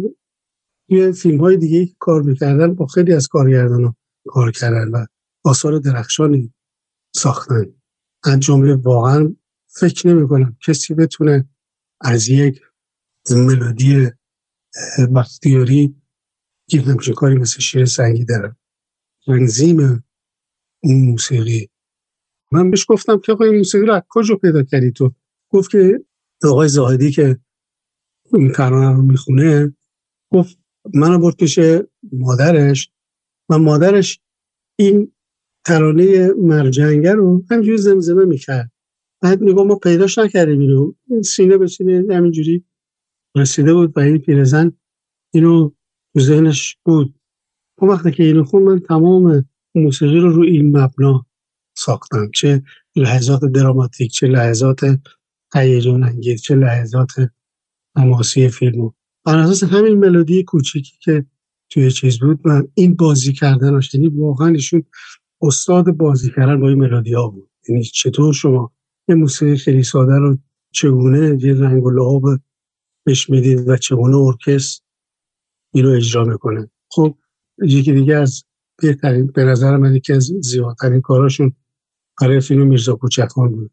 توی فیلم های دیگه کار میکردن، با خیلی از کارگردان کار کردن و آثار درخشانی ساختن. از جمله واقعا فکر نمی کنم کسی بتونه از یک ملودی بختیاری که همچین کاری مثل شیر سنگی داره تنظیم اون موسیقی. من بهش گفتم که آقا این موسیقی رو از کجا پیدا کردی تو؟ گفت که آقای زاهدی که این ترانه رو میخونه، گفت منو برد پیش مادرش و مادرش این ترانه مرجنگه رو همینجوری زمزمه میکرد. بعد میگم ما پیداش نکردیم اینو، این سینه به سینه همینجوری رسیده بود و این پیرزن اینو تو ذهنش بود. اون وقتی که اینو خون من تمام موسیقی رو این مبنا ساختم، چه لحظات دراماتیک، چه لحظات هیجان انگیز، چه لحظات حماسی فیلمو بر اساس همین ملودی کوچیکی که توی چیز بود. و این بازی کردنش، یعنی واقعا ایشون استاد بازی کردن با این ملودی ها بود. یعنی چطور شما یه موسیقی خیلی ساده رو چگونه یه رنگ و لعاب بهش میدید و چگونه ارکستر اینو اجرا میکنه. خب یکی دیگه از بهترین، به نظر من یکی از زیباترین کاراشون برای فیلم میرزا کوچکان بود.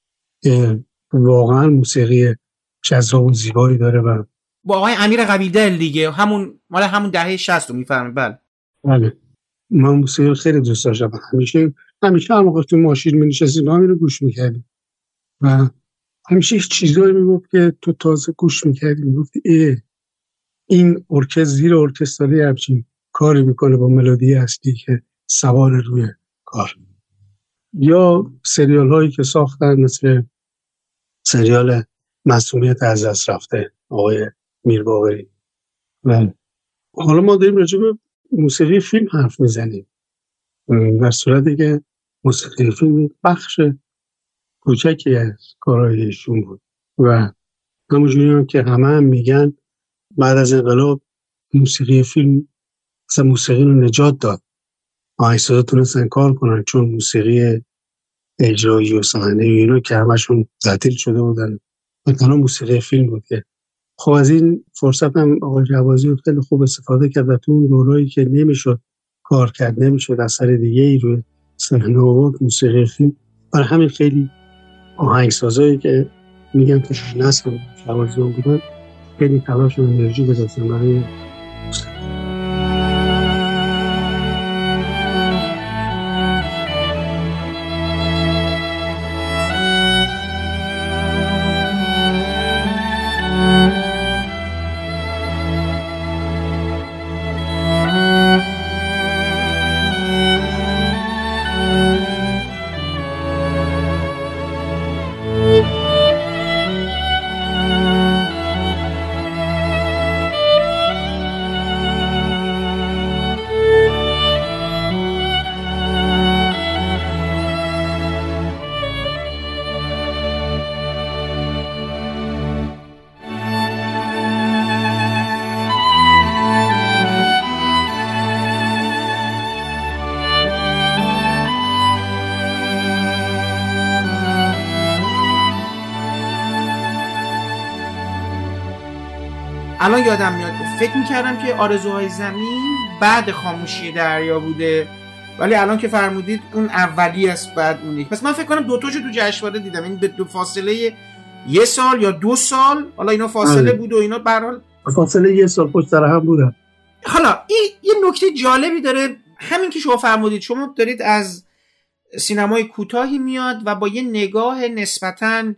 واقعا موسیقی جذاب و زیبایی داره و
با آقای امیر قویدل دیگه، همون مال همون دهه 60 رو میفهمید.
بله من موسیقی خیلی دوست داشتم، همیشه هر موقع تو ماشین می‌نشستیم همین رو گوش می‌کردیم و همیشه چیزایی میگفت که تو تازه گوش می‌کردی، میگفتی این ارکستر زیر ارکستری همچین کاری میکنه با ملودی اصلی که سوار روی کار. یا سریال هایی که ساختن مثل سریال معصومیت از دست رفته آقای میرباقری. و حالا ما داریم راجع به موسیقی فیلم حرف میزنیم، در صورتی که موسیقی فیلم بخش کوچکی از کارهای ایشون بود و همونجوری هم که همه میگن بعد از انقلاب موسیقی فیلم اصلا موسیقی رو نجات داد، آهنگسازا تونستن کار کنن، چون موسیقی اجرایی و صحنه و اینا که همشون تعطیل شده بودن و تنها موسیقی فیلم بود که خب از این فرصت هم آقای جوازی خیلی خوب استفاده کرد و تو اون دورایی که نمیشد کار کرد، نمیشد اثر دیگه ای روی صحنه آورد موسیقی فیلم، برای همین خیلی آهنگسازایی که میگن که نسل جوازی بودن خیلی تلاش و انرژی گذاشتن برای
الان یادم میاد فکر میکردم که آرزوهای زمین بعد خاموشی دریا بوده، ولی الان که فرمودید اون اولی است بعد اونی. پس من فکر کنم دوتاشو تو جشنواره دیدم، این به دو فاصله 1 سال یا 2 سال، حالا اینا فاصله بود و اینا به هر حال
فاصله 1 سال پشت سر هم بودن.
حالا یه نکته جالبی داره همین که شما فرمودید، شما دارید از سینمای کوتاهی میاد و با یه نگاه نسبتاً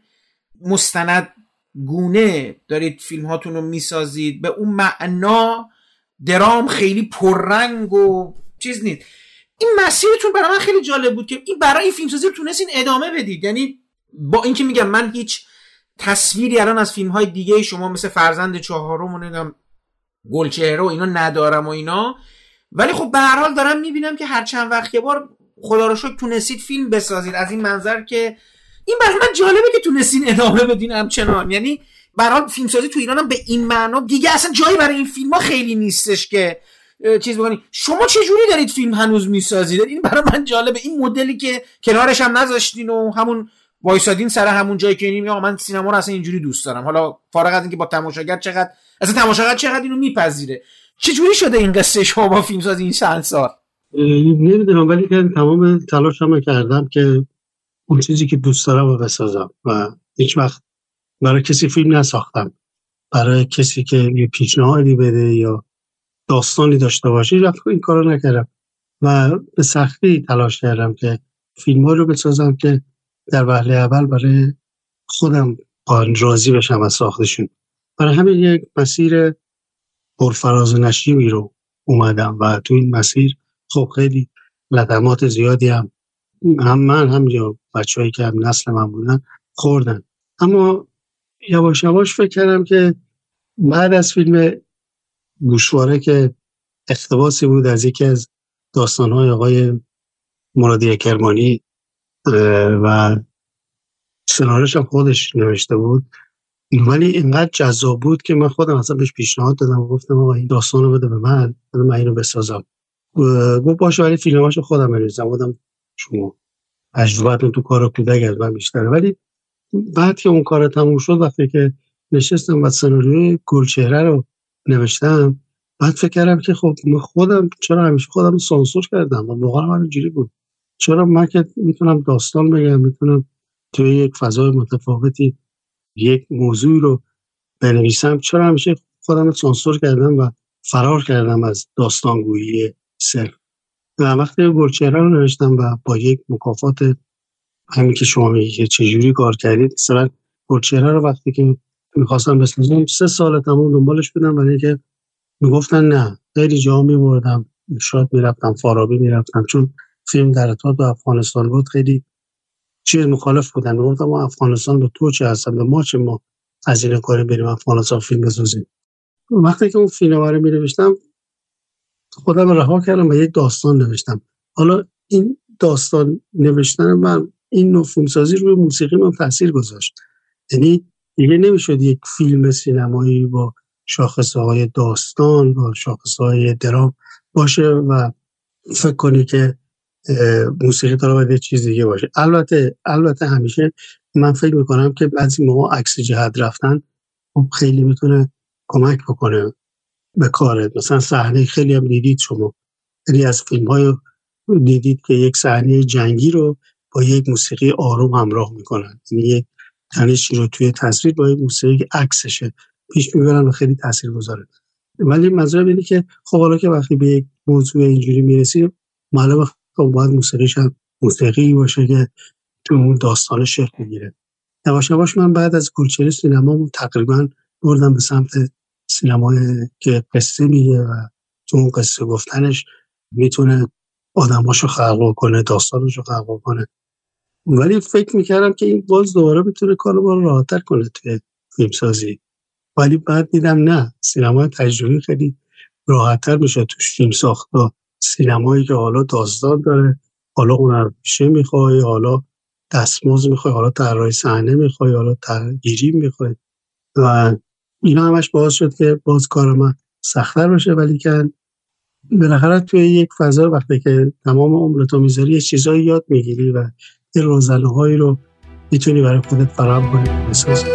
مستند گونه دارید فیلم هاتون رو میسازید، به اون معنا درام خیلی پررنگ و چیز نیست. این مسیرتون برای من خیلی جالب بود که این برای این فیلمسازی رو تونستین ادامه بدید. یعنی با اینکه میگم من هیچ تصویری الان از فیلم های دیگه شما مثل فرزند چهارم و نمیدونم گلچهره و اینا ندارم و اینا، ولی خب به هر حال دارم میبینم که هر چند وقت یه بار خدا رو شکر تونستید فیلم بسازید از این منظر که این برای من جالبه که تونستین ادامه بدین همچنان. یعنی برای فیلمسازی تو ایران هم به این معنا دیگه اصلا جایی برای این فیلم‌ها خیلی نیستش که چیز بکنید. شما چه جوری دارید فیلم هنوز میسازید؟ این برای من جالبه، این مدلی که کنارش هم نذاشتین و همون وایسادین سر همون جایی که میگم من سینما رو اصلا اینجوری دوست دارم، حالا فارغ از اینکه با تماشاگر چقدر اصلا تماشاگر چقدر اینو میپذیره. چه جوری شده این قصه شما با فیلمسازی این چند سال؟
نمیدونم، ولی که تمام تلاشمو کردم که اون چیزی که دوست دارم رو بسازم و هیچ وقت برای کسی فیلم نساختم، برای کسی که یه پیشنهادی بده یا داستانی داشته باشه رفت این کارو نکردم و به سختی تلاش کردم که فیلم‌ها رو بسازم که در وهله اول برای خودم راضی بشم از ساختشون. برای همین یک مسیر پرفراز و نشیبی رو اومدم و تو این مسیر خب خیلی لطمات زیادی هم من هم یا بچه‌هایی که هم نسل من بودن خوردن، اما یواش یواش فکر کردم که بعد از فیلم گوشواره که اقتباسی بود از یکی از داستان‌های آقای مرادی کرمانی و سناریوش هم خودش نوشته بود، ولی اینقدر جذاب بود که من خودم اصلا بهش پیشنهاد دادم و گفتم آقا این داستانو بده به من اینو بسازم. گفت باشه ولی فیلماشو خودم بنویسم. گفتم شما تجربه‌تون تو کار کودک از من بیشتره. ولی بعد که اون کار تموم شد، وقتی که نشستم و سناریوی گلچهره رو نوشتم، بعد فکر کردم که خب من خودم چرا همیشه خودم رو سانسور کردم و واقعا من اینجوری بود. چرا من که میتونم داستان بگم، میتونم توی یک فضای متفاوتی یک موضوع رو بنویسم، چرا همیشه خودم رو سانسور کردم و فرار کردم از داستانگویی صرف. و وقتی گلچهره رو نوشتم و با یک مکافات همین که شما میگی که چجوری کار کردید، مثلا گلچهره رو وقتی که میخواستم بسازم 3 سال تمام دنبالش بودم، ولی که میگفتن نه خیلی جا میبردم، شاد میرفتم، فارابی میرفتم، چون فیلم در ارتباط با افغانستان بود. خیلی چیز مخالف بودن، میگفتم ما افغانستان به تو چه هستن، به ما چه، ما هزینه کنیم بریم افغانستان فیلم بسازیم. وقتی که اون فیلم رو می‌نوشتم خودم رها کردم و یک داستان نوشتم. حالا این داستان نوشتن من، این نوع فیلمسازی روی موسیقی من تاثیر گذاشت. یعنی دیگه نمیشد یک فیلم سینمایی با شاخصه‌های داستان، با شاخصه‌های درام باشه و فکر کنی که موسیقی تا باید یه چیز دیگه باشه. البته همیشه من فکر میکنم که بعضی موقع عکس جهت رفتن خیلی میتونه کمک بکنه به کارت. مثلا صحنه خیلی هم دیدید شما، خیلی از فیلم‌های دیدید که یک صحنه جنگی رو با یک موسیقی آروم همراه میکنن، یعنی یک تنشی رو توی تصویر با یک موسیقی که عکسشه پیش میبرن و خیلی تاثیرگذاره. ولی منظورم اینه که خب حالا که وقتی به یک موضوع اینجوری میرسی معلومه خب باید موسیقیش هم موسیقی باشه که تو اون داستان شکل بگیره. یواش یواش من بعد از کوچه سینما تقریبا بردم به سمت سینمای که قصه میگه و تو اون قصه گفتنش میتونه آدماشو خلق کنه، داستانشو خلق کنه. ولی فکر میکردم که این باز دوباره بتونه کارو با راحت‌تر کنه توی فیلمسازی، ولی بعد دیدم نه، سینمای تجربی خیلی راحت‌تر میشه توش فیلم ساخت. سینمایی که حالا داستان داره، حالا هنرپیشه میخوای، حالا دستمزد میخوای، حالا طراحی صحنه میخوای، حالا تغییری میخوای و اینا همش باعث شد که باز کار من سخت‌تر بشه. ولی که بالاخره توی یک فضا وقتی که تمام عمرتو میذاری یه چیزایی یاد میگیری و یه روزنه‌هایی رو میتونی برای خودت فراهم کنی بسازی.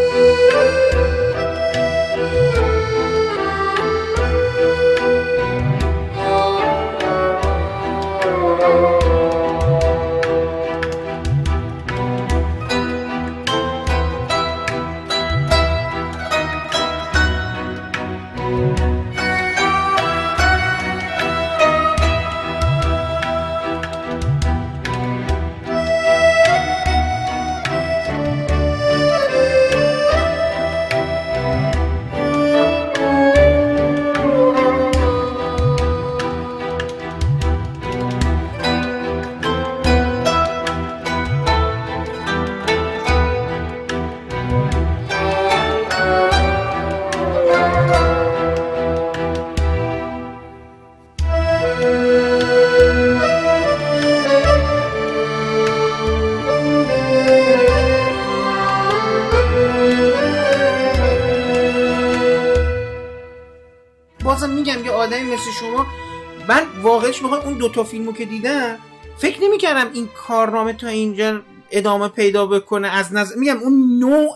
بازم میگم که آدمی مثل شما، من واقعش میخوام اون دوتا فیلمو که دیدم فکر نمیکردم این کارنامه تا اینجا ادامه پیدا بکنه. از نظر میگم اون نوع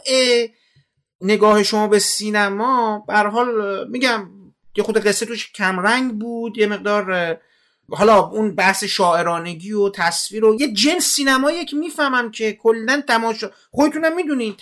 نگاه شما به سینما به هر حال میگم یه خود قصه توش کم رنگ بود، یه مقدار حالا اون بحث شاعرانگی و تصویر و یه جنس سینمایی که میفهمم که کلا خودتونم میدونین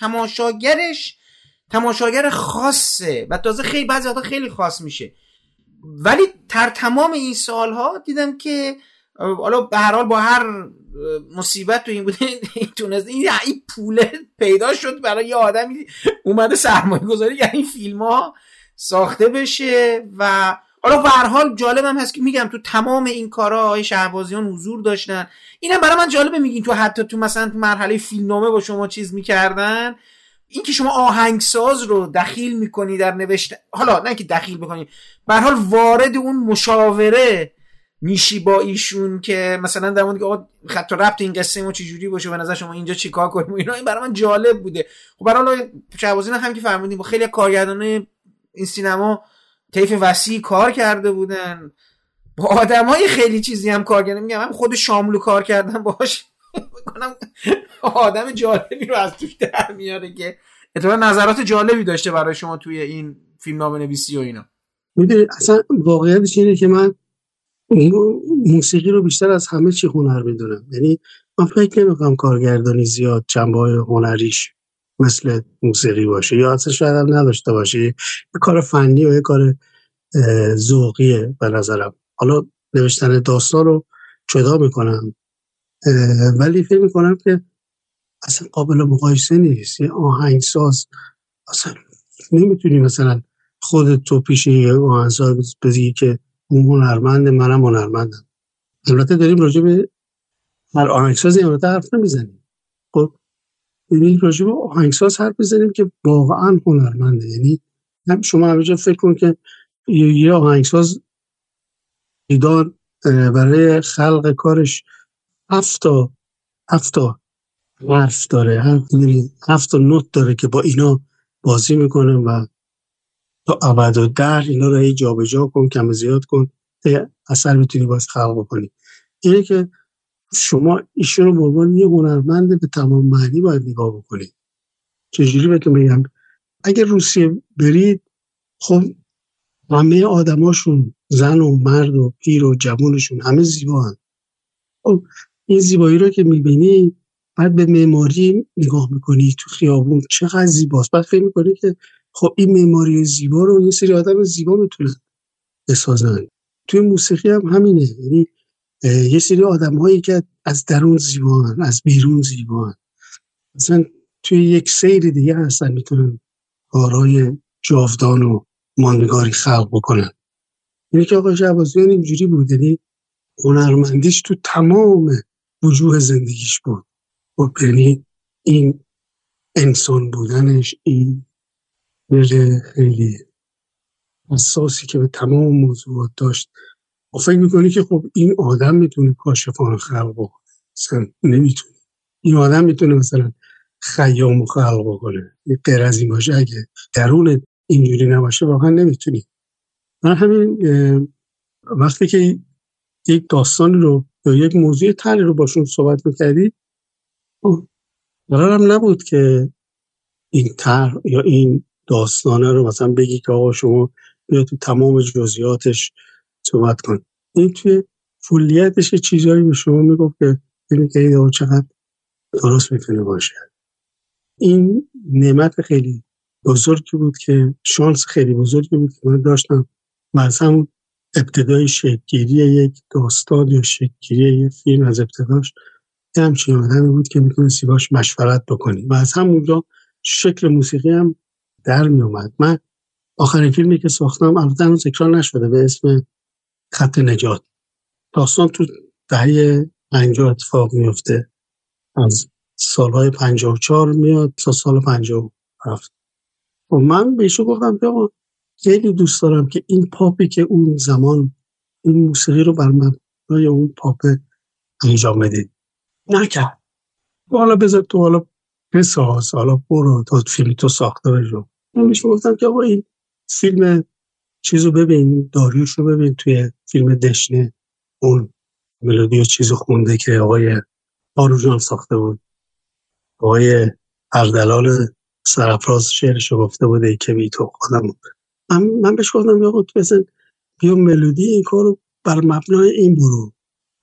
تماشاگر خاصه و تازه خیلی بعضی وقتا خیلی خاص میشه. ولی تمام این سالها دیدم که حالا به هر حال با هر مصیبت تو این بوده تونست این پوله پیدا شد برای یه آدمی اومده سرمایه گذاری یعنی این فیلم ها ساخته بشه. و حالا به هر حال جالبم هست که میگم تو تمام این کارها آقای شهبازیان حضور داشتن. اینم برای من جالبه میگین تو حتی تو مثلا تو مرحله فیلمنامه با شما چیز میکردن، این که شما آهنگساز رو دخیل میکنی در نوشتن، حالا نه که دخیل بکنی، به هر حال وارد اون مشاوره میشی با ایشون که مثلا در مورد که آقا خط و ربط این قصه ما چه جوری باشه، به نظر شما اینجا چیکار کنیم، اینا این برای من جالب بوده. خب برای حال شهبازیان هم که فرمودین با خیلی کارگردانای این سینما طیف وسیع کار کرده بودن، با آدمای خیلی چیزی هم کار کردن. میگم من خود شاملو کار کردم باهاش، بکنم آدم جالبی رو از توش در میاره که اتفاقا نظرات جالبی داشته برای شما توی این فیلمنامه نویسی و اینا.
میدونی اصلا واقعیتش اینه که من موسیقی رو بیشتر از همه چی هنر میدونم. یعنی من فکر نمی‌کنم کارگردانی زیاد جنبه‌های هنریش مثل موسیقی باشه، یا اصلا شاید هم نداشته باشه. یه کار فنی و یه کار ذوقیه به نظرم. حالا نوشتن داستان رو جدا میکنم، ولی فکر میکنم که اصلا قابل مقایسه نیست. یه آهنگساز اصلا نمیتونی مثلا خودت تو پیش یه آهنگساز بگی که اون هنرمند، منم هنرمندم. البته داریم راجع به هر آهنگساز البته حرف نمیزنیم. خب یعنی راجع به آهنگساز حرف بزنیم که واقعا هنرمنده. یعنی شما همیشه فکر کن که یه آهنگساز ایدار برای خلق کارش 7 تا حرف داره، 7 تا نوت داره که با اینا بازی میکنه و تا ابد و در اینا رو هی جابجا کن، کم زیاد کن، اثر میتونی باز خلق بکنی. اینه که شما ایشون رو به عنوان یه هنرمند به تمام معنی باید نگاه بکنید. چجوری بهتون بگم؟ اگر روسیه برید، خب همه آدماشون، زن و مرد و پیر و جوانشون همه زیبا هن. خب این زیبایی رو که میبینی، بعد به معماری نگاه میکنی تو خیابون چقدر زیباست، بعد فکر میکنی که خب این معماری زیبا رو یه سری آدم زیبا میتونن بسازن. توی موسیقی هم همینه. یعنی یه سری آدم‌هایی که از درون زیبا هن، از بیرون زیبا هن. مثلا توی یک سیر دیگه هستن، میتونن کارهای جاودان و ماندگاری خلق بکنن. یعنی که آقای شهبازیان اینجوری بود، یعنی هنرمندیش تو تمام وجوه زندگیش بود. یعنی این انسان بودنش، این خیلی حساسی که به تمام موضوعات داشت. و فکر میکنی که خب این آدم میتونه کاشفان خلق بکنه، مثلا نمیتونه. این آدم میتونه مثلا خیام خلق بکنه. غیر از این باشه، اگه درون اینجوری نباشه واقعا نمیتونی. من همین وقتی که یک داستان رو یا یک موضوع تری رو باشون صحبت میکردی، قرارم نبود که این تر یا این داستانه رو مثلا بگی که آقا شما بیا تو تمام جزئیاتش صحبت کن. این توی کلیتش چیزایی به شما میگفت که ببین که این چقدر درست میتونه باشه. این نعمت خیلی بزرگی بود که شانس خیلی بزرگی بود که من داشتم. مثلا ابتدای شکل‌گیری یک داستان یا شکل‌گیری یک فیلم از ابتداش همچین آدمی بود که میتونستی باش مشورت بکنی و از همونجا شکل موسیقی هم در می اومد. من آخرین فیلمی که ساختم البته هنوز اکران نشده به اسم خط نجات، داستان تو دهه 50 اتفاق میفته، از سالهای 54 میاد تا سال 57. و من بهشو گفتم که خیلی دوست دارم که این پاپی که اون زمان این موسیقی رو بر مبنای اون پاپ انجام بدید. نکرد. حالا بذار تو حالا بساز، حالا برو تا فیلم تو ساخته بشو. من بهش گفتم که آقا این فیلم چیزو ببین، داریوش رو ببین، توی فیلم دشنه اون ملودی و چیزو خونده که آقای آروجان ساخته بود. آقای اردلال سرافراز شعرشو گفته بوده ای که بی تو خودم. من بهش گفتم آقا تو مثلا بیا ملودی این کارو بر مبنای این برو.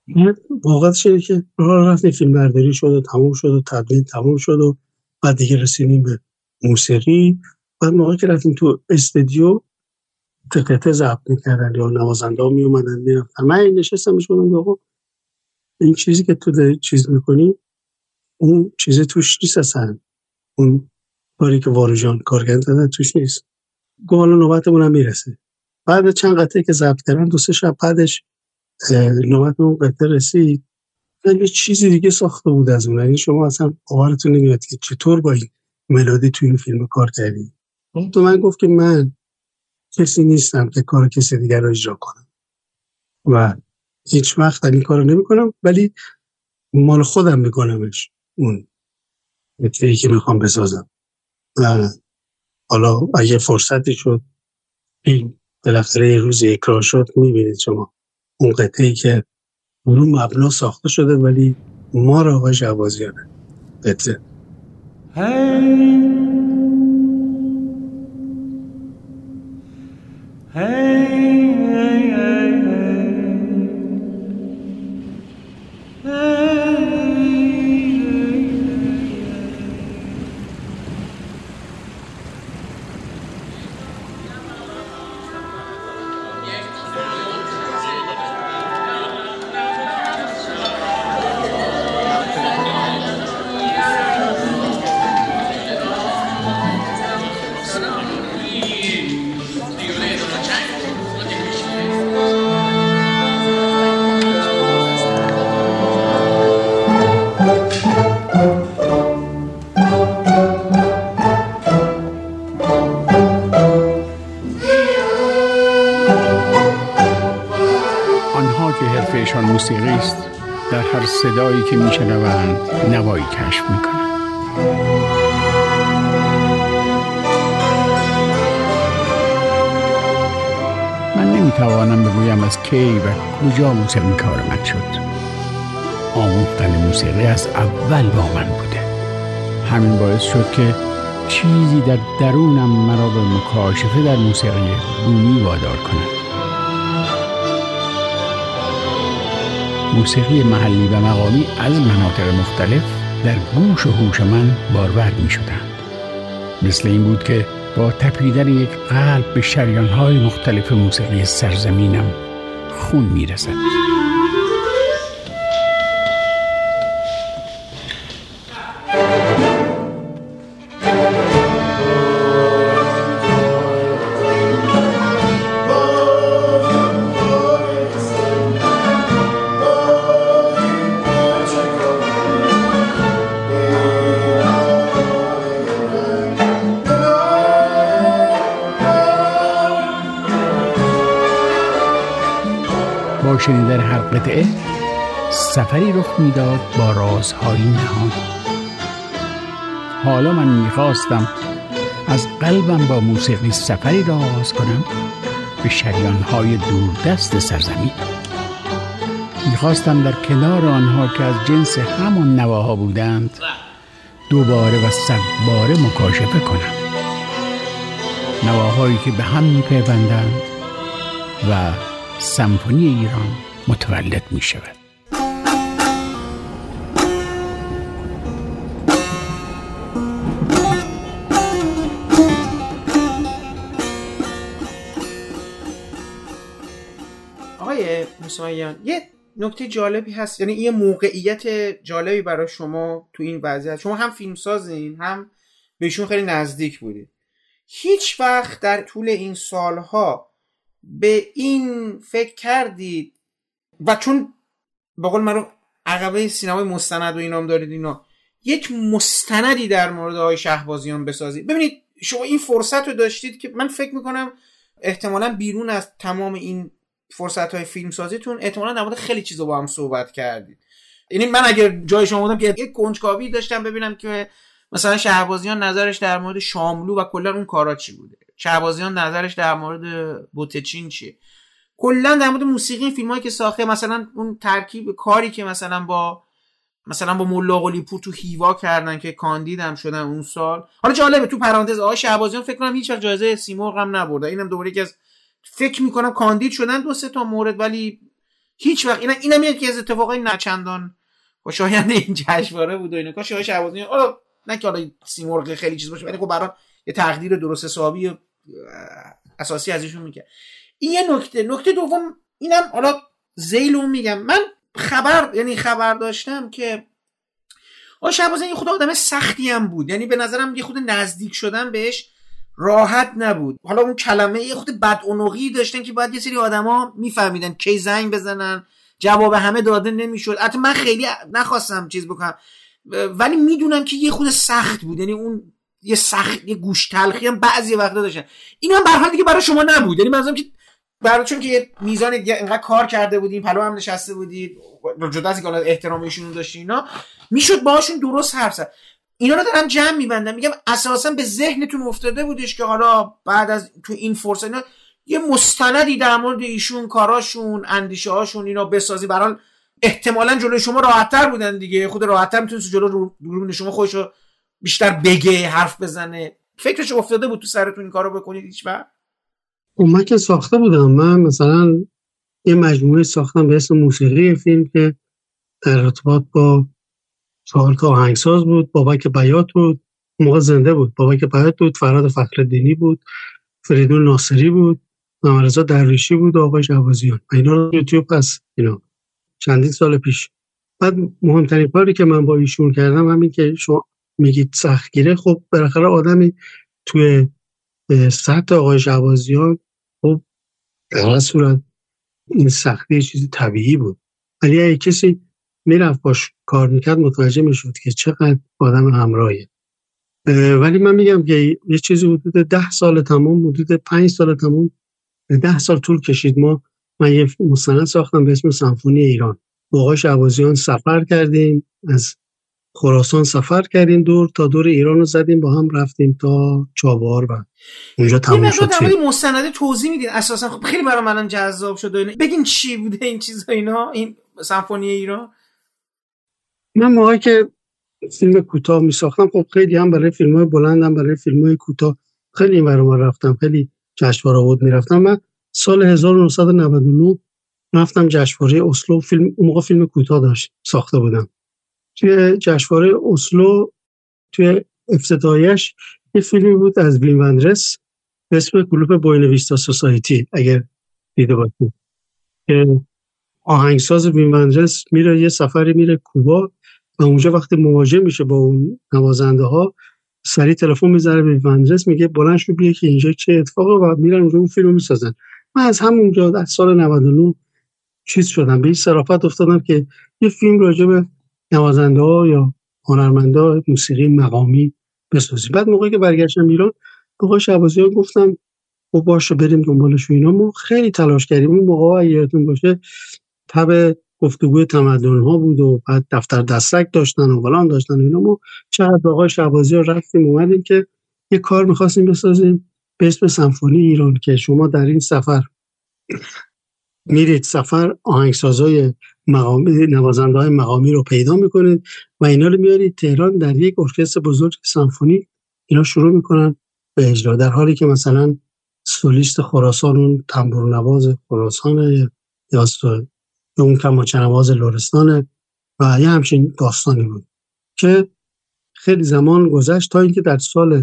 واقعا شده که راه رفتیم فیلم برداری شد و تموم شد و تبدیل تموم شد و بعد دیگه رسیدیم به موسیقی. بعد موقعی که رفتیم تو استودیو قطعه ضبط می‌کردن یا نوازنده می اومدن میرفتن، من نشستم بهش گفتم آقا این چیزی که تو داری چیز می‌کنی اون چیزی توش نیست، اصلا اون کاری که واروجان کارگردان دادن توش نیست. گفت حالا نوبتمون هم میرسه. بعد چند قطعه که ضبط کردن 2-3 شب بعدش نوبت اون قطعه رسید، یه چیزی دیگه ساخته بود از اون. یعنی شما اصلا باورتون نمیاد که چطور با این ملودی تو این فیلم کار کردی. تو من گفت که من کسی نیستم که کار کسی دیگر رو اجرا کنم و هیچ وقت این کارو نمی‌کنم، ولی مال خودم میکنمش اون قطعه‌ای که میخوام بسازم. و حالا اگه فرصتی شد این بالاخره یه روز اکران شد، میبینید شما اون قطعه‌ای که اون مبنا ساخته شده ولی ما را آقای شهبازیانه قطعه.
موسیقی است. در هر صدایی که میشنوند نوایی کشف میکنند. من نمیتوانم بگویم از کی و کجا موسیقی کار من شد. آموختن موسیقی از اول با من بوده. همین باعث شد که چیزی در درونم مرا به مکاشفه در موسیقی بومی وادار کند. موسیقی محلی و مقامی از مناطق مختلف در گوش و هوش من بارور می شدند. مثل این بود که با تپیدن یک قلب به شریان‌های مختلف موسیقی سرزمینم خون می رسد. با شنیدن هر قطعه سفری رخ میداد با رازهای نهان. حالا من میخواستم از قلبم با موسیقی سفری را آغاز کنم به شریانهای دوردست سرزمین. میخواستم در کنار آنها که از جنس همان نواها بودند دوباره و صدباره مکاشفه کنم. نواهایی که به هم میپیوندند و سمفونی ایران متولد می شود.
آقای موسویان، یه نکته جالبی هست، یعنی یه موقعیت جالبی برای شما تو این وضعیت. شما هم فیلمسازین، هم بهشون خیلی نزدیک بودید. هیچ وقت در طول این سالها به این فکر کردید و چون به قول من عقبه سینمای مستند و اینام دارید، اینا یک مستندی در مورد آقای شهبازیان بسازید؟ ببینید شما این فرصت رو داشتید که من فکر میکنم احتمالاً بیرون از تمام این فرصت‌های فیلم سازیتون احتمالاً در مورد خیلی چیزا با هم صحبت کردید. یعنی من اگر جای شما بودم که یک کنجکاوی داشتم ببینم که مثلا شهبازیان نظرش در مورد شاملو و کلا اون کارا چی بوده، شهبازیان نظرش در مورد بوتچین چیه، کلا در مورد موسیقی این فیلمایی که ساخته، مثلا اون ترکیب کاری که مثلا با ملا قلی پور تو هیوا کردن که کاندید هم شدن اون سال. حالا جالبه تو پرانتز آقای شهبازیان فکر کنم هیچ وقت جایزه سیمرغ هم نبرده. اینم دوباره یکی از فکر میکنم کاندید شدن 2-3 تا مورد ولی هیچ وقت اینم یکی از اتفاقای نچندان خوشایند این جشنواره بود و اینا. کاش آقای شهبازیان نه که حالا سیمرغ خیلی چیز باشه ولی خب برای یه تقدیر درست حسابی اساسی ازشون میگه. این یه نکته دوم اینم حالا ذیلو میگم، من خبر داشتم که آقای شهبازیان یه خود آدم سختی هم بود، یعنی به نظرم یه خود نزدیک شدن بهش راحت نبود. حالا اون کلمه یه خود بدعنقی داشتن که باید یه سری آدما میفهمیدن کی زنگ بزنن، جواب همه داده نمیشد. البته من خیلی نخواستم چیز بکنم ولی میدونم که یه خود سخت بود، یعنی اون یه گوش تلخی هم بعضی وقتا داشتن. این هم به هر حال دیگه برای شما نبود، یعنی مثلا که برای چون که یه میزان اینقدر کار کرده بودین، پلو هم نشسته بودید، جدا از اینکه احترامشون داشتین اینا، میشد باهاشون درست حرف زد. اینا رو دارم جمع میبندم، میگم اساسا به ذهنتون افتاده بودش که حالا بعد از تو این فرصت اینا یه مستندی در مورد ایشون، کاراشون، اندیشه هاشون اینا بسازی. برای احتمالاً جلوی شما راحت‌تر بودن دیگه، خود راحت‌تر میتونید جلو دوربین شما خودشو بیشتر بگه، حرف بزنه. فکرش افتاده بود تو سرتون این کارو بکنید هیچ وقت؟
من که ساخته بودم، من مثلا یه مجموعه ساختم به اسم موسیقی فیلم که در ارتباط با 4 تا آهنگساز بود. بابک بیات بود، موقع زنده بود، بابک بیات بود، فرهاد فخرالدینی بود، فریدون ناصری بود، محمدرضا درویشی بود و آقای شهبازیان. اینا یوتیوب هست، اینا چندین سال پیش. بعد مهمترین کاری که من با ایشون کردم همین که شما میگید سختگیره. خب بالاخره آدمی توی سطح آقای شهبازیان خب در هر صورت این سختی چیزی طبیعی بود، ولی اگه کسی میرفت باش کار میکرد متوجه میشد که چقدر آدم همراهیه. ولی من میگم که یه چیزی حدود 10 سال تمام، حدود 5 سال تمام، 10 سال طول کشید. من یه مستند ساختم به اسم سمفونی ایران. با آقای شهبازیان سفر کردیم، از خراسان سفر کردیم دور تا دور ایران رو زدیم، با هم رفتیم تا چابهار و اونجا تموم شد.
یه مقدار مستند توضیح میدین اساسا؟ خب خیلی برام الان جذاب شد. بگین چی بوده این چیزا اینا، این سمفونی ایران؟
من موقعی که فیلم کوتاه میساختم، خب خیلی هم برای فیلم‌های بلند هم برای فیلم‌های کوتاه خیلی این ور اون رفتم، خیلی جشنواره بود میرفتم. من سال 1999 رفتم جشنواره اسلو، اون موقع فیلم کوتاه داشت ساخته بودم. توی جشنواره اسلو توی افتتاحیش یه فیلمی بود از ویم وندرس به اسم گروپ بوینویستا سوسایتی، اگر دیده باشید، که آهنگساز ویم وندرس میره یه سفری میره کوبا و اونجا وقتی مواجه میشه با اون نوازنده ها سریع تلفن میزنه به ویم وندرس، میگه بلند شو بیا که اینجا چه اتفاقه، و میرن اونجا اون فیلمو میسازن. من از همونجا در سال 99 چیز شدم، به این صرافت افتادم که یه فیلم راجع به نوازنده ها یا هنرمندا موسیقی مقامی بسازیم. بعد موقعی که برگشتم ایران به آقای شهبازیان گفتم خب باشه بریم دنبالش و اینا. ما خیلی تلاش کردیم. اون موقع یادتون باشه تب گفتگوی تمدن ها بود و بعد دفتر دستک داشتن و فلان داشتن اینا. ما چقدر آقای شهبازیان رفتیم اومدیم که یه کار می‌خواستیم بسازیم به اسم سمفونی ایران، که شما در این سفر میرید سفر آهنگسازای مقامی، نوازنده‌های مقامی رو پیدا میکنید و اینا رو میارید تهران در یک ارکستر بزرگ سمفونی اینا شروع میکنن به اجرا، در حالی که مثلا سولیست خراسان اون تنبور نواز خراسان یا اون کمانچه نواز لرستان و یه همچین داستانی بود که خیلی زمان گذشت تا اینکه در سال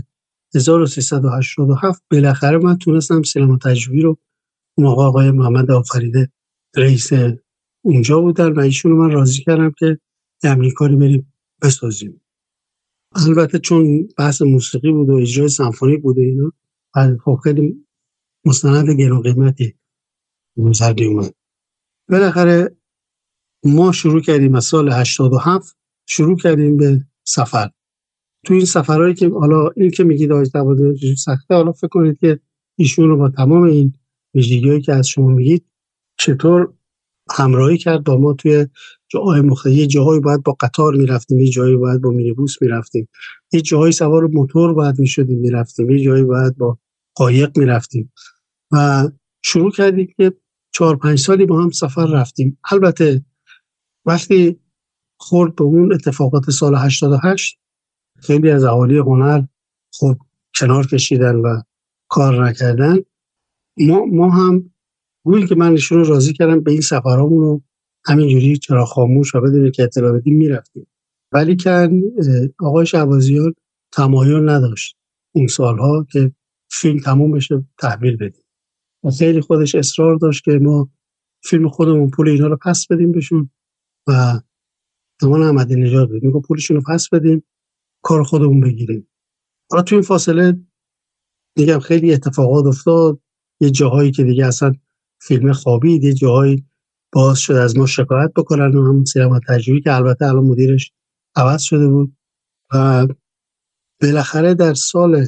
1387 بالاخره من تونستم سینما تجربی رو، اون آقای محمد آفریده رئیس اونجا بودن و ایشون رو من راضی کردم که همین کاری بریم بسازیم. البته چون بحث موسیقی بود و اجرای سمفونیک بود و اینا، خب خیلی مستند گران قیمتی گذردی اومد. بالاخره ما شروع کردیم از سال 87 شروع کردیم به سفر. تو این سفرهایی که حالا این که میگید آقای تبادل سخته، حالا فکر کنید که ایشون رو با تمام این ویژگی‌هایی که از شما میگید چطور همراهی کرد با ما توی جاهای مختلف. یه جاهایی باید با قطار میرفتیم، یه جایی باید با مینیبوس میرفتیم، یه جاهایی سوار موتور باید میشدیم میرفتیم، یه جایی باید با قایق میرفتیم و شروع کردیم که 4-5 سالی با هم سفر رفتیم. البته وقتی خورد به اون اتفاقات سال 88 خیلی از اهالی هنر خب کنار کشیدن و کار نکردن. ما هم گویی که من ایشون رو راضی کردم به این سفرامون رو همینجوری چرا خاموش و بدون که اطلاع بدیم میرفتیم، ولی که آقای شهبازیان تمایل نداشت اون سالها که فیلم تموم بشه تحویل بدیم و خیلی خودش اصرار داشت که ما فیلم خودمون پول اینا رو پس بدیم بهشون و زمان احمدی نژاد بود میگه پولشون رو پس بدیم کار خودمون بگیریم. حالا تو این فاصله دیگه خیلی اتفاقات افتاد، یه جاهایی که دیگه اصلا فیلم خوابید، یه جاهایی باز شد از ما شکایت بکنن و همون سینما تجربی که البته الان مدیرش عوض شده بود و بالاخره در سال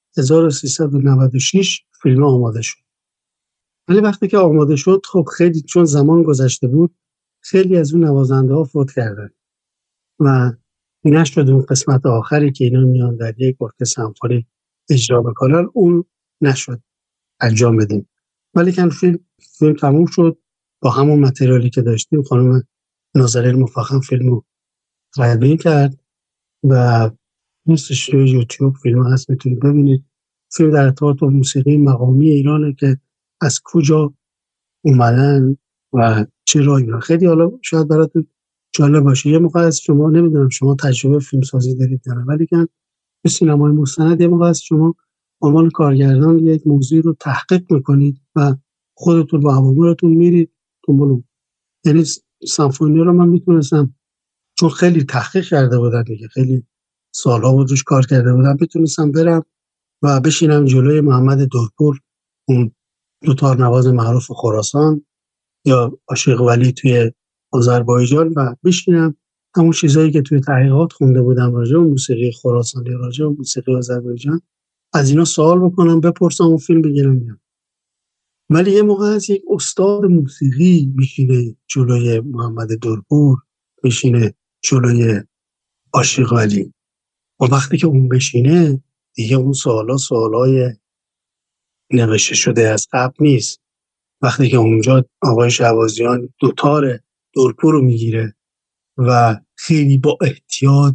1396 فیلم آماده شد. ولی وقتی که آماده شد خب خیلی چون زمان گذشته بود خیلی از اون نوازنده ها فوت کردن و نشد اون قسمت آخری که اینا میان در یک ارکستر سمفونی اجرا بکنن، اون نشد انجام بدیم. ولی که فیلم تموم شد با همون متریالی که داشتیم. خانم ناظره مفخم فیلمو تدوین کرد و نیستش توی یوتیوب فیلم هست میتونید ببینید. فیلم در ارتباط با موسیقی مقامی ایرانه که از کجا اومدن و چرا اینا. خیلی حالا شاید براتون جالب باشه. یه موقع از شما نمیدونم شما تجربه فیلم سازی دارید یا نه، ولی که به سینمای مستند یه موقع از شما عنوان کارگردان یک موضوع رو تحقیق میکنید و خودتون با عواملتون میرید دنبال. یعنی سمفونی رو من میتونستم چون خیلی تحقیق کرده بودم دیگه، خیلی سالها بود روش کار کرده بودم، میتونستم برم و بشینم جلوی محمد دورپور، اون دوتار نواز معروف خراسان، یا عاشق ولی توی آذربایجان، و بشینم همون چیزایی که توی تحقیقات خونده بودم راجع به موسیقی خراسانی، راجع به موسیقی آذربایجان، از اینا سوال بکنم، بپرسم و فیلم بگیرم بیام. ولی یه موقع از یک استاد موسیقی میشینه جلوی محمد درپور، میشینه جلوی عاشق علی، و وقتی که اون بشینه دیگه اون سوالای نوشته شده از قبل نیست. وقتی که اونجا آقای شهبازیان دوتار درپور رو میگیره و خیلی با احتیاط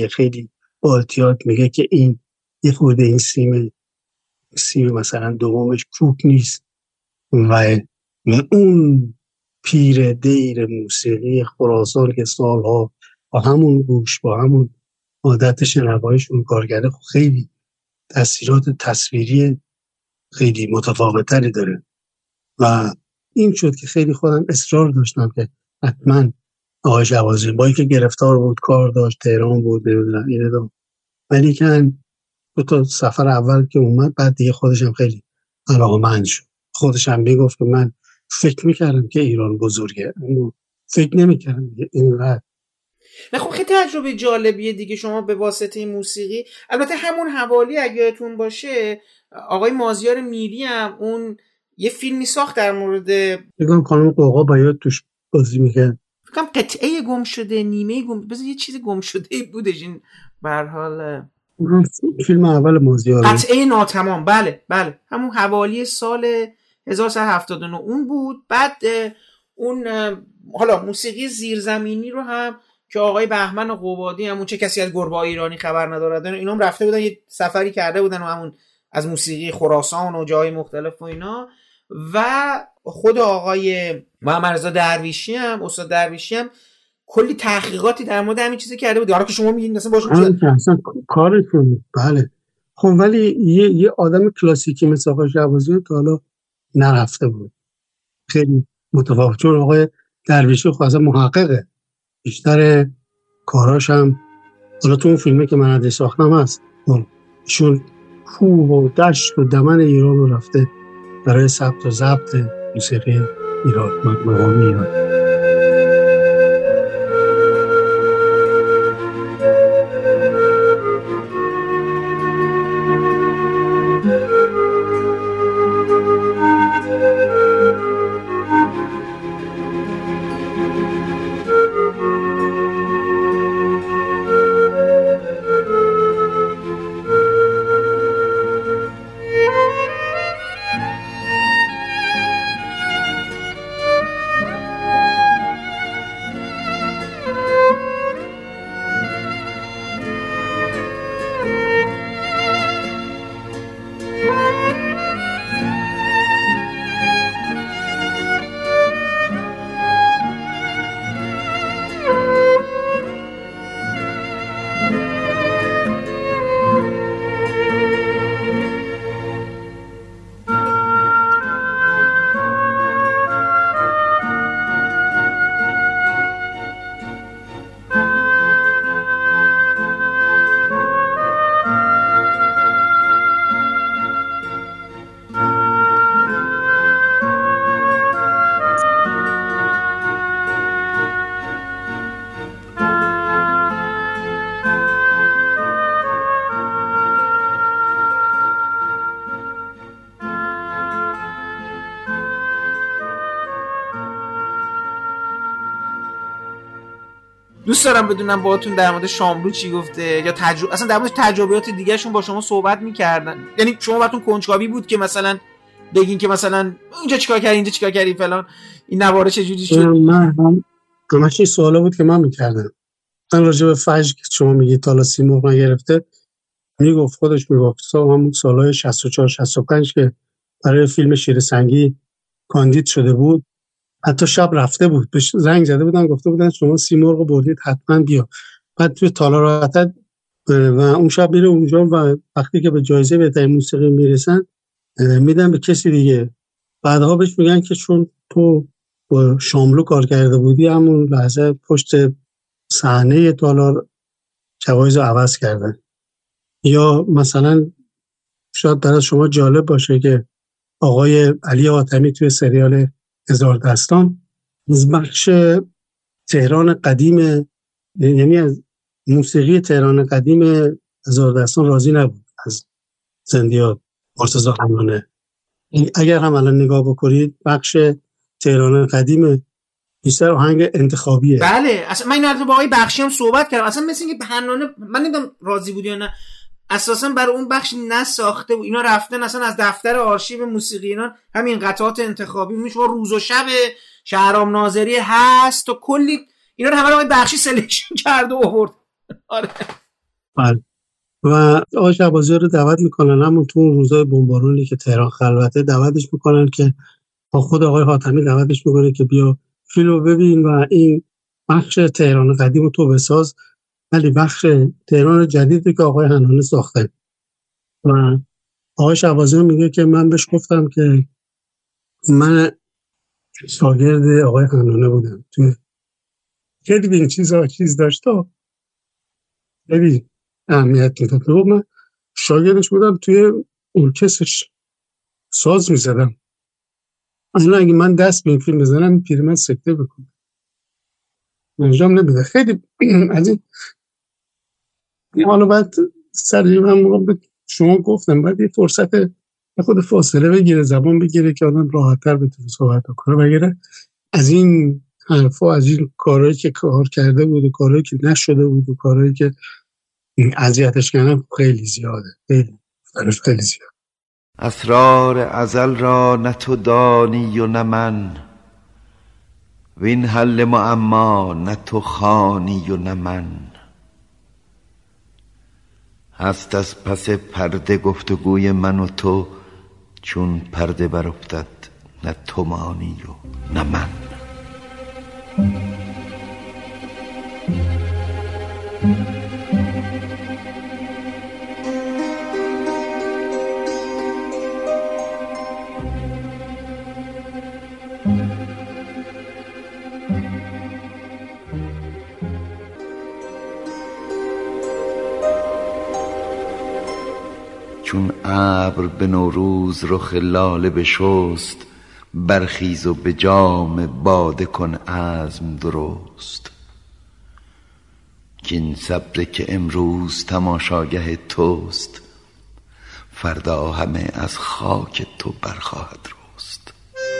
میگه که این یه خورده این سیم مثلا دومش کوک نیست، و اون پیر دیر موسیقی خراسان که سالها با همون گوش با همون عادت شنواییشون کار کرده، خیلی تاثیرات تصویری خیلی متفاوت‌تری داره. و این شد که خیلی خودم اصرار داشتم که حتما آقای شهبازی با اینکه گرفتار بود، کار داشت، تهران بود، نمیدونم اینه دو، ولی که دو تا سفر اول که اومد بعد دیگه خودشم خیلی علاقه‌مند شد. خودشم میگفت که من فکر میکردم که ایران بزرگه، فکر نمیکردم اینقدر.
نه خب خیلی تجربه جالبیه دیگه. شما به واسطه موسیقی، البته همون حوالی اگه یادتون باشه آقای مازیار میری هم اون یه فیلمی ساخت در مورد
بگم خانم قوقا باید توش بازی میکرد،
فکرم قطعه گم شده، نیمه گم، بذار یه چیز گم شده بودش این به هر حال
فیلم اول مازیار
قطعه ناتمام. بله همون حوالی سال 1979 اون بود. بعد اون حالا موسیقی زیرزمینی رو هم که آقای بهمن قبادی همون چه کسی از گربه‌های ایرانی خبر ندارد اینا هم رفته بودن یه سفری کرده بودن و همون از موسیقی خراسان و جای مختلف و اینا، و خود آقای محمد رضا درویشی هم استاد درویشی هم کلی تحقیقاتی در مورد همین چیزی کرده بود. حالا که شما میگین مثلا باشون
اصلا کارتون بله. خب ولی یه آدم کلاسیکی مثل آقای شهبازی تا حالا نرفته بود، خیلی متفاوت. چون آقای درویشی خب اصلا محققه، بیشتر کاراش هم حالا تو اون فیلمه که من ازش ساختم هست، ایشون کوه و دشت و دمن ایران رو رفته برای ثبت و ضبط موسیقی ایران، مقامی ایران.
دوست دارم بدونم باهاتون در مورد شاملو چی گفته، یا اصلا در مورد تجربیات دیگه‌شون با شما صحبت می‌کردن؟ یعنی شما براتون کنجکاوی بود که مثلا بگین که مثلا اینجا چیکار کردی، اینجا چیکار کردی فلان، این نواره چه جوری شد؟
من همش این سوالا بود که من می‌کردم. من راجع به فجر که شما میگید تا سیمرغ نگرفته، خودش میگفت همون سال‌های 64 65 که برای فیلم شیر سنگی کاندید شده بود، حتی شب رفته بود بهش زنگ زده بودن گفته بودن شما سیمرغ بردید حتما بیا. بعد توی تالار وحدت و اون شب میره اونجا و وقتی که به جایزه بهترین موسیقی میرسن میدن به کسی دیگه. بعدها بهش میگن که چون تو با شاملو کار کرده بودی همون لحظه پشت صحنه تالار جوایز رو عوض کردن. یا مثلا شاید برای شما جالب باشه که آقای علی حاتمی توی سریال هزار دستان از بخش تهران قدیم، یعنی از موسیقی تهران قدیم هزار دستان راضی نبود، از زندیات مرتضی حملانه. اگر هم الان نگاه بکنید بخش تهران قدیم بیشتر آهنگ انتخابیه.
بله اصلا من اینو با آقای بخشی هم صحبت کردم، اصلا مثل اینکه حنانه، من نمیدونم راضی بودی یا نه، اساسا برای اون بخش نساخته بود، اینا رفتن اصلا از دفتر آرشیو موسیقی اینا همین قطعات انتخابی میشه روز و شب شهرام ناظری هست و کلی اینا رو همه آقای بخشی سلکشن کرد و آورد. آره
بله. و آقای شهبازی رو دعوت میکنن، همون تو اون روزای بمبارونی که تهران خلوته دعوتش میکنن که با خود آقای حاتمی دعوتش میکنه که بیا فیلمو ببین و این بخش تهران قدیم رو تو بساز، ولی بخش تهران جدیدی که آقای حنانه ساخته. و آقای شهبازی میگه که من بهش گفتم که من شاگرد آقای حنانه بودم، توی خیلی به این چیز داشت، خیلی اهمیت میداد. من شاگردش بودم، توی ارکسترش ساز میزدم. اصلا اگه من دست به این فیلم بزنم پیرمرد سکته بکنه، انجام نمیده. خیلی از این حالا بعد سریع من به شما گفتم باید یه فرصت خود فاصله بگیره، زبان بگیره که آدم راحت‌تر بتونه صحبت کنه، وگرنه از این حرفا، از این کارهایی که کار کرده بود و کارهایی که نشده بود و کارهایی که اذیتش کردن خیلی زیاده، خیلی زیاد.
اسرار ازل را نه تو دانی و نه من، وین حل معما نه تو خوانی و نه من. هست از پس پرده گفتگوی من و تو، چون پرده برافتد نه تو مانی و نه من. چون ابر به نوروز رخ لاله بشست، برخیز و به جام باده کن عزم درست. کین سبزه که امروز تماشاگه توست، فردا همه از خاک تو برخواهد رست.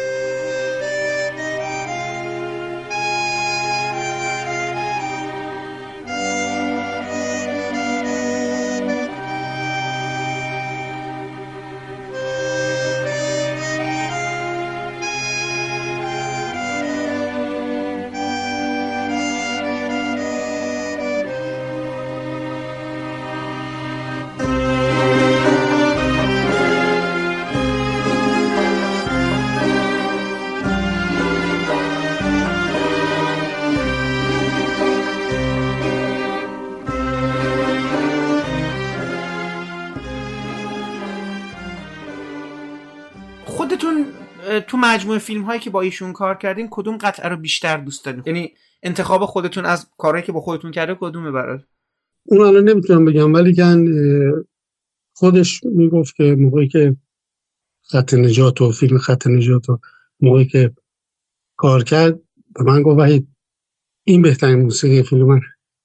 خودتون تو مجموعه فیلم هایی که با ایشون کار کردین کدوم قطعه رو بیشتر دوست دارین؟ یعنی انتخاب خودتون از کارهایی که با خودتون کرده کدومه برات؟
اون الان نمیتونم بگم، ولی خودش میگفت که موقعی که خط نجات و فیلم خط نجات و موقعی که کار کرد به من گفت وحید این بهترین موسیقی فیلم من.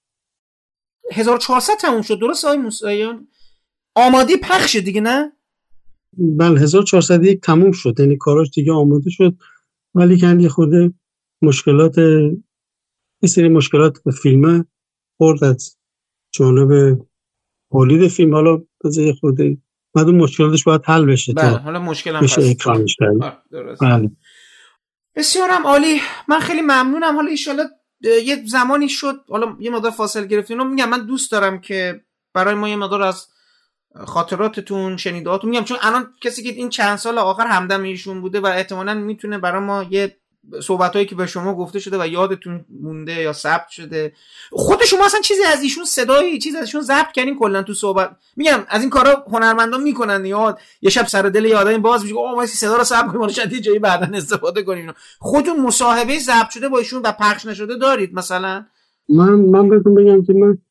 1400 تموم شد درست آقای موسیقیان؟ آماده پخش دیگه نه؟
بله 1401 تموم شد، یعنی کاراش دیگه آماده شد، ولی که یه خورده یه سری مشکلات به فیلم خورد از جانب تولید فیلم. حالا بذار یه خورده بعد اون مشکلاتش باید حل بشه.
بله حالا مشکل هم
هست اکرانش کرد.
بله بسیارم عالی، من خیلی ممنونم. حالا ایشالا یه زمانی شد حالا یه مقدار فاصله گرفتیم، میگم من دوست دارم که برای ما یه مقدار از خاطراتتون شنیدهاتون میگم، چون الان کسی که این چند سال آخر همدم ایشون بوده و احتمالاً میتونه برای ما یه صحبتایی که به شما گفته شده و یادتون مونده یا ثبت شده، خود شما اصلا چیزی از ایشون صدایی چیزی از ایشون ضبط کردین کلا تو صحبت؟ میگم از این کارا هنرمندان میکنن، یه شب سر دل یه آدمی باز میشه ما صدا رو ضبط کنیم شاید یه جایی بعدن استفاده کنیم. خودتون مصاحبه ضبط شده با ایشون و پخش نشده دارید مثلا؟
من بهتون بگم که من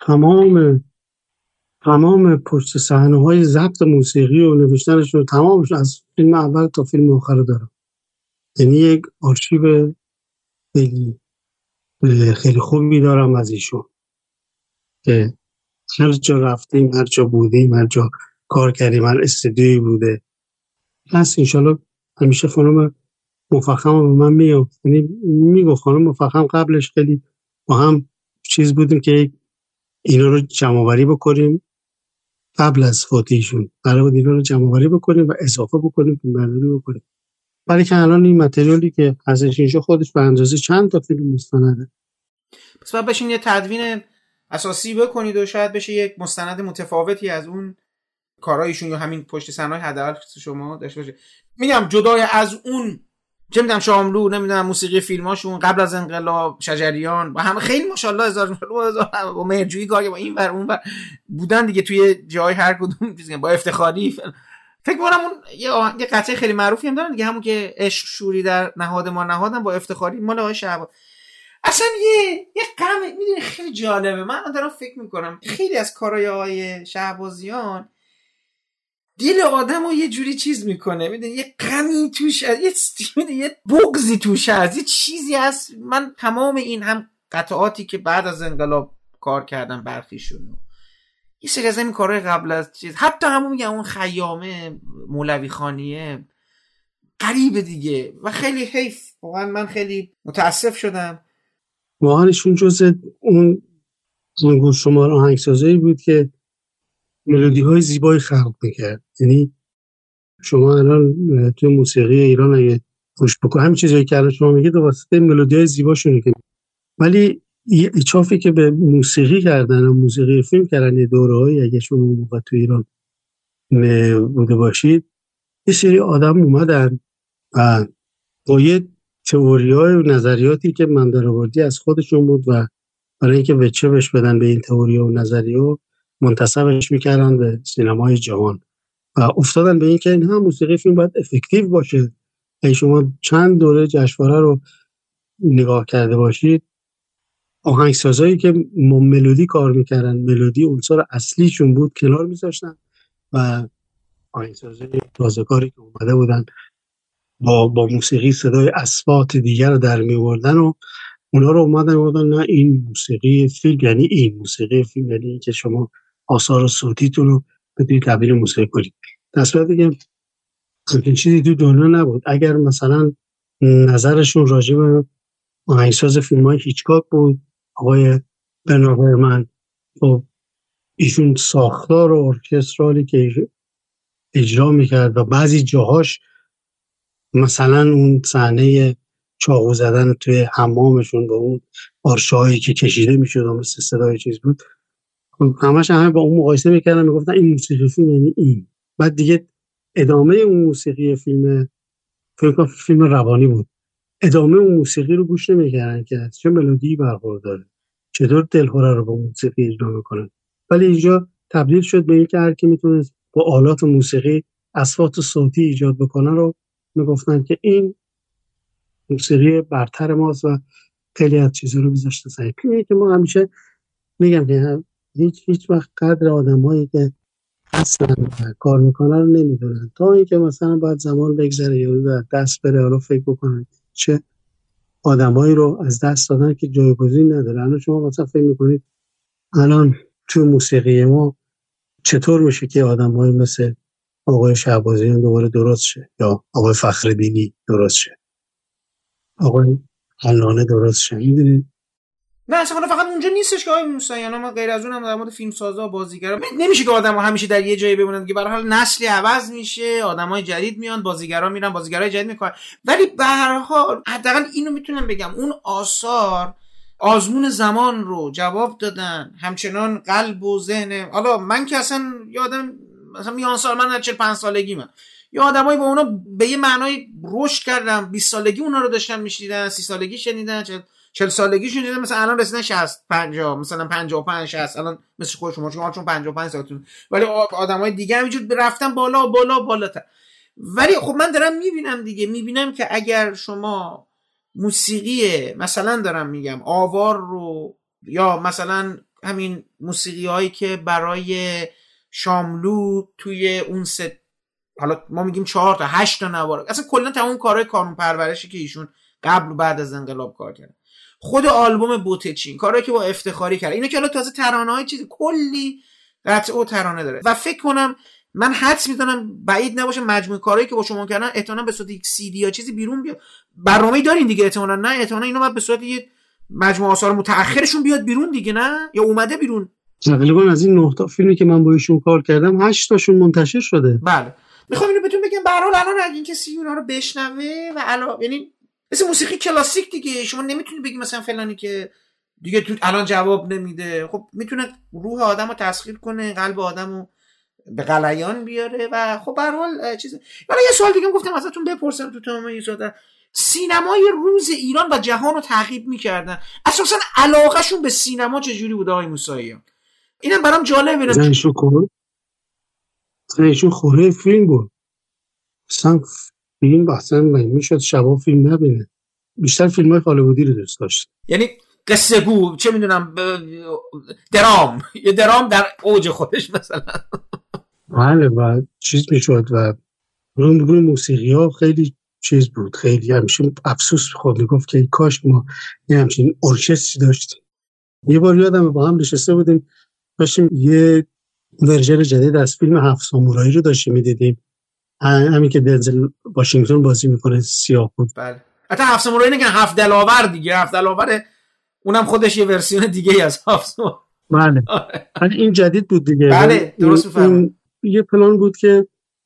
تمام پشت صحنه‌های ضبط موسیقی و نوشتنش رو تمامش از فیلم اول تا فیلم آخر دارم. یعنی یک آرشیو خیلی خوبی دارم از ایشون که هر جا رفتیم، هر جا بودیم، هر جا کار کردیم، هر استودیویی بوده هست انشالله. همیشه خانم مفخم به من میگفت خانم مفخم قبلش خیلی با هم چیز بودیم که اینا رو جمع‌آوری بکنیم قبل از فوتیشون، قرار بود اینا رو جمع‌آوری بکنیم و اضافه بکنیم فیلمبرداری بکنیم. ولی که الان این متریالی که ازش اینجا خودش به اندازه چند تا فیلم مستنده.
پس باید بشین یه تدوین اساسی بکنید و شاید بشه یک مستند متفاوتی از اون کارایشون یا همین پشت صحنه حداقل شما داشته باشه. میگم جدای از اون چه میدونم شاملو، نمیدونم موسیقی فیلماشون قبل از انقلاب، شجریان و همه خیلی ماشاءالله هزار و مرجویی کاری با این ور اون ور بودن دیگه توی جای هر کدوم چیزی با افتخاری. فکر کنم اون یه قطعه خیلی معروفی هم دارن دیگه، همون که عشق شوری در نهاد ما نهادن با افتخاری مال آقای شهباز. اصلا یه غم میدونی خیلی جالبه. من دارم فکر میکنم خیلی از کارهای آقای شهبازیان دل آدمو یه جوری چیز میکنه، میدونی یه غمی توش هست، یه بغضی توش هست، یه چیزی هست. من تمام این هم قطعاتی که بعد از انقلاب کار کردم برخیشون، یه سری از این کارهای قبل از چیز، حتی همون میگم اون خیامه، مولوی خانیه، غریبه دیگه و خیلی حیف. واقعا من خیلی متاسف شدم.
واقعاًشون جز اون گوش شمار آهنگسازایی بود که ملودی های زیبایی خلق میکرد. یعنی شما الان توی موسیقی ایران اگه خوش بکنید همین چیزایی که الان شما میگید واسطه ملودی های زیباشونه که، ولی ایچافی که به موسیقی کردن و موسیقی فیلم کردن یه دوره‌ای اگه شما موقع تو ایران بوده باشید، یه سری آدم اومدن و با یه تئوری‌های و نظریاتی که من درآوردی از خودشون بود و برای اینکه وجه بهش بدن به این تئوری‌ها و نظریه‌ها منتسبش میکردن به سینمای جهان و افتادن به این که این هم موسیقی فیلم باید افکتیو باشه. اگه شما چند دوره جشنواره رو نگاه کرده باشید، آهنگسازایی که ملودی کار میکردن، ملودی عنصر اصلیشون بود، کنار میذاشتن و آهنگسازای تازه‌کاری که اومده بودن با موسیقی صدای اصوات دیگر رو در میوردن و اونا رو اومدن نه این موسیقی فیلم یعنی این موسیقی فیلم یعنی این که شما آثار صوتیتون رو بتونید تبدیل موسیقی کنید. در صورتی که همچین چیزی تو دنیا نبود. اگر مثلا نظرشون راجع به آهنگساز فیلم‌های هیچکاک بود، آقای برنارد هرمن، خب ایشون ساختار و ارکسترالی که اجرا میکرد و بعضی جاهاش مثلا اون صحنه چاقو زدن توی حمامشون با اون آرشه‌هایی که کشیده میشد و مثل صدای چیز بود، همش همه با اون مقایسه میکردن، میگفتن این موسیقی فیلم یعنی این. بعد دیگه ادامه اون موسیقی فیلم روانی بود، ادامه اون موسیقی رو گوش نمیکردن که چه ملودی برخورداره، چطور دلهوره رو با موسیقی اجرا میکنن. ولی اینجا تبدیل شد به این که هر کی میتونه با آلات موسیقی اصوات صوتی ایجاد بکنه رو میگفتن که این موسیقی برتر ماست و خیلی از چیزا رو میذاشته سعی کنه. که ما همیشه میگم که هیچ وقت قدر آدمایی که اصلا کار میکنن رو نمیدونن، تا اینکه مثلا باید زمان بگذره یا دست بره رو فکر بکنن چه آدمایی رو از دست دادن که جایگزین نداره. الان شما مثلا فکر میکنید الان تو موسیقی ما چطور میشه که آدمایی مثل آقای شهبازیان دوباره درست شه، یا آقای فخربینی درست شه، آقای علانه درست شه؟ میدونید
نه اصلا فقط اونجا نیستش که آقای موسیقیان، ما غیر از اون هم در مورد فیلمسازا، بازیگرا نمیشه که آدم‌ها همیشه در یه جایی بمونن که به هر حال نسلی عوض میشه، آدمای جدید میان، بازیگرا میرن، بازیگرای جدید میکنن. ولی به هر حال حداقل اینو میتونم بگم اون آثار آزمون زمان رو جواب دادن، همچنان قلب و ذهن. حالا من که اصلا یادم مثلا میان سال من در 45 سالگی من یا آدمایی با اونا به یه معنای رشد کردم، 20 سالگی اونا رو داشتن میشنیدن، 30 سالگی شنیدن، 40 سالگی شنیدن، مثلا الان رسیدن 60 50 مثلا 55 60 الان مثل خود شما چون 55 سالتون، ولی آدمای دیگه همینجور رفتن بالا بالا بالاتر. ولی خب من دارم میبینم دیگه، میبینم که اگر شما موسیقی مثلا دارم میگم آوار رو یا مثلا همین موسیقی هایی که برای شاملو توی اون ست، حالا ما میگیم 4 تا 8 تا نوار، اصلا کلا تمام کارهای کانون پرورشی که ایشون قبل و بعد از انقلاب کار کردن، خود آلبوم بوتچین، کارهایی که با افتخاری کرد، اینا که حالا تازه ترانه‌های چیز کلی قطعه و ترانه داره و فکر کنم من حدس می‌زنم بعید نباشه مجموع کارهایی که با شما کردن احتمالاً به صورت یک سی دی یا چیزی بیرون بیاد. برنامه‌ای دارین دیگه احتمالاً؟ نه احتمالاً اینا باید به صورت یه مجموعه آثار متأخرشون بیاد بیرون دیگه، نه؟ یا اومده بیرون؟
تقریبا از این 9 تا فیلمی که من با ایشون کار کردم 8 تاشون منتشر شده.
بله. میخوام اینو بهتون بگم، به هر حال الان اگه این کسی اونا رو بشنوه و یعنی مثل موسیقی کلاسیک دیگه، شما نمیتونی بگی مثلا فلانی که دیگه تو الان جواب نمیده، خب میتونه روح آدمو تسخیر کنه، قلب آدمو به غلیان بیاره و خب به هر حال چیز. حالا یه سوال دیگه گفتم ازتون بپرسم تو تمام ایزاده، سینمای روز ایران و جهان رو تعقیب میکردن، اساسا علاقهشون به سینما چجوری بوده آقای موساییان؟ اینم برام جالبه.
زنشون خوره فیلم بود، اصلا فیلم بحثن میشد شبا فیلم نبینه، بیشتر فیلم های هالیوودی رو دوست داشت.
یعنی قصه گو، چه میدونم، درام در اوج خودش مثلا.
بله و چیز میشد و روی موسیقی ها خیلی چیز بود، خیلی همیشه افسوس خود میگفت که کاش ما یه همچین ارکستری داشتیم. یه بار یادم با هم نشسته بودیم داشتیم یه ورژن جدید از فیلم 7 سامورایی رو داشتیم میدیدیم، همین که دنزل واشنگتن بازی میکنه، سیاه بود.
بله حتی 7 سامورایی نگن 7 دلاور دیگه، 7 دلاور اونم خودش یه ورسیون دیگه از 7 سامورایی.
بله این جدید بود دیگه.
بله درست میفهمم.
یه پلان بود که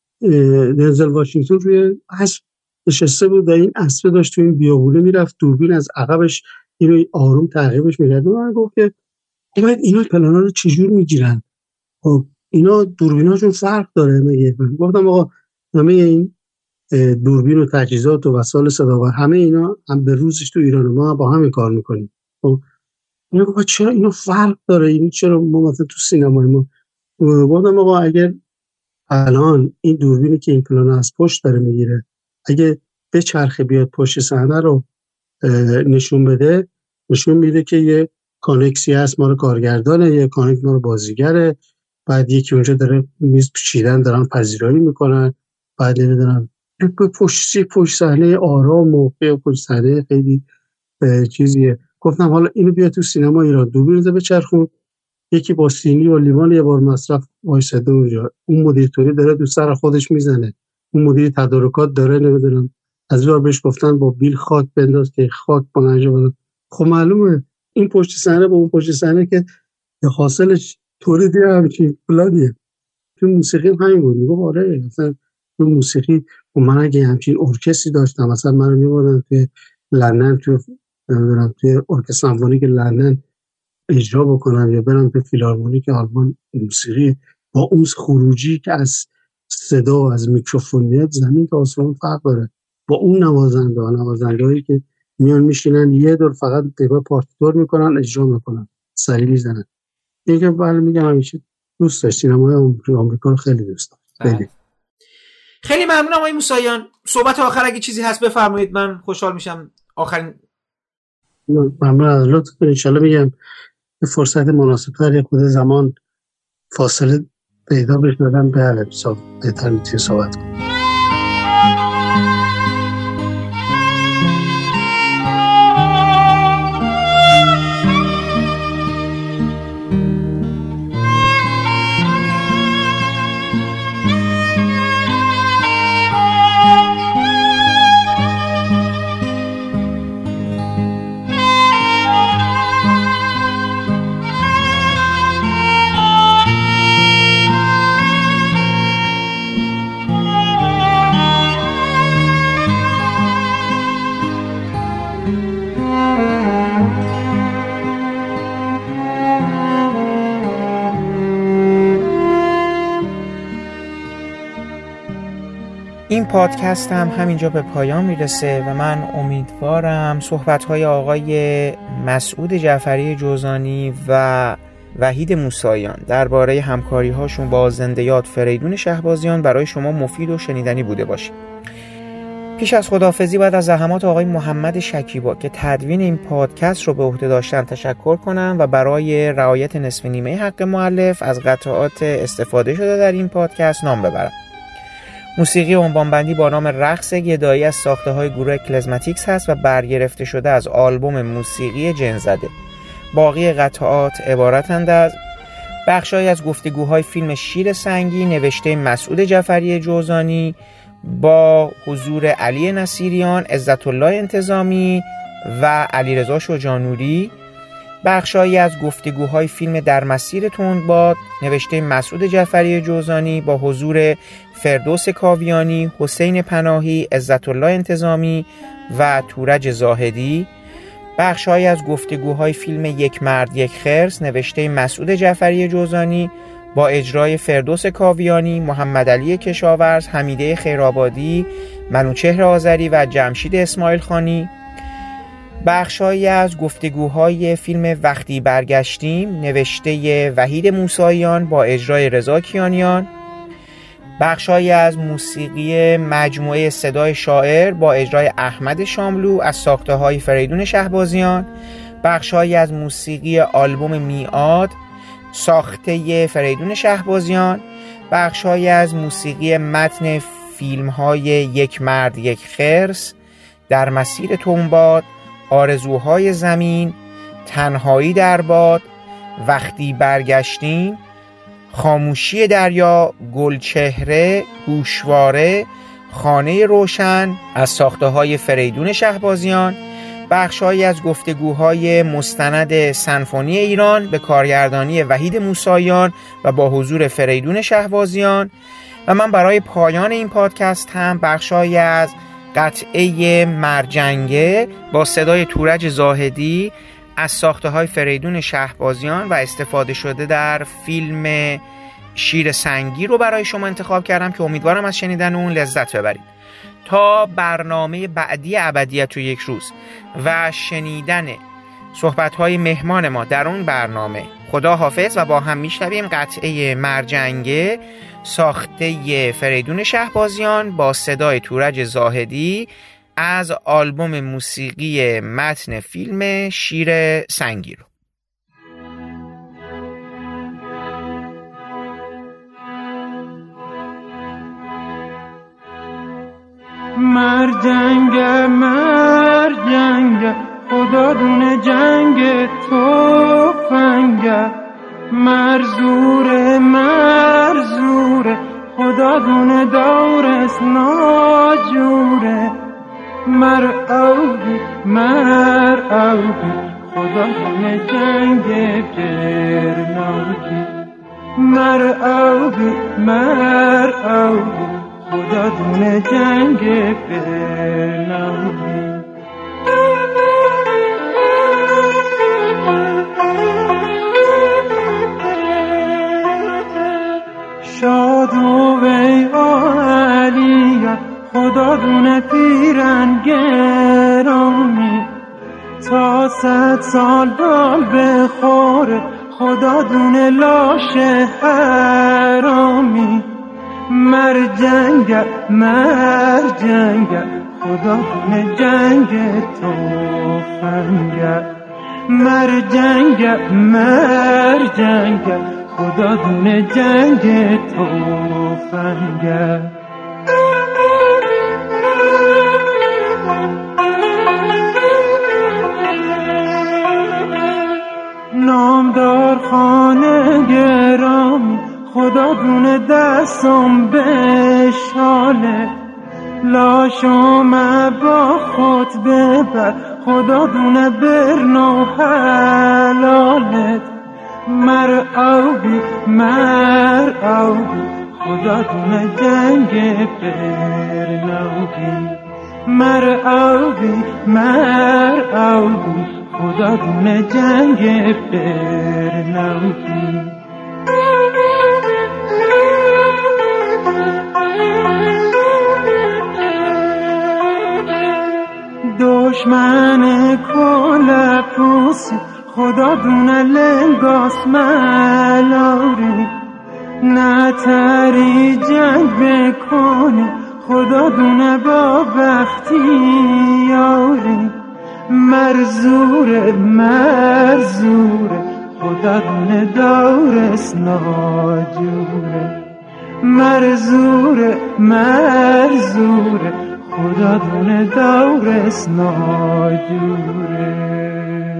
دنزل واشنگتن روی اسب نشسته بود و این اسب داشت تو این بیابونه میرفت، دوربین از عقبش اینو آروم تعقیبش می‌کرد. من گفت که اینا پلانا رو چجور میگیرن؟ خب اینا دوربیناشون فرق داره. گفتم آقا همه این دوربین و تجهیزات و وسایل صداور همه اینا هم به روزش تو ایران ما با همین کار میکنیم. خب اینا گفت چرا اینا فرق داره؟ این چرا ما مثلا تو سینمای ما؟ گفتم آقا اگر الان این دوربینی که این پلانا از پشت داره میگیره اگه به چرخه بیاد پشت صحنه رو نشون بده، نشون میده که یه کانکسی هست مال کارگردانه، یه کانکس مال بازیگره، بعد یکی اونجا داره میز پیچیدن دارن پذیرایی میکنن، بعد نمیدونم پشت صحنه آرام و پشت صحنه خیلی چیزیه. گفتم حالا اینو بیا تو سینما ایران دوربین رو بچرخون، یکی با سینی و لیوان یه بار مصرف وایساده اونجا، اون مدیر توری داره تو سر خودش میزنه، اون مدیر تدارکات داره نمیدونم از بار بهش گفتن با بیل خاک بنداز که خاک بنجا بده. خب معلومه این پشت صحنه با اون پشت صحنه که حاصلش تولیدی همچین پلانیه. تو موسیقی همین بود. میگم آره مثلا تو موسیقی من اگه همچین ارکستری داشتم، مثلا منو میبردن توی لندن توی ارکستر سمفونیک لندن اجرا بکنم یا برم به فیلارمونیک آلمان موسیقی، با اون خروجی که از صدا و از میکروفون میاد زمین تا آسمون فرق داره. با اون نوازنده‌هایی که میان میشینن یه دور فقط نگاه پارتیتور میکنن اجرا میکنن سری میزنن. اینکه بله میگم همیشه دوست داشت سینمای آمریکا رو خیلی دوست داشت.
خیلی ممنونم آقای موساییان. صحبت آخر اگه چیزی هست بفرمایید، من خوشحال میشم. آخرین
ممنون از لطفتون. ان شاءالله میگم به فرصت مناسب‌تر خود زمان فاصله پیدا بشه بدم بله بهتر میتونی صحبت کنم.
این پادکست هم همینجا به پایان میرسه و من امیدوارم صحبت‌های آقای مسعود جعفری جوزانی و وحید موساییان درباره همکاری‌هاشون با زنده یاد فریدون شهبازیان برای شما مفید و شنیدنی بوده باشه. پیش از خداحافظی باید از زحمات آقای محمد شکیبا که تدوین این پادکست رو به عهده داشتن تشکر کنم و برای رعایت نصف نیمه حق مؤلف از قطعات استفاده شده در این پادکست نام ببرم. موسیقی عنوانبندی با نام رقص گدایی از ساخته‌های گروه کلزماتیکس هست و برگرفته شده از آلبوم موسیقی جن‌زده. باقی قطعات عبارتند از بخشایی از گفتگوهای فیلم شیر سنگی نوشته مسعود جعفری جوزانی با حضور علی نصیریان، عزت الله انتظامی و علیرضا شجاع‌نوری. بخشایی از گفتگوهای فیلم در مسیر تندباد نوشته مسعود جعفری جوزانی با حضور فردوس کاویانی، حسین پناهی، عزت الله انتظامی و تورج زاهدی. بخشایی از گفتگوهای فیلم یک مرد یک خرس نوشته مسعود جعفری جوزانی با اجرای فردوس کاویانی، محمد علی کشاورز، حمیده خیرآبادی، منوچهر آذری و جمشید اسماعیل خانی. بخشایی از گفتگوهای فیلم وقتی برگشتیم نوشته وحید موساییان با اجرای رضا کیانیان. بخشایی از موسیقی مجموعه صدای شاعر با اجرای احمد شاملو از ساخته‌های فریدون شهبازیان. بخشایی از موسیقی آلبوم میعاد ساخته فریدون شهبازیان. بخشایی از موسیقی متن فیلم‌های یک مرد یک خرس، در مسیر تندباد، آرزوهای زمین، تنهایی در باد، وقتی برگشتیم، خاموشی دریا، گلچهره، گوشواره، خانه روشن از ساخته‌های فریدون شهبازیان. بخش‌هایی از گفتگوهای مستند سنفونی ایران به کارگردانی وحید موساییان و با حضور فریدون شهبازیان. و من برای پایان این پادکست هم بخش‌هایی از قطعه مرجنگه با صدای تورج زاهدی از ساخته‌های فریدون شهبازیان و استفاده شده در فیلم شیر سنگی رو برای شما انتخاب کردم که امیدوارم از شنیدن اون لذت ببرید. تا برنامه بعدی ابدیت و یک روز و شنیدن صحبت‌های مهمان ما در اون برنامه، خدا حافظ و با هم میشنویم قطعه مرجنگه ساخته فریدون شهبازیان با صدای تورج زاهدی از آلبوم موسیقی متن فیلم شیر سنگی رو.
مرجنگه خدا دونه جنگ توفنگه، مرزوره خدا دونه دورس ناجوره، مرعوبی خدا دونه جنگ برناوی، مرعوبی خدا دونه جنگ برناوی. شادو وی علیه خدا دونه پیرن گرامی، تا 100 سال بال بخوره خدا دونه لاش حرامی، مرجنگه خدا دونه جنگ توفنگه، مرجنگه خدا دونه جنگ توفنگه. نامدار خانه گرامی خدا دونه دستم بشاله، لاشم با خود ببر خدا دونه برنو حلالت، مرعوبی خدا دونه جنگ برنوبی، مرعوبی خدا دونه جنگ برنوبی. دشمن کل پوسی خدا دونه لنگاس ملاری، نتری جنگ بکنی خدا دونه با بختی یاری، مرزوره خدا دونه دورس ناجوره، مرزوره خدا دونه دورس ناجوره.